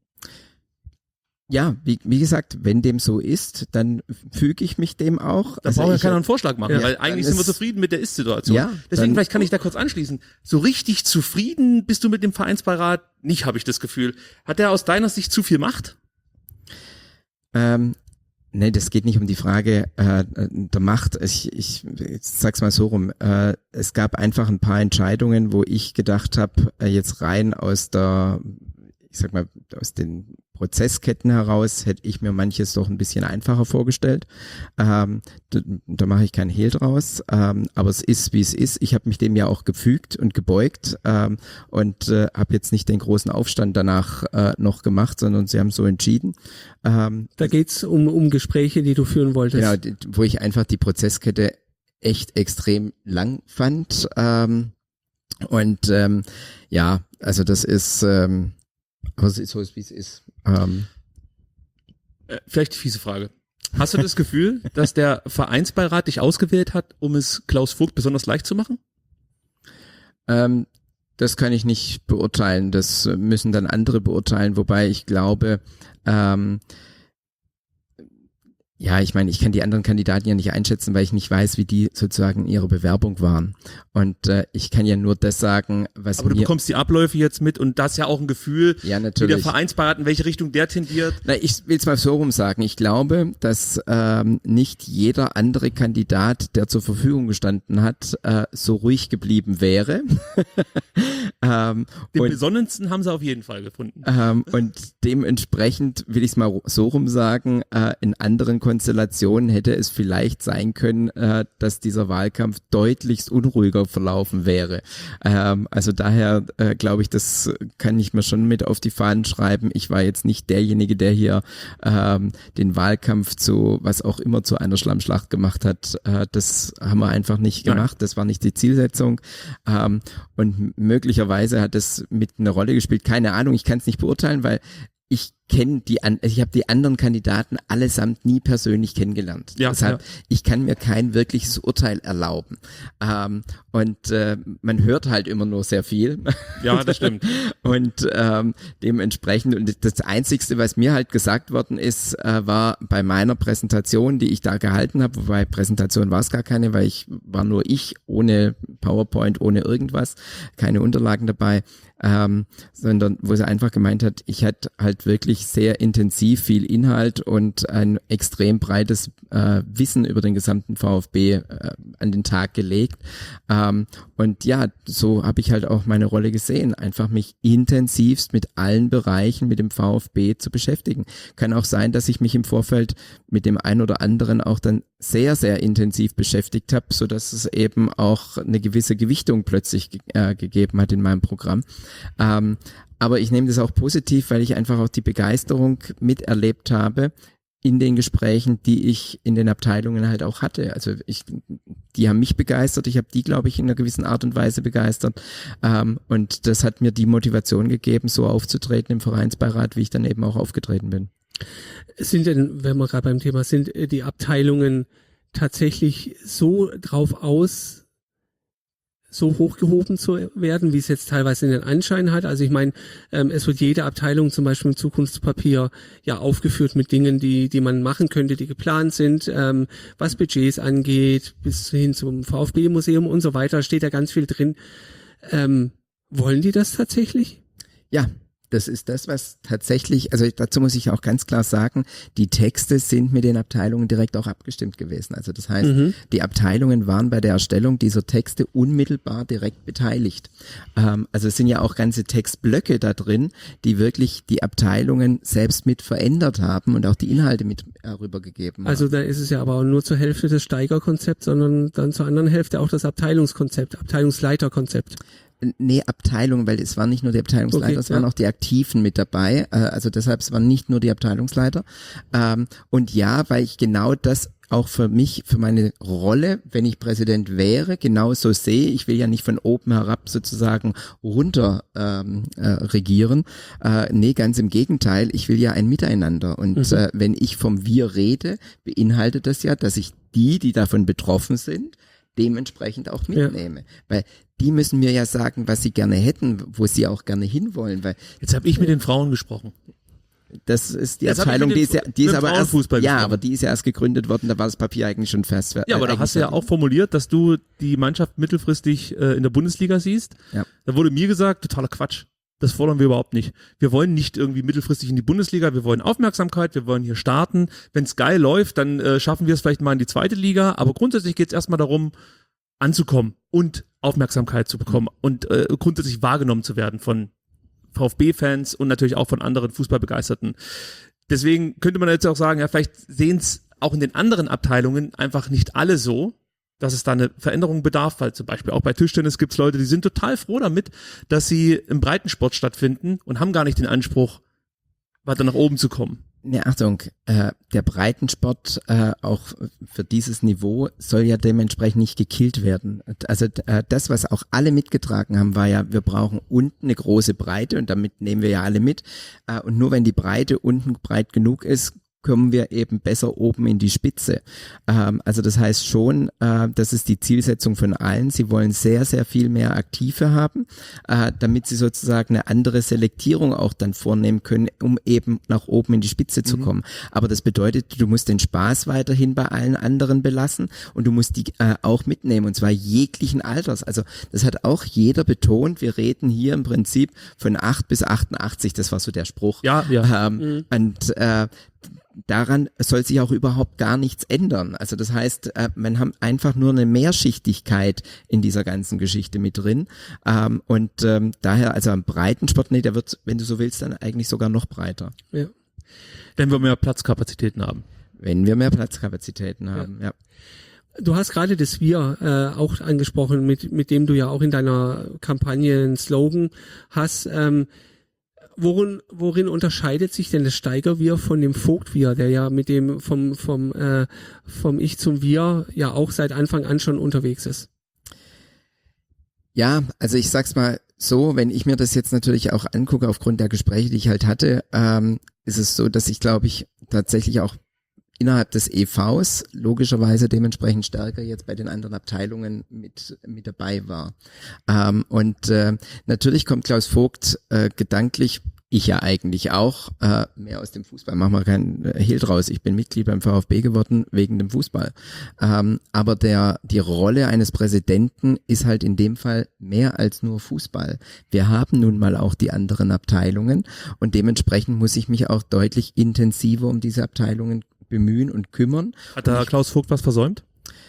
Ja, wie, wie gesagt, wenn dem so ist, dann füge ich mich dem auch. Da also braucht ja keiner einen Vorschlag machen, ja, weil eigentlich sind wir zufrieden mit der Ist-Situation. Ja, deswegen, vielleicht kann ich da kurz anschließen. So richtig zufrieden bist du mit dem Vereinsbeirat? Nicht, habe ich das Gefühl. Hat der aus deiner Sicht zu viel Macht? Ähm, Nee, das geht nicht um die Frage äh, der Macht. Ich, ich, ich sag's mal so rum. Äh, es gab einfach ein paar Entscheidungen, wo ich gedacht habe, äh, jetzt rein aus der, ich sag mal, aus den Prozessketten heraus hätte ich mir manches doch ein bisschen einfacher vorgestellt. Ähm, da, da mache ich keinen Hehl draus. Ähm, aber es ist, wie es ist. Ich habe mich dem ja auch gefügt und gebeugt ähm, und äh, habe jetzt nicht den großen Aufstand danach äh, noch gemacht, sondern sie haben so entschieden. Ähm, da geht's um, um Gespräche, die du führen wolltest. Genau, die, wo ich einfach die Prozesskette echt extrem lang fand. Ähm, und ähm, ja, also das ist... Ähm, aber es ist so, wie es ist. Ähm. Äh, vielleicht die fiese Frage. Hast du das Gefühl, dass der Vereinsbeirat dich ausgewählt hat, um es Klaus Vogt besonders leicht zu machen? Ähm, das kann ich nicht beurteilen. Das müssen dann andere beurteilen. Wobei ich glaube, ähm, ja, ich meine, ich kann die anderen Kandidaten ja nicht einschätzen, weil ich nicht weiß, wie die sozusagen in ihrer Bewerbung waren. Und äh, ich kann ja nur das sagen, was Aber mir... du bekommst die Abläufe jetzt mit und das ja auch ein Gefühl, ja, natürlich. Wie der Vereinsbeirat, in welche Richtung der tendiert. Na, ich will es mal so rum sagen. Ich glaube, dass ähm, nicht jeder andere Kandidat, der zur Verfügung gestanden hat, äh, so ruhig geblieben wäre. ähm, Den und, besonnensten haben sie auf jeden Fall gefunden. Ähm, und dementsprechend will ich es mal so rum sagen, äh, in anderen Konstellationen hätte es vielleicht sein können, äh, dass dieser Wahlkampf deutlichst unruhiger verlaufen wäre. Ähm, also daher äh, glaube ich, das kann ich mir schon mit auf die Fahnen schreiben. Ich war jetzt nicht derjenige, der hier ähm, den Wahlkampf zu was auch immer zu einer Schlammschlacht gemacht hat. Äh, das haben wir einfach nicht gemacht. Nein. Das war nicht die Zielsetzung. Ähm, und möglicherweise hat es mit einer Rolle gespielt. Keine Ahnung, ich kann es nicht beurteilen, weil ich kenne die an, ich habe die anderen Kandidaten allesamt nie persönlich kennengelernt. Ja, Deshalb, ja. ich kann mir kein wirkliches Urteil erlauben. Ähm, und äh, man hört halt immer nur sehr viel. Ja, das stimmt. Und ähm, dementsprechend, und das Einzigste, was mir halt gesagt worden ist, äh, war bei meiner Präsentation, die ich da gehalten habe, wobei Präsentation war es gar keine, weil ich war nur ich, ohne PowerPoint, ohne irgendwas, keine Unterlagen dabei, ähm, sondern wo sie einfach gemeint hat, ich hätte halt wirklich sehr intensiv viel Inhalt und ein extrem breites äh, Wissen über den gesamten VfB äh, an den Tag gelegt. Ähm, und ja, so habe ich halt auch meine Rolle gesehen, einfach mich intensivst mit allen Bereichen mit dem VfB zu beschäftigen. Kann auch sein, dass ich mich im Vorfeld mit dem einen oder anderen auch dann sehr, sehr intensiv beschäftigt habe, so dass es eben auch eine gewisse Gewichtung plötzlich äh, gegeben hat in meinem Programm. Ähm, aber ich nehme das auch positiv, weil ich einfach auch die Begeisterung miterlebt habe in den Gesprächen, die ich in den Abteilungen halt auch hatte. Also ich, die haben mich begeistert, ich habe die, glaube ich, in einer gewissen Art und Weise begeistert. Ähm, und das hat mir die Motivation gegeben, so aufzutreten im Vereinsbeirat, wie ich dann eben auch aufgetreten bin. Sind denn, wenn wir gerade beim Thema sind, die Abteilungen tatsächlich so drauf aus, so hochgehoben zu werden, wie es jetzt teilweise in den Anschein hat? Also ich meine, ähm, es wird jede Abteilung zum Beispiel im Zukunftspapier ja aufgeführt mit Dingen, die die man machen könnte, die geplant sind, ähm, was Budgets angeht, bis hin zum VfB-Museum und so weiter, steht da ganz viel drin. Ähm, wollen die das tatsächlich? Ja. Das ist das, was tatsächlich, also dazu muss ich auch ganz klar sagen, die Texte sind mit den Abteilungen direkt auch abgestimmt gewesen. Also das heißt, mhm. die Abteilungen waren bei der Erstellung dieser Texte unmittelbar direkt beteiligt. Ähm, also es sind ja auch ganze Textblöcke da drin, die wirklich die Abteilungen selbst mit verändert haben und auch die Inhalte mit äh, rübergegeben haben. Also da ist es ja aber auch nur zur Hälfte das Steigerkonzept, sondern dann zur anderen Hälfte auch das Abteilungskonzept, Abteilungsleiterkonzept. Nee, Abteilung, weil es waren nicht nur die Abteilungsleiter, okay, es waren ja. auch die Aktiven mit dabei, also deshalb, es waren nicht nur die Abteilungsleiter. Und ja, weil ich genau das auch für mich, für meine Rolle, wenn ich Präsident wäre, genau so sehe. Ich will ja nicht von oben herab sozusagen runter ähm, äh, regieren. Äh, nee, ganz im Gegenteil. Ich will ja ein Miteinander. Und mhm. äh, wenn ich vom Wir rede, beinhaltet das ja, dass ich die, die davon betroffen sind, dementsprechend auch mitnehme. Ja. Weil die müssen mir ja sagen, was sie gerne hätten, wo sie auch gerne hinwollen. Weil jetzt habe ich mit den Frauen gesprochen. Das ist die Jetzt Abteilung, die ist ja, die ist aber erst, ja, aber die ist ja erst gegründet worden, da war das Papier eigentlich schon fest. Ja, aber äh, da hast du ja auch formuliert, dass du die Mannschaft mittelfristig äh, in der Bundesliga siehst. Ja. Da wurde mir gesagt, totaler Quatsch. Das fordern wir überhaupt nicht. Wir wollen nicht irgendwie mittelfristig in die Bundesliga, wir wollen Aufmerksamkeit, wir wollen hier starten. Wenn es geil läuft, dann äh, schaffen wir es vielleicht mal in die zweite Liga, aber grundsätzlich geht es erstmal darum, anzukommen und Aufmerksamkeit zu bekommen mhm. und äh, grundsätzlich wahrgenommen zu werden von VfB-Fans und natürlich auch von anderen Fußballbegeisterten. Deswegen könnte man jetzt auch sagen, ja, vielleicht sehen es auch in den anderen Abteilungen einfach nicht alle so, dass es da eine Veränderung bedarf, weil zum Beispiel auch bei Tischtennis gibt es Leute, die sind total froh damit, dass sie im Breitensport stattfinden und haben gar nicht den Anspruch, weiter nach oben zu kommen. Ne, Achtung, äh, der Breitensport äh, auch für dieses Niveau soll ja dementsprechend nicht gekillt werden. Also äh, das, was auch alle mitgetragen haben, war ja, wir brauchen unten eine große Breite und damit nehmen wir ja alle mit. Äh, und nur wenn die Breite unten breit genug ist, kommen wir eben besser oben in die Spitze. Ähm, also das heißt schon, äh, das ist die Zielsetzung von allen. Sie wollen sehr, sehr viel mehr Aktive haben, äh, damit sie sozusagen eine andere Selektierung auch dann vornehmen können, um eben nach oben in die Spitze zu mhm. kommen. Aber das bedeutet, du musst den Spaß weiterhin bei allen anderen belassen und du musst die äh, auch mitnehmen, und zwar jeglichen Alters. Also das hat auch jeder betont. Wir reden hier im Prinzip von acht bis achtundachtzig, das war so der Spruch. Ja, ja. Ähm, mhm. Und äh, daran soll sich auch überhaupt gar nichts ändern. Also das heißt, äh, man hat einfach nur eine Mehrschichtigkeit in dieser ganzen Geschichte mit drin. Ähm, und ähm, daher, also am Breitensport, nee, der wird, wenn du so willst, dann eigentlich sogar noch breiter. Ja. Wenn wir mehr Platzkapazitäten haben. Wenn wir mehr Platzkapazitäten haben, ja. ja. Du hast gerade das Wir äh, auch angesprochen, mit mit dem du ja auch in deiner Kampagne einen Slogan hast. Ähm, Worin, worin unterscheidet sich denn das Steiger-Wir von dem Vogt-Wir, der ja mit dem vom vom äh, vom Ich zum Wir ja auch seit Anfang an schon unterwegs ist? Ja, also ich sag's mal so, wenn ich mir das jetzt natürlich auch angucke aufgrund der Gespräche, die ich halt hatte, ähm, ist es so, dass ich glaube ich tatsächlich auch innerhalb des E Vs logischerweise dementsprechend stärker jetzt bei den anderen Abteilungen mit mit dabei war. Ähm, und äh, natürlich kommt Klaus Vogt äh, gedanklich, ich ja eigentlich auch, äh, mehr aus dem Fußball. Mach mal keinen Hehl draus. Ich bin Mitglied beim VfB geworden wegen dem Fußball. Ähm, aber der die Rolle eines Präsidenten ist halt in dem Fall mehr als nur Fußball. Wir haben nun mal auch die anderen Abteilungen und dementsprechend muss ich mich auch deutlich intensiver um diese Abteilungen bemühen und kümmern. Hat da Klaus Vogt was versäumt?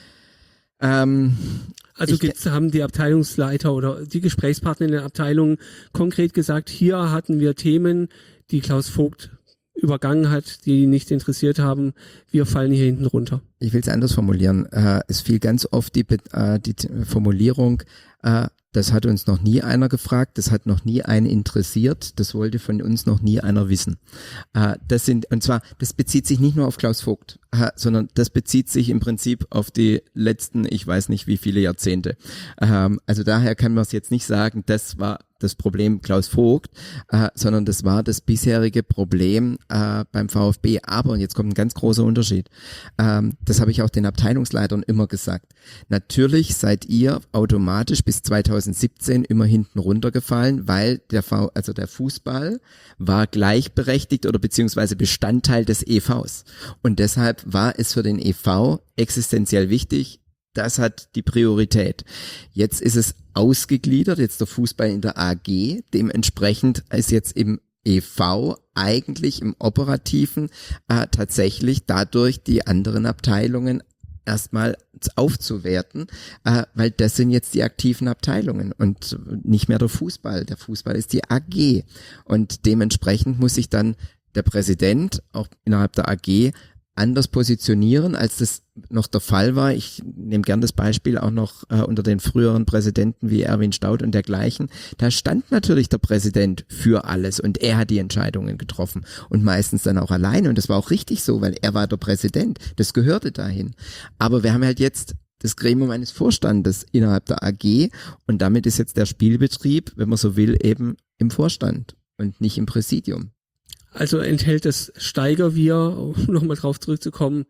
Ähm, Also ich, gibt's, haben die Abteilungsleiter oder die Gesprächspartner in den Abteilungen konkret gesagt, hier hatten wir Themen, die Klaus Vogt übergangen hat, die ihn nicht interessiert haben, wir fallen hier hinten runter. Ich will es anders formulieren. Äh, es fiel ganz oft die, äh, die Formulierung, äh, das hat uns noch nie einer gefragt, das hat noch nie einen interessiert, das wollte von uns noch nie einer wissen. Äh, das sind, und zwar, das bezieht sich nicht nur auf Klaus Vogt, äh, sondern das bezieht sich im Prinzip auf die letzten, ich weiß nicht wie viele Jahrzehnte. Ähm, also daher kann man es jetzt nicht sagen, das war das Problem Klaus Vogt, äh, sondern das war das bisherige Problem äh, beim VfB. Aber, und jetzt kommt ein ganz großer Unterschied, ähm, das habe ich auch den Abteilungsleitern immer gesagt. Natürlich seid ihr automatisch bis zweitausendsiebzehn immer hinten runtergefallen, weil der V, also der Fußball war gleichberechtigt oder beziehungsweise Bestandteil des E Vs. Und deshalb war es für den E V existenziell wichtig. Das hat die Priorität. Jetzt ist es ausgegliedert, jetzt der Fußball in der A G. Dementsprechend ist jetzt im E V eigentlich im Operativen äh, tatsächlich dadurch die anderen Abteilungen erstmal aufzuwerten, äh, weil das sind jetzt die aktiven Abteilungen und nicht mehr der Fußball. Der Fußball ist die A G und dementsprechend muss sich dann der Präsident auch innerhalb der A G anders positionieren, als das noch der Fall war. Ich nehme gern das Beispiel auch noch äh, unter den früheren Präsidenten wie Erwin Staudt und dergleichen. Da stand natürlich der Präsident für alles und er hat die Entscheidungen getroffen und meistens dann auch alleine und das war auch richtig so, weil er war der Präsident. Das gehörte dahin. Aber wir haben halt jetzt das Gremium eines Vorstandes innerhalb der A G und damit ist jetzt der Spielbetrieb, wenn man so will, eben im Vorstand und nicht im Präsidium. Also enthält das Steiger-Wir, um nochmal drauf zurückzukommen,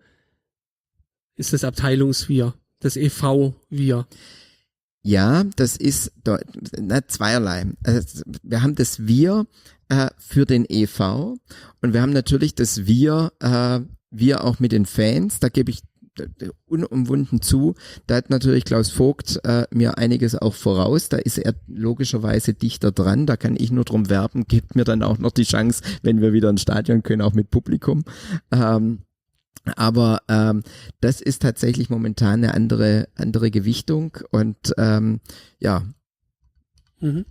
ist das Abteilungs-Wir, das E V-Wir. Ja, das ist na, zweierlei. Also wir haben das Wir äh, für den E V und wir haben natürlich das Wir, äh, Wir auch mit den Fans. Da gebe ich unumwunden zu. Da hat natürlich Klaus Vogt äh, mir einiges auch voraus. Da ist er logischerweise dichter dran. Da kann ich nur drum werben. Gibt mir dann auch noch die Chance, wenn wir wieder ins Stadion können, auch mit Publikum. Ähm, aber ähm, das ist tatsächlich momentan eine andere andere Gewichtung und ähm, ja. Mhm.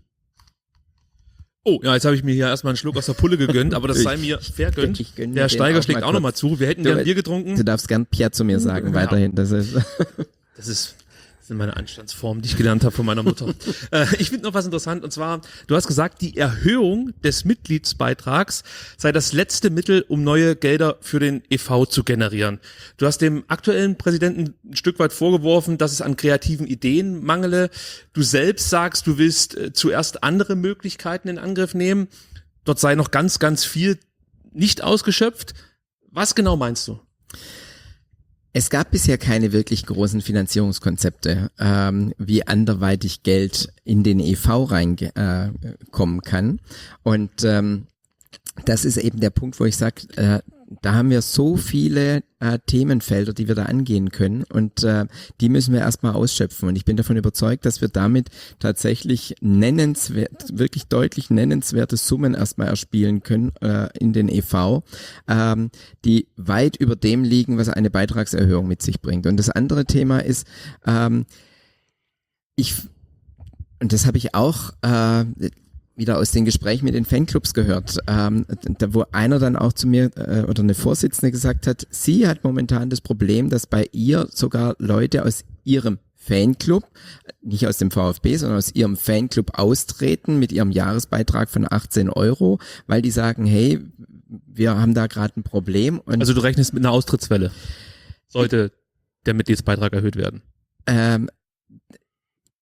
Oh, ja, jetzt habe ich mir hier erstmal einen Schluck aus der Pulle gegönnt, aber das sei mir vergönnt. Ich gönn mir Der den Steiger auch schlägt mal auch kurz. nochmal zu. Wir hätten Du, gern Bier getrunken. Du darfst gern Pierre zu mir sagen, Ja. weiterhin. Das ist Das ist, das sind meine Anstandsformen, die ich gelernt habe von meiner Mutter. äh, ich finde noch was interessant, und zwar, du hast gesagt, die Erhöhung des Mitgliedsbeitrags sei das letzte Mittel, um neue Gelder für den E V zu generieren. Du hast dem aktuellen Präsidenten ein Stück weit vorgeworfen, dass es an kreativen Ideen mangele. Du selbst sagst, du willst äh, zuerst andere Möglichkeiten in Angriff nehmen. Dort sei noch ganz, ganz viel nicht ausgeschöpft. Was genau meinst du? Es gab bisher keine wirklich großen Finanzierungskonzepte, ähm, wie anderweitig Geld in den E V reinkommen äh, kann. Und ähm, das ist eben der Punkt, wo ich sage, äh, da haben wir so viele äh, Themenfelder, die wir da angehen können und äh, die müssen wir erstmal ausschöpfen. Und ich bin davon überzeugt, dass wir damit tatsächlich nennenswert, wirklich deutlich nennenswerte Summen erstmal erspielen können äh, in den E V, ähm, die weit über dem liegen, was eine Beitragserhöhung mit sich bringt. Und das andere Thema ist, ähm, ich, und das habe ich auch äh, wieder aus den Gesprächen mit den Fanclubs gehört, ähm, da wo einer dann auch zu mir äh, oder eine Vorsitzende gesagt hat, sie hat momentan das Problem, dass bei ihr sogar Leute aus ihrem Fanclub, nicht aus dem VfB, sondern aus ihrem Fanclub austreten mit ihrem Jahresbeitrag von achtzehn Euro, weil die sagen, hey, wir haben da gerade ein Problem. Und Also du rechnest mit einer Austrittswelle. Sollte der Mitgliedsbeitrag erhöht werden? Ähm,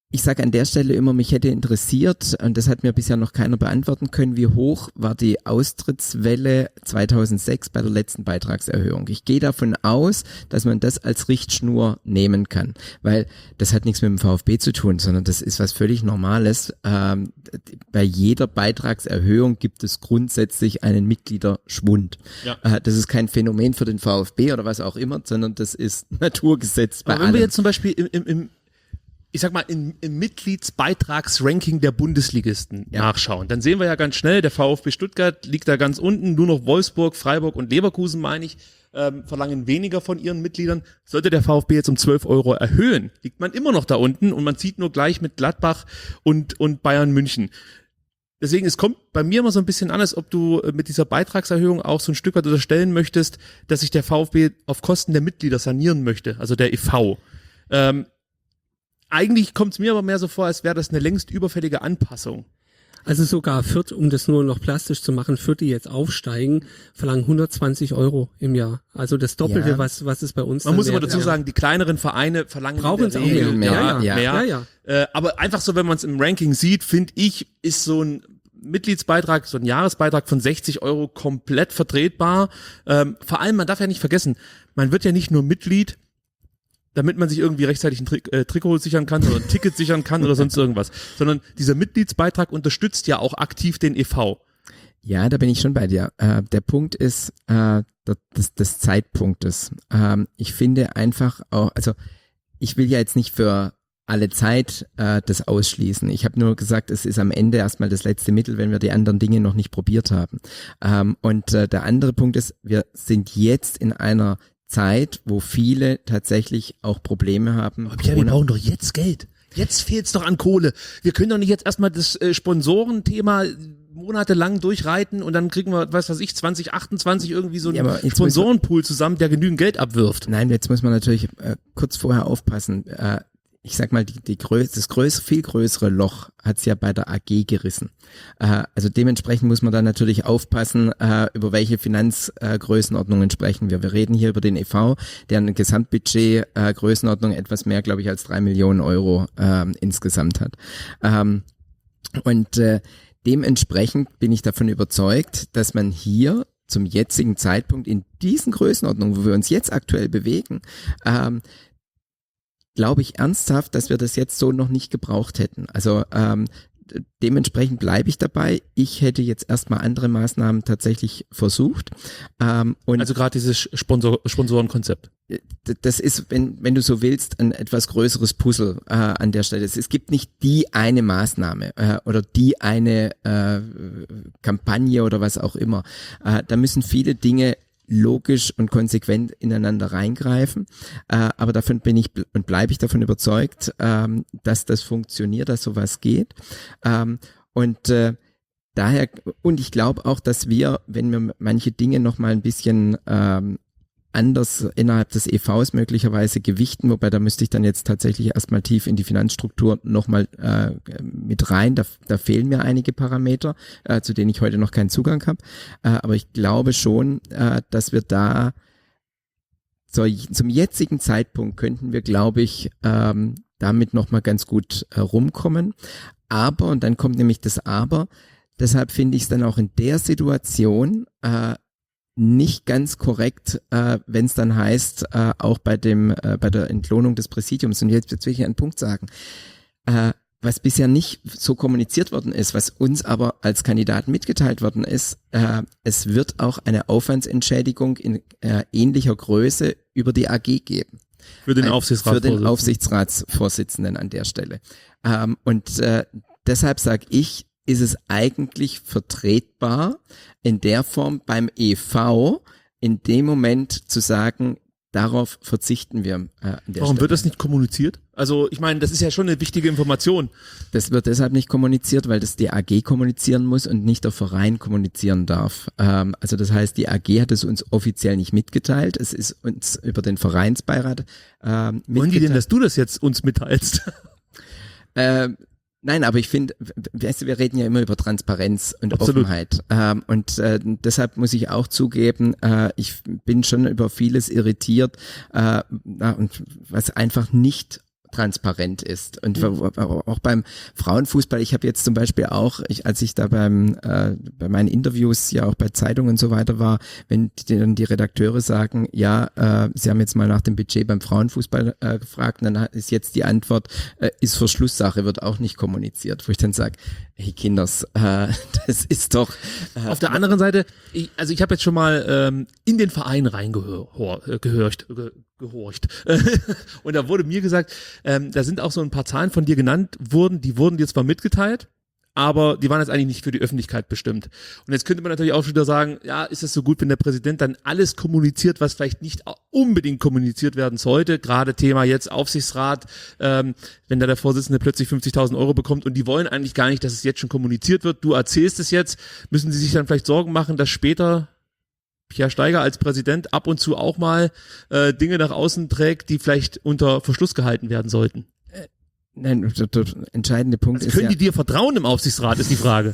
Ich sage an der Stelle immer, mich hätte interessiert, und das hat mir bisher noch keiner beantworten können, wie hoch war die Austrittswelle zweitausendsechs bei der letzten Beitragserhöhung. Ich gehe davon aus, dass man das als Richtschnur nehmen kann, weil das hat nichts mit dem VfB zu tun, sondern das ist was völlig Normales. Ähm, bei jeder Beitragserhöhung gibt es grundsätzlich einen Mitgliederschwund. Ja. Äh, das ist kein Phänomen für den VfB oder was auch immer, sondern das ist Naturgesetz bei Aber wenn allen. wir jetzt zum Beispiel im, im, im ich sag mal, im, im Mitgliedsbeitragsranking der Bundesligisten ja. nachschauen, dann sehen wir ja ganz schnell, der VfB Stuttgart liegt da ganz unten, nur noch Wolfsburg, Freiburg und Leverkusen, meine ich, ähm, verlangen weniger von ihren Mitgliedern. Sollte der VfB jetzt um zwölf Euro erhöhen, liegt man immer noch da unten und man zieht nur gleich mit Gladbach und, und Bayern München. Deswegen, es kommt bei mir immer so ein bisschen an, als ob du mit dieser Beitragserhöhung auch so ein Stück weit unterstellen möchtest, dass sich der VfB auf Kosten der Mitglieder sanieren möchte, also der E V. Ähm, Eigentlich kommt es mir aber mehr so vor, als wäre das eine längst überfällige Anpassung. Also sogar Fürth, um das nur noch plastisch zu machen, Fürth, die jetzt aufsteigen, verlangen hundertzwanzig Euro im Jahr. Also das Doppelte, ja. was was es bei uns Man muss aber wert, dazu ja. sagen, die kleineren Vereine verlangen brauchen es auch mehr. mehr. Ja, ja. ja. ja, ja. Äh, aber einfach so, wenn man es im Ranking sieht, finde ich, ist so ein Mitgliedsbeitrag, so ein Jahresbeitrag von sechzig Euro komplett vertretbar. Ähm, vor allem, man darf ja nicht vergessen, man wird ja nicht nur Mitglied, damit man sich irgendwie rechtzeitig ein Tri- äh, Trikot sichern kann oder ein Ticket sichern kann oder sonst irgendwas. Sondern dieser Mitgliedsbeitrag unterstützt ja auch aktiv den E V. Ja, da bin ich schon bei dir. Äh, der Punkt ist äh, des, des Zeitpunktes. Ähm, ich finde einfach auch, also ich will ja jetzt nicht für alle Zeit äh, das ausschließen. Ich habe nur gesagt, es ist am Ende erstmal das letzte Mittel, wenn wir die anderen Dinge noch nicht probiert haben. Ähm, und äh, der andere Punkt ist, wir sind jetzt in einer Zeit, wo viele tatsächlich auch Probleme haben. Aber ja, wir brauchen doch jetzt Geld. Jetzt fehlt's doch an Kohle. Wir können doch nicht jetzt erstmal das äh, Sponsorenthema monatelang durchreiten und dann kriegen wir, was weiß ich, zwanzig achtundzwanzig irgendwie so einen ja, Sponsorenpool zusammen, der genügend Geld abwirft. Nein, jetzt muss man natürlich äh, kurz vorher aufpassen. Äh, ich sag mal, die, die größ, das größ, viel größere Loch hat's ja bei der A G gerissen. Äh, also dementsprechend muss man da natürlich aufpassen, äh, über welche Finanzgrößenordnungen äh, sprechen wir. Wir reden hier über den E V, der eine Gesamtbudget äh, Größenordnung etwas mehr, glaube ich, als drei Millionen Euro äh, insgesamt hat. Ähm, und äh, dementsprechend bin ich davon überzeugt, dass man hier zum jetzigen Zeitpunkt in diesen Größenordnungen, wo wir uns jetzt aktuell bewegen, ähm, glaube ich ernsthaft, dass wir das jetzt so noch nicht gebraucht hätten. Also ähm, dementsprechend bleibe ich dabei. Ich hätte jetzt erstmal andere Maßnahmen tatsächlich versucht. Ähm, und also gerade dieses Sponsor- Sponsorenkonzept. Das ist, wenn, wenn du so willst, ein etwas größeres Puzzle äh, an der Stelle. Es gibt nicht die eine Maßnahme äh, oder die eine äh, Kampagne oder was auch immer. Äh, da müssen viele Dinge logisch und konsequent ineinander reingreifen, äh, aber davon bin ich und bleibe ich davon überzeugt, ähm, dass das funktioniert, dass sowas geht, ähm, und äh, daher, und ich glaube auch, dass wir, wenn wir manche Dinge noch mal ein bisschen ähm, anders innerhalb des E Vs möglicherweise gewichten, wobei da müsste ich dann jetzt tatsächlich erstmal tief in die Finanzstruktur nochmal äh, mit rein. Da, da fehlen mir einige Parameter, äh, zu denen ich heute noch keinen Zugang habe. Äh, aber ich glaube schon, äh, dass wir da so, zum jetzigen Zeitpunkt könnten wir, glaube ich, ähm, damit nochmal ganz gut äh, rumkommen. Aber, und dann kommt nämlich das Aber, deshalb finde ich es dann auch in der Situation äh, nicht ganz korrekt, äh, wenn es dann heißt, äh, auch bei dem äh, bei der Entlohnung des Präsidiums, und jetzt, jetzt will ich einen Punkt sagen, äh, was bisher nicht so kommuniziert worden ist, was uns aber als Kandidaten mitgeteilt worden ist, äh, es wird auch eine Aufwandsentschädigung in äh, ähnlicher Größe über die A G geben. Für den Aufsichtsratsvorsitzenden. Für den Aufsichtsratsvorsitzenden an der Stelle. Ähm, und äh, deshalb sage ich, ist es eigentlich vertretbar, in der Form beim E V in dem Moment zu sagen, darauf verzichten wir äh, an der Warum Stelle. wird das nicht kommuniziert? Also ich meine, das ist ja schon eine wichtige Information. Das wird deshalb nicht kommuniziert, weil das die A G kommunizieren muss und nicht der Verein kommunizieren darf. Ähm, also das heißt, die A G hat es uns offiziell nicht mitgeteilt. Es ist uns über den Vereinsbeirat äh, mitgeteilt. Wollen die denn, dass du das jetzt uns mitteilst? äh, Nein, aber ich finde, weißt du, wir reden ja immer über Transparenz und Absolut. Offenheit. Ähm, und äh, deshalb muss ich auch zugeben, äh, ich bin schon über vieles irritiert, äh, na, und was einfach nicht transparent ist. Und auch beim Frauenfußball, ich habe jetzt zum Beispiel auch, ich, als ich da beim äh, bei meinen Interviews ja auch bei Zeitungen und so weiter war, wenn die, dann die Redakteure sagen, ja, äh, sie haben jetzt mal nach dem Budget beim Frauenfußball äh, gefragt, und dann ist jetzt die Antwort, äh, ist Verschlusssache, wird auch nicht kommuniziert, wo ich dann sage, hey Kinders, äh, das ist doch... Äh, Auf der anderen Seite, ich, also ich habe jetzt schon mal ähm, in den Verein reingehorcht, äh, gehorcht, ge, gehorcht. Und da wurde mir gesagt, ähm, da sind auch so ein paar Zahlen von dir genannt worden, die wurden dir zwar mitgeteilt, aber die waren jetzt eigentlich nicht für die Öffentlichkeit bestimmt. Und jetzt könnte man natürlich auch schon wieder sagen, ja, ist es so gut, wenn der Präsident dann alles kommuniziert, was vielleicht nicht unbedingt kommuniziert werden sollte, gerade Thema jetzt Aufsichtsrat, ähm, wenn da der Vorsitzende plötzlich fünfzigtausend Euro bekommt und die wollen eigentlich gar nicht, dass es jetzt schon kommuniziert wird, du erzählst es jetzt, müssen sie sich dann vielleicht Sorgen machen, dass später Pierre Steiger als Präsident ab und zu auch mal äh, Dinge nach außen trägt, die vielleicht unter Verschluss gehalten werden sollten? Nein, der, der entscheidende Punkt also ist können ja, die dir vertrauen im Aufsichtsrat, ist die Frage.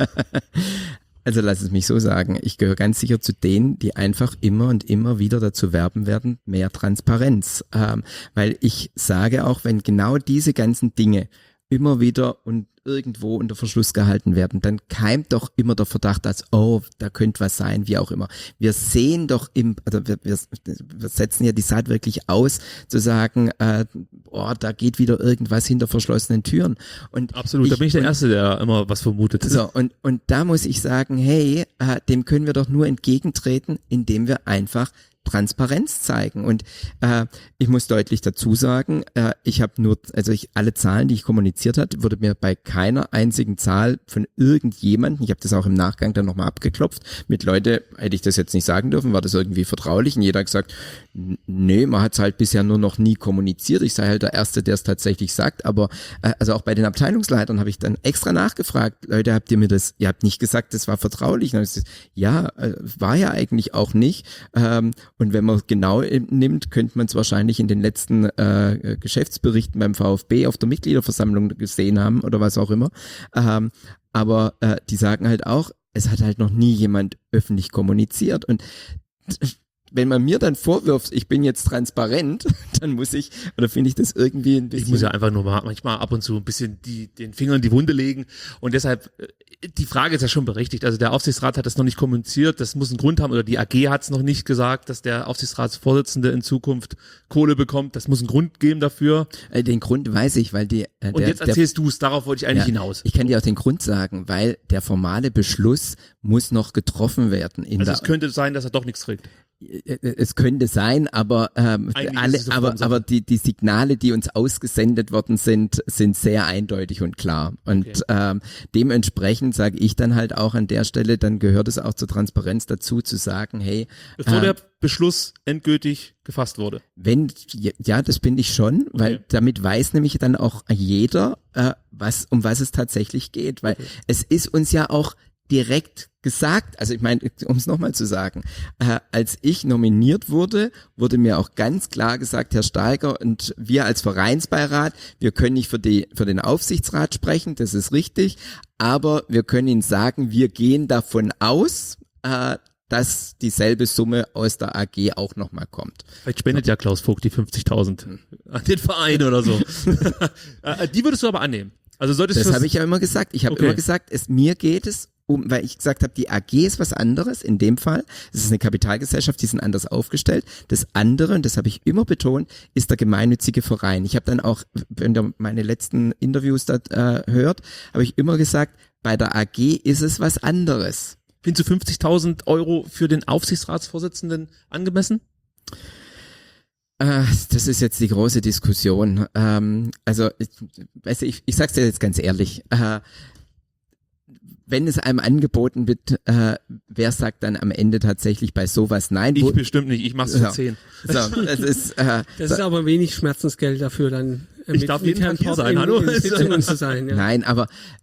Also lass es mich so sagen, ich gehöre ganz sicher zu denen, die einfach immer und immer wieder dazu werben werden, mehr Transparenz. Ähm, weil ich sage auch, wenn genau diese ganzen Dinge immer wieder und irgendwo unter Verschluss gehalten werden, dann keimt doch immer der Verdacht, als oh, da könnte was sein, wie auch immer. Wir sehen doch im, also wir, wir, wir setzen ja die Saat wirklich aus, zu sagen, äh, oh, da geht wieder irgendwas hinter verschlossenen Türen. Und absolut, ich, da bin ich der Erste, der immer was vermutet. So, und, und da muss ich sagen, hey, äh, dem können wir doch nur entgegentreten, indem wir einfach Transparenz zeigen. Und äh, ich muss deutlich dazu sagen, äh, ich habe nur, also ich alle Zahlen, die ich kommuniziert hatte, wurde mir bei keiner einzigen Zahl von irgendjemandem, ich habe das auch im Nachgang dann nochmal abgeklopft, mit Leute, hätte ich das jetzt nicht sagen dürfen, war das irgendwie vertraulich, und jeder hat gesagt, nee, man hat es halt bisher nur noch nie kommuniziert, ich sei halt der Erste, der es tatsächlich sagt, aber äh, also auch bei den Abteilungsleitern habe ich dann extra nachgefragt, Leute, habt ihr mir das, ihr habt nicht gesagt, das war vertraulich, und ich gesagt, ja, äh, war ja eigentlich auch nicht, ähm, und wenn man es genau nimmt, könnte man es wahrscheinlich in den letzten äh, Geschäftsberichten beim VfB auf der Mitgliederversammlung gesehen haben oder was auch immer. Ähm, aber äh, die sagen halt auch, es hat halt noch nie jemand öffentlich kommuniziert. Und wenn man mir dann vorwirft, ich bin jetzt transparent, dann muss ich, oder finde ich das irgendwie ein bisschen... Ich muss ja einfach nur mal, manchmal ab und zu ein bisschen die, den Finger in die Wunde legen, und deshalb, die Frage ist ja schon berechtigt, also der Aufsichtsrat hat das noch nicht kommuniziert, das muss einen Grund haben, oder die A G hat es noch nicht gesagt, dass der Aufsichtsratsvorsitzende in Zukunft Kohle bekommt, das muss einen Grund geben dafür. Äh, den Grund weiß ich, weil die... Äh, der, und jetzt erzählst du es, darauf wollte ich eigentlich ja, hinaus. Ich kann dir auch den Grund sagen, weil der formale Beschluss muss noch getroffen werden. In also der, es könnte sein, dass er doch nichts kriegt. Es könnte sein, aber ähm, alle, aber aber die die Signale, die uns ausgesendet worden sind, sind sehr eindeutig und klar. Und okay. ähm, dementsprechend sage ich dann halt auch an der Stelle, dann gehört es auch zur Transparenz dazu, zu sagen, hey, bevor äh, der Beschluss endgültig gefasst wurde. Wenn ja, das bin ich schon, okay. weil damit weiß nämlich dann auch jeder, äh, was um was es tatsächlich geht, weil okay. es ist uns ja auch direkt gesagt, also ich meine, um es nochmal zu sagen, äh, als ich nominiert wurde, wurde mir auch ganz klar gesagt, Herr Steiger und wir als Vereinsbeirat, wir können nicht für die für den Aufsichtsrat sprechen, das ist richtig, aber wir können Ihnen sagen, wir gehen davon aus, äh, dass dieselbe Summe aus der A G auch nochmal kommt. Vielleicht spendet ja Klaus Vogt die fünfzigtausend an den Verein oder so. Die würdest du aber annehmen. Also solltest das habe ich ja immer gesagt. Ich habe okay. immer gesagt, es mir geht es um, weil ich gesagt habe, die A G ist was anderes in dem Fall. Es ist eine Kapitalgesellschaft, die sind anders aufgestellt. Das andere, und das habe ich immer betont, ist der gemeinnützige Verein. Ich habe dann auch, wenn ihr meine letzten Interviews da äh, hört, habe ich immer gesagt, bei der A G ist es was anderes. Findest du fünfzigtausend Euro für den Aufsichtsratsvorsitzenden angemessen? Äh, das ist jetzt die große Diskussion. Ähm, also, ich, weißt du, ich, ich sag's dir jetzt ganz ehrlich. Äh, wenn es einem angeboten wird, äh, wer sagt dann am Ende tatsächlich bei sowas nein? Ich bestimmt nicht, ich mach's für so, zehn. So, das ist, äh, das so. ist aber wenig Schmerzensgeld dafür dann. Äh, ich mit, darf mit jeden Herrn Tag hier Port sein, in, hallo? in Sitzungen zu sein. Ja. Nein, aber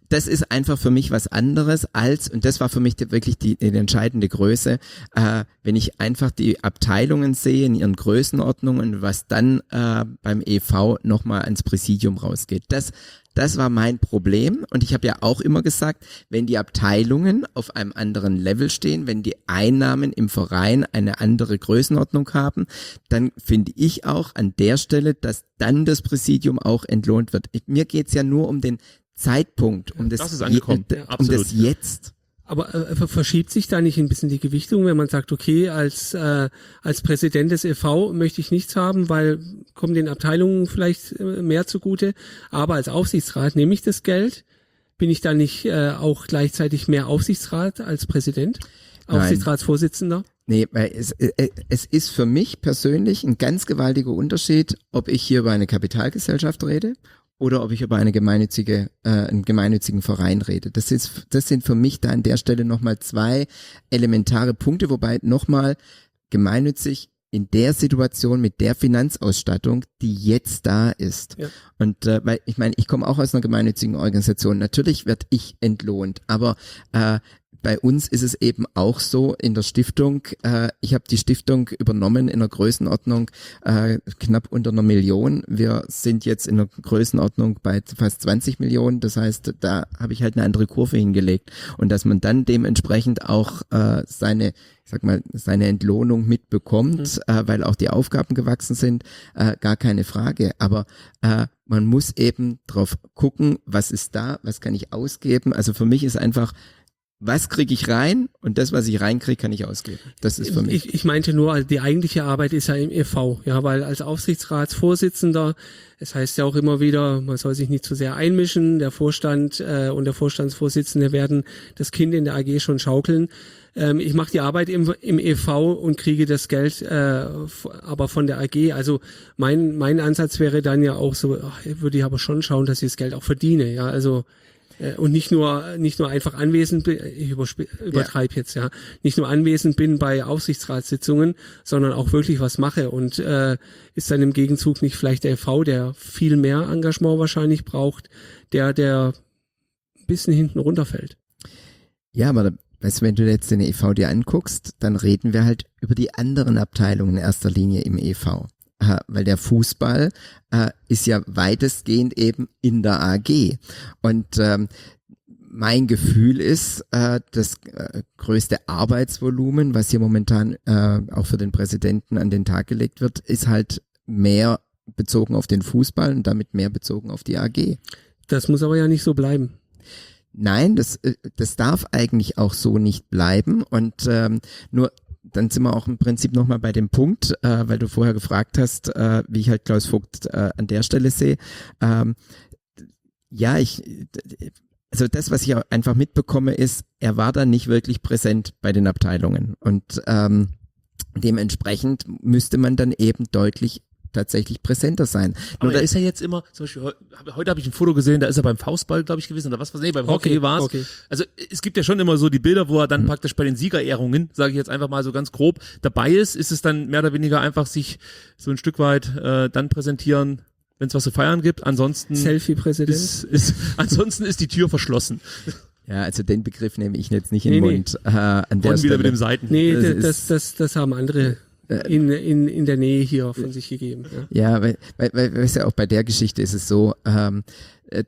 das ist einfach für mich was anderes als, und das war für mich die, wirklich die, die entscheidende Größe, äh, wenn ich einfach die Abteilungen sehe in ihren Größenordnungen, was dann äh, beim E V nochmal ans Präsidium rausgeht. Das, das war mein Problem, und ich habe ja auch immer gesagt, wenn die Abteilungen auf einem anderen Level stehen, wenn die Einnahmen im Verein eine andere Größenordnung haben, dann finde ich auch an der Stelle, dass dann das Präsidium auch entlohnt wird. Ich, mir geht's ja nur um den Zeitpunkt, um das, das ist angekommen. Je, ja, um absolut. das Jetzt. Aber äh, verschiebt sich da nicht ein bisschen die Gewichtung, wenn man sagt, okay, als äh, als Präsident des E V möchte ich nichts haben, weil kommen den Abteilungen vielleicht äh, mehr zugute, aber als Aufsichtsrat nehme ich das Geld, bin ich dann nicht äh, auch gleichzeitig mehr Aufsichtsrat als Präsident, Nein. Aufsichtsratsvorsitzender? Nee, weil es, äh, es ist für mich persönlich ein ganz gewaltiger Unterschied, ob ich hier über eine Kapitalgesellschaft rede oder ob ich über eine gemeinnützige, äh, einen gemeinnützigen Verein rede. Das ist, das sind für mich da an der Stelle nochmal zwei elementare Punkte, wobei nochmal gemeinnützig in der Situation mit der Finanzausstattung, die jetzt da ist. Ja. Und äh, weil ich meine, ich komme auch aus einer gemeinnützigen Organisation. Natürlich werde ich entlohnt, aber äh, bei uns ist es eben auch so in der Stiftung, äh, ich habe die Stiftung übernommen in einer Größenordnung äh, knapp unter einer Million. Wir sind jetzt in einer Größenordnung bei fast zwanzig Millionen. Das heißt, da habe ich halt eine andere Kurve hingelegt. Und dass man dann dementsprechend auch äh, seine, ich sag mal, seine Entlohnung mitbekommt, mhm. äh, weil auch die Aufgaben gewachsen sind, äh, gar keine Frage. Aber äh, man muss eben drauf gucken, was ist da, was kann ich ausgeben. Also für mich ist einfach, was kriege ich rein, und das, was ich reinkriege, kann ich ausgeben. Das ist für mich. Ich, ich meinte nur, also die eigentliche Arbeit ist ja im E V, ja, weil als Aufsichtsratsvorsitzender, es heißt ja auch immer wieder, man soll sich nicht zu sehr einmischen, der Vorstand äh, und der Vorstandsvorsitzende werden das Kind in der A G schon schaukeln. Ähm, ich mache die Arbeit im, im E V und kriege das Geld äh, aber von der A G. Also mein mein Ansatz wäre dann ja auch so, ach, würde ich aber schon schauen, dass ich das Geld auch verdiene, ja, also und nicht nur nicht nur einfach anwesend bin, ich übertreibe ja. jetzt, ja, nicht nur anwesend bin bei Aufsichtsratssitzungen, sondern auch wirklich was mache, und äh, ist dann im Gegenzug nicht vielleicht der E V, der viel mehr Engagement wahrscheinlich braucht, der der ein bisschen hinten runterfällt. Ja, aber weißt du, wenn du jetzt den E V dir anguckst, dann reden wir halt über die anderen Abteilungen in erster Linie im E V. Äh, weil der Fußball äh, ist ja weitestgehend eben in der A G. Und ähm, mein Gefühl ist, äh, das äh, größte Arbeitsvolumen, was hier momentan äh, auch für den Präsidenten an den Tag gelegt wird, ist halt mehr bezogen auf den Fußball und damit mehr bezogen auf die A G. Das muss aber ja nicht so bleiben. Nein, das, das darf eigentlich auch so nicht bleiben. Und ähm, nur dann sind wir auch im Prinzip nochmal bei dem Punkt, äh, weil du vorher gefragt hast, äh, wie ich halt Klaus Vogt äh, an der Stelle sehe. Ähm, ja, ich, also das, was ich einfach mitbekomme, ist, er war dann nicht wirklich präsent bei den Abteilungen. Und ähm, dementsprechend müsste man dann eben deutlich tatsächlich präsenter sein. Aber Nur da ist er jetzt immer, zum Beispiel, heute, heute habe ich ein Foto gesehen, da ist er beim Faustball, glaube ich, gewesen, oder was, was, nee, beim Hockey, Hockey war es. Okay. Also es gibt ja schon immer so die Bilder, wo er dann mhm. praktisch bei den Siegerehrungen, sage ich jetzt einfach mal so ganz grob, dabei ist. Ist es dann mehr oder weniger einfach sich so ein Stück weit äh, dann präsentieren, wenn es was zu feiern gibt. Ansonsten Selfie-Präsident. Ist, ist, ansonsten ist die Tür verschlossen. Ja, also den Begriff nehme ich jetzt nicht in nee, den Mund. Nee. Äh, an der Und wieder Stelle. mit dem Seiten. Nee, das, das, das, das haben andere in, in, in der Nähe hier von sich gegeben. Ja, ja weil, weil, weil, weißt du, auch bei der Geschichte ist es so, ähm, äh,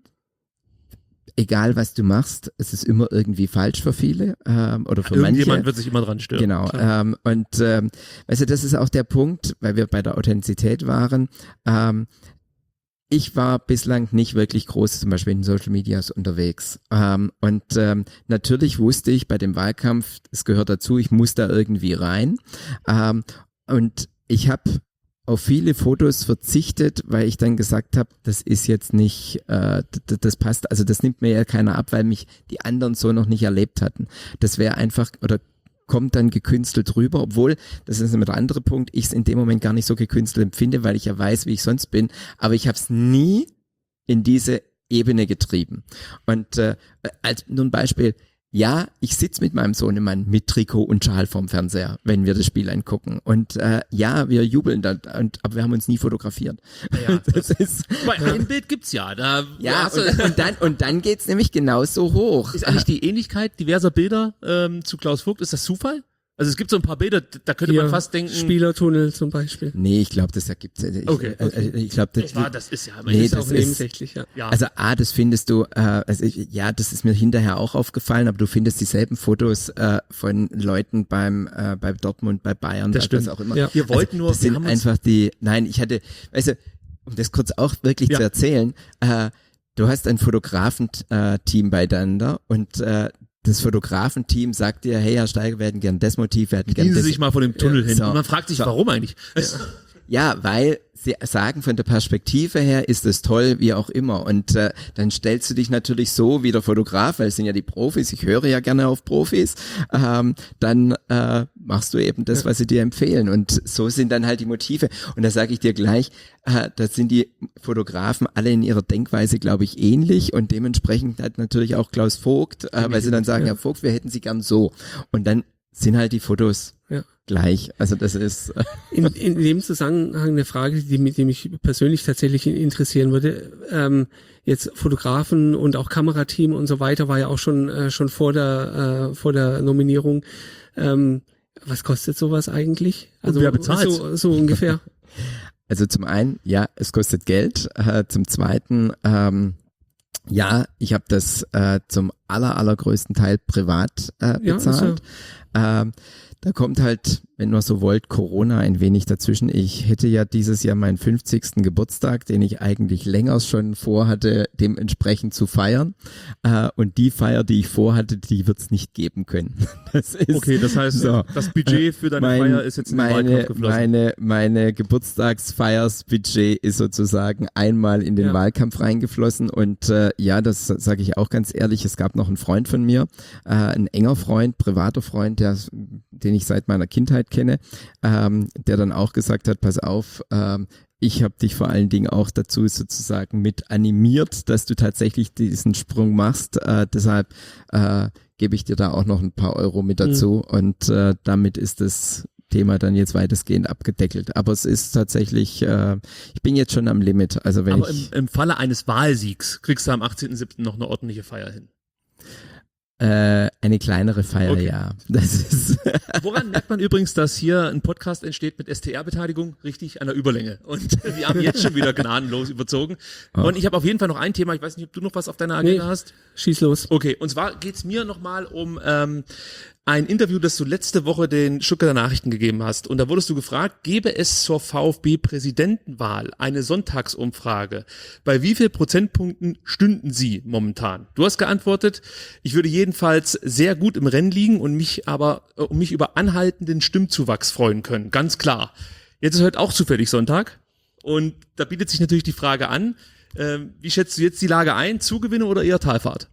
egal was du machst, es ist immer irgendwie falsch für viele ähm, oder für manche. Irgendjemand wird sich immer dran stören. Genau. Ähm, und ähm, weißt du, das ist auch der Punkt, weil wir bei der Authentizität waren. Ähm, Ich war bislang nicht wirklich groß, zum Beispiel in Social Medias unterwegs. Ähm, und ähm, natürlich wusste ich bei dem Wahlkampf, es gehört dazu, ich muss da irgendwie rein. Ähm, und ich habe auf viele Fotos verzichtet, weil ich dann gesagt habe, das ist jetzt nicht, äh, das, das passt, also das nimmt mir ja keiner ab, weil mich die anderen so noch nicht erlebt hatten. Das wäre einfach, oder kommt dann gekünstelt rüber, obwohl, das ist immer der andere Punkt, ich es in dem Moment gar nicht so gekünstelt empfinde, weil ich ja weiß, wie ich sonst bin, aber ich habe es nie in diese Ebene getrieben. Und äh, als nur ein Beispiel, ja, ich sitze mit meinem Sohnemann mit Trikot und Schal vorm Fernseher, wenn wir das Spiel angucken. Und äh, ja, wir jubeln da, und, aber wir haben uns nie fotografiert. Ja, das das ist, ein Bild gibt's ja. Da ja, und, und dann und dann geht's nämlich genauso hoch. Ist eigentlich die Ähnlichkeit diverser Bilder ähm, zu Klaus Vogt, ist das Zufall? Also es gibt so ein paar Bilder, da könnte Hier, man fast denken. Spielertunnel zum Beispiel. Nee, ich glaube, das ergibt ich, Okay, okay. Äh, ich glaube, das, Das, war, das ist ja, nee, ist das Auch ist, nebensächlich, ja. ja. also A, das findest du, äh, also ich, ja, das ist mir hinterher auch aufgefallen, aber du findest dieselben Fotos äh, von Leuten beim äh, bei Dortmund, bei Bayern, Das bei stimmt. was auch immer. Ja. Wir wollten nur, das wir sind haben uns- einfach die, nein, ich hatte, weißt du, um das kurz auch wirklich Ja. zu erzählen, äh, du hast ein Fotografenteam beieinander und äh, das Fotografenteam sagt dir, hey Herr Steiger, wir hätten gern das Motiv, wir hätten gern Gehen Sie das. sich mal von dem Tunnel Ja, hin. so. Und man fragt sich, So. warum eigentlich? Ja, weil sie sagen, von der Perspektive her ist es toll, wie auch immer. Und äh, dann stellst du dich natürlich so wie der Fotograf, weil es sind ja die Profis, ich höre ja gerne auf Profis, ähm, dann äh, machst du eben das, was sie dir empfehlen. Und so sind dann halt die Motive. Und da sage ich dir gleich, äh, da sind die Fotografen alle in ihrer Denkweise, glaube ich, ähnlich. Und dementsprechend hat natürlich auch Klaus Vogt, äh, weil sie dann sagen, Herr Vogt, wir hätten sie gern so. Und dann sind halt die Fotos Ja. gleich. Also das ist... Äh, In, in dem Zusammenhang eine Frage, die, die mich persönlich tatsächlich interessieren würde. Ähm, jetzt Fotografen und auch Kamerateam und so weiter war ja auch schon äh, schon vor der äh, vor der Nominierung. Ähm, was kostet sowas eigentlich? Und wer bezahlt? So, so ungefähr. Also zum einen, ja, es kostet Geld. Äh, zum zweiten, ähm, ja, ich habe das äh, zum aller, allergrößten Teil privat äh, Ja, bezahlt. Ähm, da kommt halt, wenn ihr so wollt, Corona ein wenig dazwischen. Ich hätte ja dieses Jahr meinen fünfzigsten Geburtstag, den ich eigentlich länger schon vorhatte, dementsprechend zu feiern. Äh, und die Feier, die ich vorhatte, die wird es nicht geben können. Das ist, Okay, das heißt, so. das Budget für deine Mein- Feier ist jetzt in den meine, Wahlkampf geflossen. meine, meine Geburtstagsfeiersbudget ist sozusagen einmal in den Ja. Wahlkampf reingeflossen und äh, ja, das sage ich auch ganz ehrlich, es gab noch einen Freund von mir, äh, ein enger Freund, privater Freund, der, den ich seit meiner Kindheit kenne, ähm, der dann auch gesagt hat, pass auf, ähm, ich habe dich vor allen Dingen auch dazu sozusagen mit animiert, dass du tatsächlich diesen Sprung machst. Äh, deshalb äh, gebe ich dir da auch noch ein paar Euro mit dazu mhm. und äh, damit ist das Thema dann jetzt weitestgehend abgedeckelt. Aber es ist tatsächlich, äh, ich bin jetzt schon am Limit. Also wenn Aber ich im, im Falle eines Wahlsiegs kriegst du am achtzehnten siebten noch eine ordentliche Feier hin. äh, eine kleinere Feier, Okay. ja. Das ist Woran merkt man übrigens, dass hier ein Podcast entsteht mit S T R-Beteiligung? Richtig an der Überlänge. Und wir haben jetzt schon wieder gnadenlos überzogen. Und ich habe auf jeden Fall noch ein Thema. Ich weiß nicht, ob du noch was auf deiner Agenda Nee. hast. Schieß los. Okay, und zwar geht's mir nochmal um ähm, ein Interview, das du letzte Woche den Stuttgarter Nachrichten gegeben hast. Und da wurdest du gefragt, gäbe es zur VfB-Präsidentenwahl eine Sonntagsumfrage? Bei wie viel Prozentpunkten stünden sie momentan? Du hast geantwortet, ich würde jedenfalls sehr gut im Rennen liegen und mich aber äh, um mich über anhaltenden Stimmzuwachs freuen können. Ganz klar. Jetzt ist heute auch zufällig Sonntag. Und da bietet sich natürlich die Frage an, ähm, wie schätzt du jetzt die Lage ein? Zugewinne oder eher Talfahrt?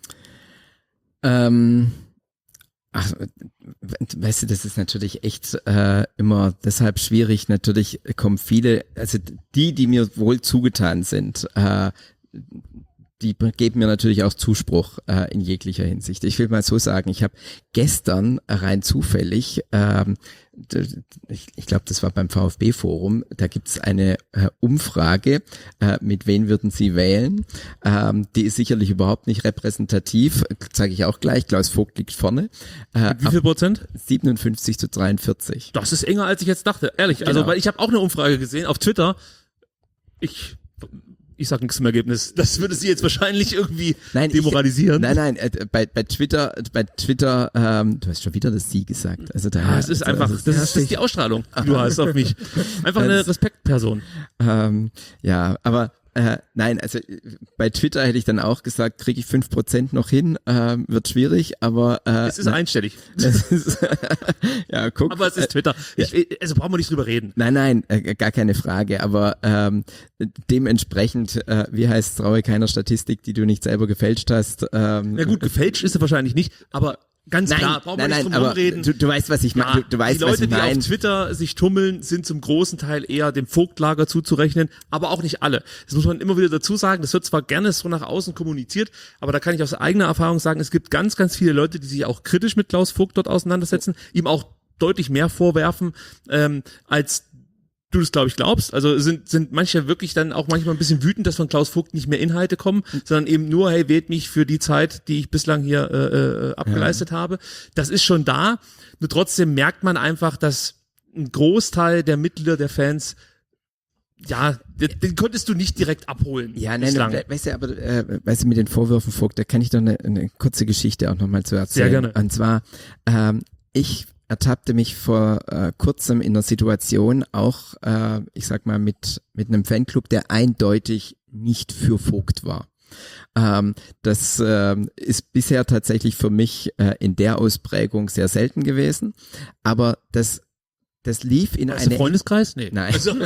Ähm, ach, weißt du, das ist natürlich echt äh, immer deshalb schwierig. Natürlich kommen viele, also die, die mir wohl zugetan sind, äh, die geben mir natürlich auch Zuspruch äh, in jeglicher Hinsicht. Ich will mal so sagen, ich habe gestern rein zufällig, ähm, d- ich, ich glaube, das war beim VfB-Forum, da gibt's eine äh, Umfrage, äh, mit wen würden Sie wählen? Ähm, die ist sicherlich überhaupt nicht repräsentativ, zeige ich auch gleich. Klaus Vogt liegt vorne. Äh, Wie viel Prozent? siebenundfünfzig zu dreiundvierzig. Das ist enger, als ich jetzt dachte. Ehrlich, also Genau. weil ich habe auch eine Umfrage gesehen auf Twitter. Ich ich sag nichts zum Ergebnis. Das würde sie jetzt wahrscheinlich irgendwie Nein, demoralisieren. Ich, nein, nein, äh, bei, bei Twitter, bei Twitter, ähm, du hast schon wieder das Sie gesagt. Also da, Ja, es ist also, einfach, also, das ist, das ist die Ausstrahlung, die du hast auf mich. Einfach eine Das- Respektperson. Ähm, ja, aber äh, nein, also äh, bei Twitter hätte ich dann auch gesagt, kriege ich fünf Prozent noch hin, ähm, wird schwierig, aber äh, Es ist nein, einstellig. es ist, ja, guck. Aber es ist Twitter. Ich, also brauchen wir nicht drüber reden. Nein, nein, äh, gar keine Frage, aber ähm, dementsprechend, äh, wie heißt traue keiner Statistik, die du nicht selber gefälscht hast. Ähm, Na gut, gefälscht ist sie wahrscheinlich nicht, aber Ganz nein, klar, brauchen wir nein, nicht nein, drum aber reden. du, du weißt, was ich meine. Ja, du, du weißt, die Leute, was ich die meine. auf Twitter sich tummeln, sind zum großen Teil eher dem Vogtlager zuzurechnen, aber auch nicht alle. Das muss man immer wieder dazu sagen. Das wird zwar gerne so nach außen kommuniziert, aber da kann ich aus eigener Erfahrung sagen, es gibt ganz, ganz viele Leute, die sich auch kritisch mit Klaus Vogt dort auseinandersetzen, ihm auch deutlich mehr vorwerfen, ähm, als du das, glaube ich, glaubst. Also sind sind manche wirklich dann auch manchmal ein bisschen wütend, dass von Klaus Vogt nicht mehr Inhalte kommen, sondern eben nur, hey, wählt mich für die Zeit, die ich bislang hier äh, äh, abgeleistet ja. habe. Das ist schon da. Nur trotzdem merkt man einfach, dass ein Großteil der Mitglieder der Fans, ja, den, den konntest du nicht direkt abholen. Ja, nein, nein, weißt du, aber äh, weißt du, mit den Vorwürfen Vogt, da kann ich doch eine, eine kurze Geschichte auch nochmal zu erzählen. Sehr gerne. Und zwar, ähm, ich ertappte mich vor äh, kurzem in einer Situation auch, äh, ich sag mal, mit mit einem Fanclub, der eindeutig nicht für Vogt war. Ähm, das äh, ist bisher tatsächlich für mich äh, in der Ausprägung sehr selten gewesen, aber das das lief in Ist eine... Freundeskreis? Nee. Nein. Also,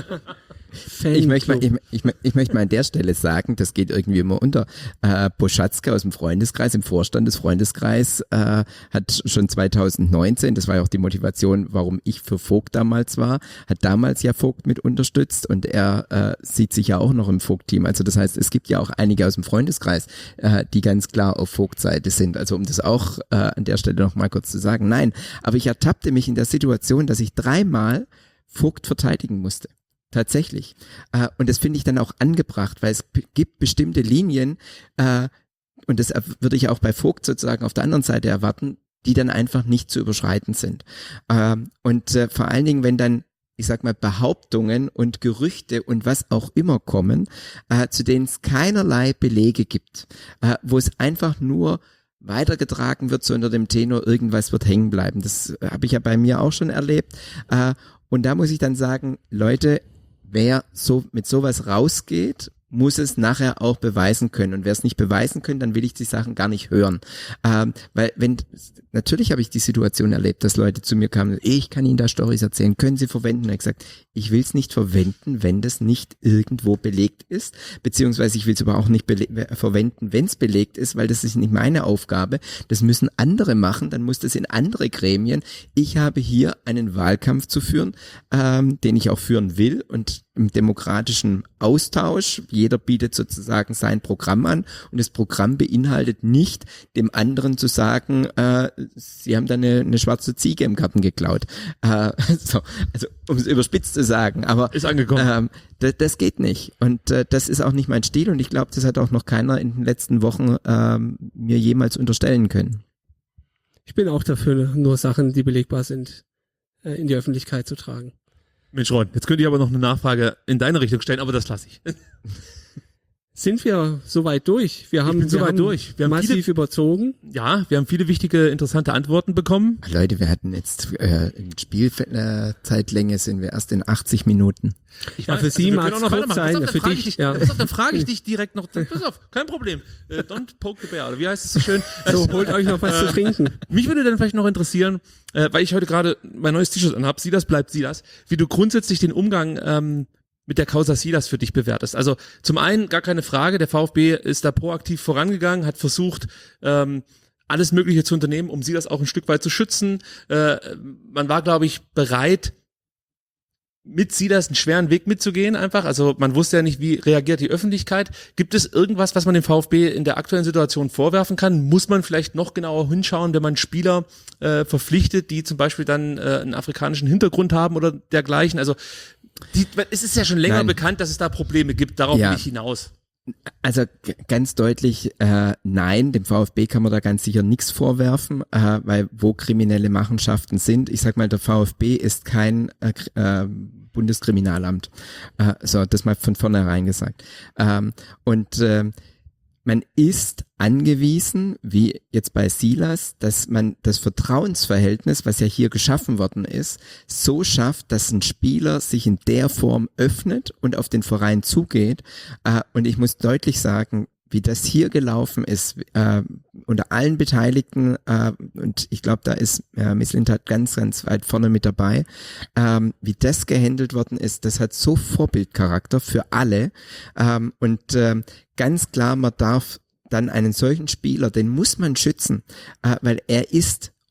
Ich möchte, mal, ich, ich, ich möchte mal an der Stelle sagen, das geht irgendwie immer unter. Äh, Boschatzke aus dem Freundeskreis, im Vorstand des Freundeskreis, äh, hat schon zweitausendneunzehn, das war ja auch die Motivation, warum ich für Vogt damals war, hat damals ja Vogt mit unterstützt und er äh, sieht sich ja auch noch im Vogt-Team. Also das heißt, es gibt ja auch einige aus dem Freundeskreis, äh, die ganz klar auf Vogt-Seite sind. Also um das auch äh, an der Stelle noch mal kurz zu sagen. Nein, aber ich ertappte mich in der Situation, dass ich dreimal Vogt verteidigen musste. Tatsächlich. Äh, und das finde ich dann auch angebracht, weil es p- gibt bestimmte Linien, äh, und das würde ich auch bei Vogt sozusagen auf der anderen Seite erwarten, die dann einfach nicht zu überschreiten sind. Ähm, und äh, vor allen Dingen, wenn dann, ich sag mal, Behauptungen und Gerüchte und was auch immer kommen, äh, zu denen es keinerlei Belege gibt, äh, wo es einfach nur weitergetragen wird, so unter dem Tenor, irgendwas wird hängen bleiben. Das äh, habe ich ja bei mir auch schon erlebt. Äh, und da muss ich dann sagen, Leute, wer so mit sowas rausgeht, muss es nachher auch beweisen können. Und wer es nicht beweisen können, dann will ich die Sachen gar nicht hören. Ähm, weil wenn, natürlich habe ich die Situation erlebt, dass Leute zu mir kamen, ich kann Ihnen da Storys erzählen, können Sie verwenden? Und ich habe gesagt, ich will es nicht verwenden, wenn das nicht irgendwo belegt ist, beziehungsweise ich will es aber auch nicht bele- verwenden, wenn es belegt ist, weil das ist nicht meine Aufgabe. Das müssen andere machen, dann muss das in andere Gremien. Ich habe hier einen Wahlkampf zu führen, ähm, den ich auch führen will und im demokratischen Austausch. Jeder bietet sozusagen sein Programm an und das Programm beinhaltet nicht, dem anderen zu sagen, äh, sie haben da eine, eine schwarze Ziege im Garten geklaut. Äh, so, also um es überspitzt zu sagen, aber ist angekommen. Ähm, das, das geht nicht und äh, das ist auch nicht mein Stil und ich glaube, das hat auch noch keiner in den letzten Wochen ähm, mir jemals unterstellen können. Ich bin auch dafür, nur Sachen, die belegbar sind, äh, in die Öffentlichkeit zu tragen. Mensch, Ron, jetzt könnte ich aber noch eine Nachfrage in deine Richtung stellen, aber das lasse ich. Sind wir soweit durch? Wir haben, bin wir soweit haben durch. Wir haben massiv viele- überzogen. Ja, wir haben viele wichtige, interessante Antworten bekommen. Leute, wir hatten jetzt äh, in Spielzeitlänge sind wir erst in achtzig Minuten. Ich Ja, für Sie wir mag's können auch noch kurz weitermachen. sein, Pass auf, für dann frage dich, ich dich, ja. pass auf, dann frage ich dich direkt noch, pass auf, kein Problem. Äh, don't poke the bear, oder wie heißt es so schön? So, holt euch noch was zu trinken. Mich würde dann vielleicht noch interessieren, äh, weil ich heute gerade mein neues T-Shirt anhab, Silas bleibt Silas, wie du grundsätzlich den Umgang ähm, mit der Causa Silas für dich bewertest. Also zum einen, gar keine Frage, der VfB ist da proaktiv vorangegangen, hat versucht, ähm, alles Mögliche zu unternehmen, um Silas auch ein Stück weit zu schützen. Äh, man war, glaube ich, bereit, mit Silas einen schweren Weg mitzugehen einfach. Also man wusste ja nicht, wie reagiert die Öffentlichkeit. Gibt es irgendwas, was man dem VfB in der aktuellen Situation vorwerfen kann? Muss man vielleicht noch genauer hinschauen, wenn man Spieler äh, verpflichtet, die zum Beispiel dann äh, einen afrikanischen Hintergrund haben oder dergleichen? Also die, es ist ja schon länger Nein. bekannt, dass es da Probleme gibt. Darauf Ja. will ich hinaus. Also g- ganz deutlich, äh, nein, dem VfB kann man da ganz sicher nichts vorwerfen, äh, weil wo kriminelle Machenschaften sind, ich sag mal, der VfB ist kein äh, Kr- äh, Bundeskriminalamt. Äh, so, das mal von vornherein gesagt. Ähm, und äh, man ist angewiesen, wie jetzt bei Silas, dass man das Vertrauensverhältnis, was ja hier geschaffen worden ist, so schafft, dass ein Spieler sich in der Form öffnet und auf den Verein zugeht. Äh, und ich muss deutlich sagen, wie das hier gelaufen ist, äh, unter allen Beteiligten, äh, und ich glaube, da ist äh, Miss Lindhardt ganz, ganz weit vorne mit dabei, ähm, wie das gehandelt worden ist, das hat so Vorbildcharakter für alle, ähm, und ähm, ganz klar, man darf dann einen solchen Spieler, den muss man schützen, äh, weil er ist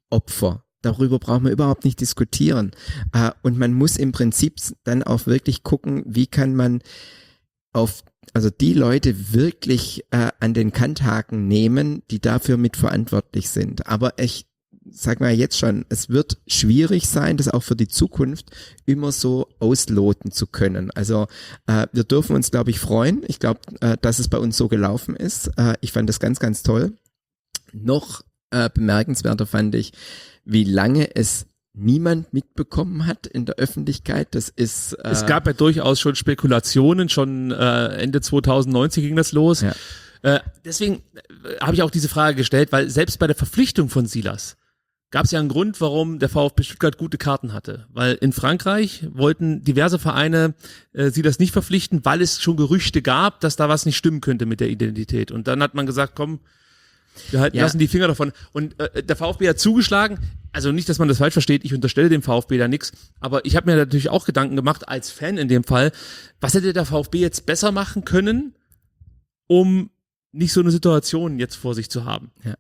Opfer. Darüber brauchen wir überhaupt nicht diskutieren. Äh, und man muss im Prinzip dann auch wirklich gucken, wie kann man auf, also die Leute wirklich äh, an den Kanthaken nehmen, die dafür mitverantwortlich sind. Aber ich sag mal jetzt schon, es wird schwierig sein, das auch für die Zukunft immer so ausloten zu können. Also äh, wir dürfen uns, glaube ich, freuen. Ich glaube, äh, dass es bei uns so gelaufen ist. Äh, ich fand das ganz, ganz toll. Noch äh, bemerkenswerter fand ich, wie lange es niemand mitbekommen hat in der Öffentlichkeit. Das ist äh, es gab ja durchaus schon Spekulationen, schon äh, Ende zweitausendneunzehn ging das los. Ja. Äh, deswegen äh, habe ich auch diese Frage gestellt, weil selbst bei der Verpflichtung von Silas gab es ja einen Grund, warum der VfB Stuttgart gute Karten hatte. Weil in Frankreich wollten diverse Vereine äh, Silas nicht verpflichten, weil es schon Gerüchte gab, dass da was nicht stimmen könnte mit der Identität. Und dann hat man gesagt, komm, wir halten, ja. lassen die Finger davon. Und äh, der VfB hat zugeschlagen. Also nicht, dass man das falsch versteht, ich unterstelle dem VfB da nichts, aber ich habe mir natürlich auch Gedanken gemacht, als Fan in dem Fall, was hätte der VfB jetzt besser machen können, um nicht so eine Situation jetzt vor sich zu haben? Ja.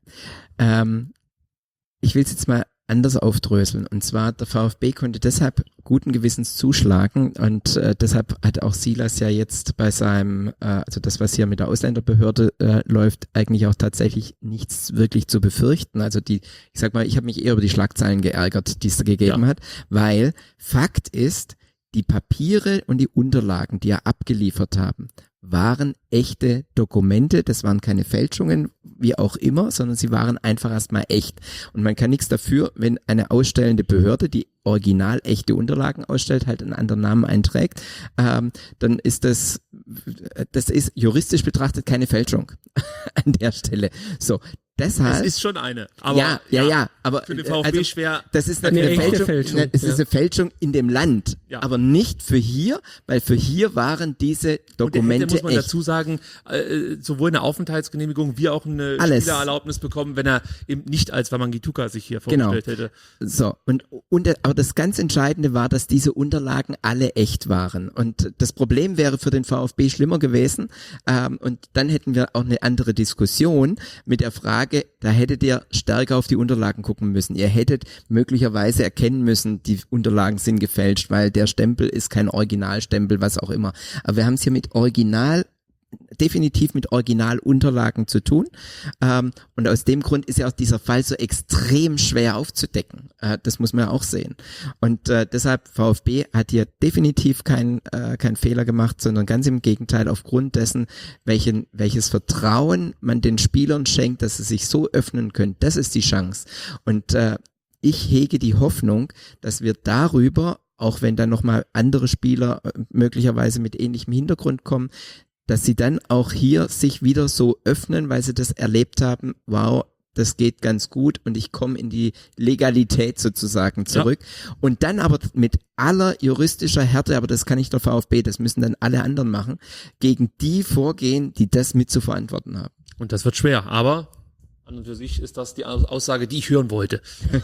Ähm, ich will es jetzt mal anders aufdröseln. Und zwar, der VfB konnte deshalb guten Gewissens zuschlagen und äh, deshalb hat auch Silas ja jetzt bei seinem, äh, also das, was hier mit der Ausländerbehörde äh, läuft, eigentlich auch tatsächlich nichts wirklich zu befürchten. Also die, ich sag mal, ich habe mich eher über die Schlagzeilen geärgert, die es da gegeben ja. hat, weil Fakt ist, die Papiere und die Unterlagen, die er abgeliefert haben, waren echte Dokumente, das waren keine Fälschungen, wie auch immer, sondern sie waren einfach erstmal echt. Und man kann nichts dafür, wenn eine ausstellende Behörde, die original echte Unterlagen ausstellt, halt einen anderen Namen einträgt, ähm, dann ist das, das ist juristisch betrachtet keine Fälschung an der Stelle. So. Deshalb, es ist schon eine. Aber ja, ja, ja, ja, aber für den VfB also, schwer. Das ist eine, eine, eine Fälschung, Fälschung. Ne, es ja. ist eine Fälschung in dem Land, Ja. aber nicht für hier, weil für hier waren diese Dokumente Und der hätte, muss man echt. dazu sagen, äh, sowohl eine Aufenthaltsgenehmigung wie auch eine Alles. Spielererlaubnis bekommen, wenn er eben nicht als Wamangituka sich hier Genau. vorgestellt hätte. So, und, und aber das ganz Entscheidende war, dass diese Unterlagen alle echt waren. Und das Problem wäre für den VfB schlimmer gewesen. Ähm, und dann hätten wir auch eine andere Diskussion mit der Frage, da hättet ihr stärker auf die Unterlagen gucken müssen. Ihr hättet möglicherweise erkennen müssen, die Unterlagen sind gefälscht, weil der Stempel ist kein Originalstempel, was auch immer. Aber wir haben es hier mit Original definitiv mit Originalunterlagen zu tun. Ähm, und aus dem Grund ist ja auch dieser Fall so extrem schwer aufzudecken. Äh, das muss man ja auch sehen. Und äh, deshalb VfB hat hier definitiv keinen äh, keinen Fehler gemacht, sondern ganz im Gegenteil aufgrund dessen, welchen, welches Vertrauen man den Spielern schenkt, dass sie sich so öffnen können. Das ist die Chance. Und äh, ich hege die Hoffnung, dass wir darüber, auch wenn dann nochmal andere Spieler äh, möglicherweise mit ähnlichem Hintergrund kommen, dass sie dann auch hier sich wieder so öffnen, weil sie das erlebt haben, wow, das geht ganz gut und ich komme in die Legalität sozusagen zurück. Ja. Und dann aber mit aller juristischer Härte, aber das kann nicht der VfB, das müssen dann alle anderen machen, gegen die vorgehen, die das mit zu verantworten haben. Und das wird schwer, aber an und für sich ist das die Aussage, die ich hören wollte.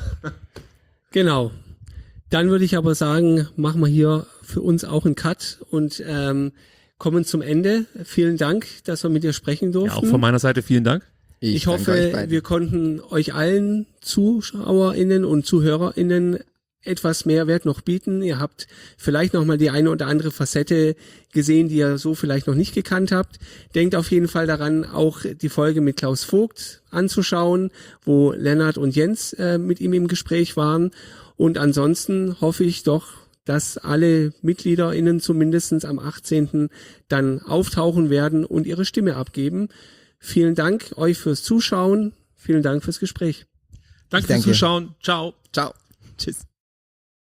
Genau. Dann würde ich aber sagen, machen wir hier für uns auch einen Cut und ähm, kommen zum Ende. Vielen Dank, dass wir mit dir sprechen durften. Ja, auch von meiner Seite vielen Dank. Ich, ich hoffe, wir konnten euch allen ZuschauerInnen und ZuhörerInnen etwas Mehrwert noch bieten. Ihr habt vielleicht noch mal die eine oder andere Facette gesehen, die ihr so vielleicht noch nicht gekannt habt. Denkt auf jeden Fall daran, auch die Folge mit Klaus Vogt anzuschauen, wo Lennart und Jens äh, mit ihm im Gespräch waren. Und ansonsten hoffe ich doch, dass alle MitgliederInnen zumindestens am achtzehnten dann auftauchen werden und ihre Stimme abgeben. Vielen Dank euch fürs Zuschauen. Vielen Dank fürs Gespräch. Danke fürs Zuschauen. Ciao. Ciao. Tschüss.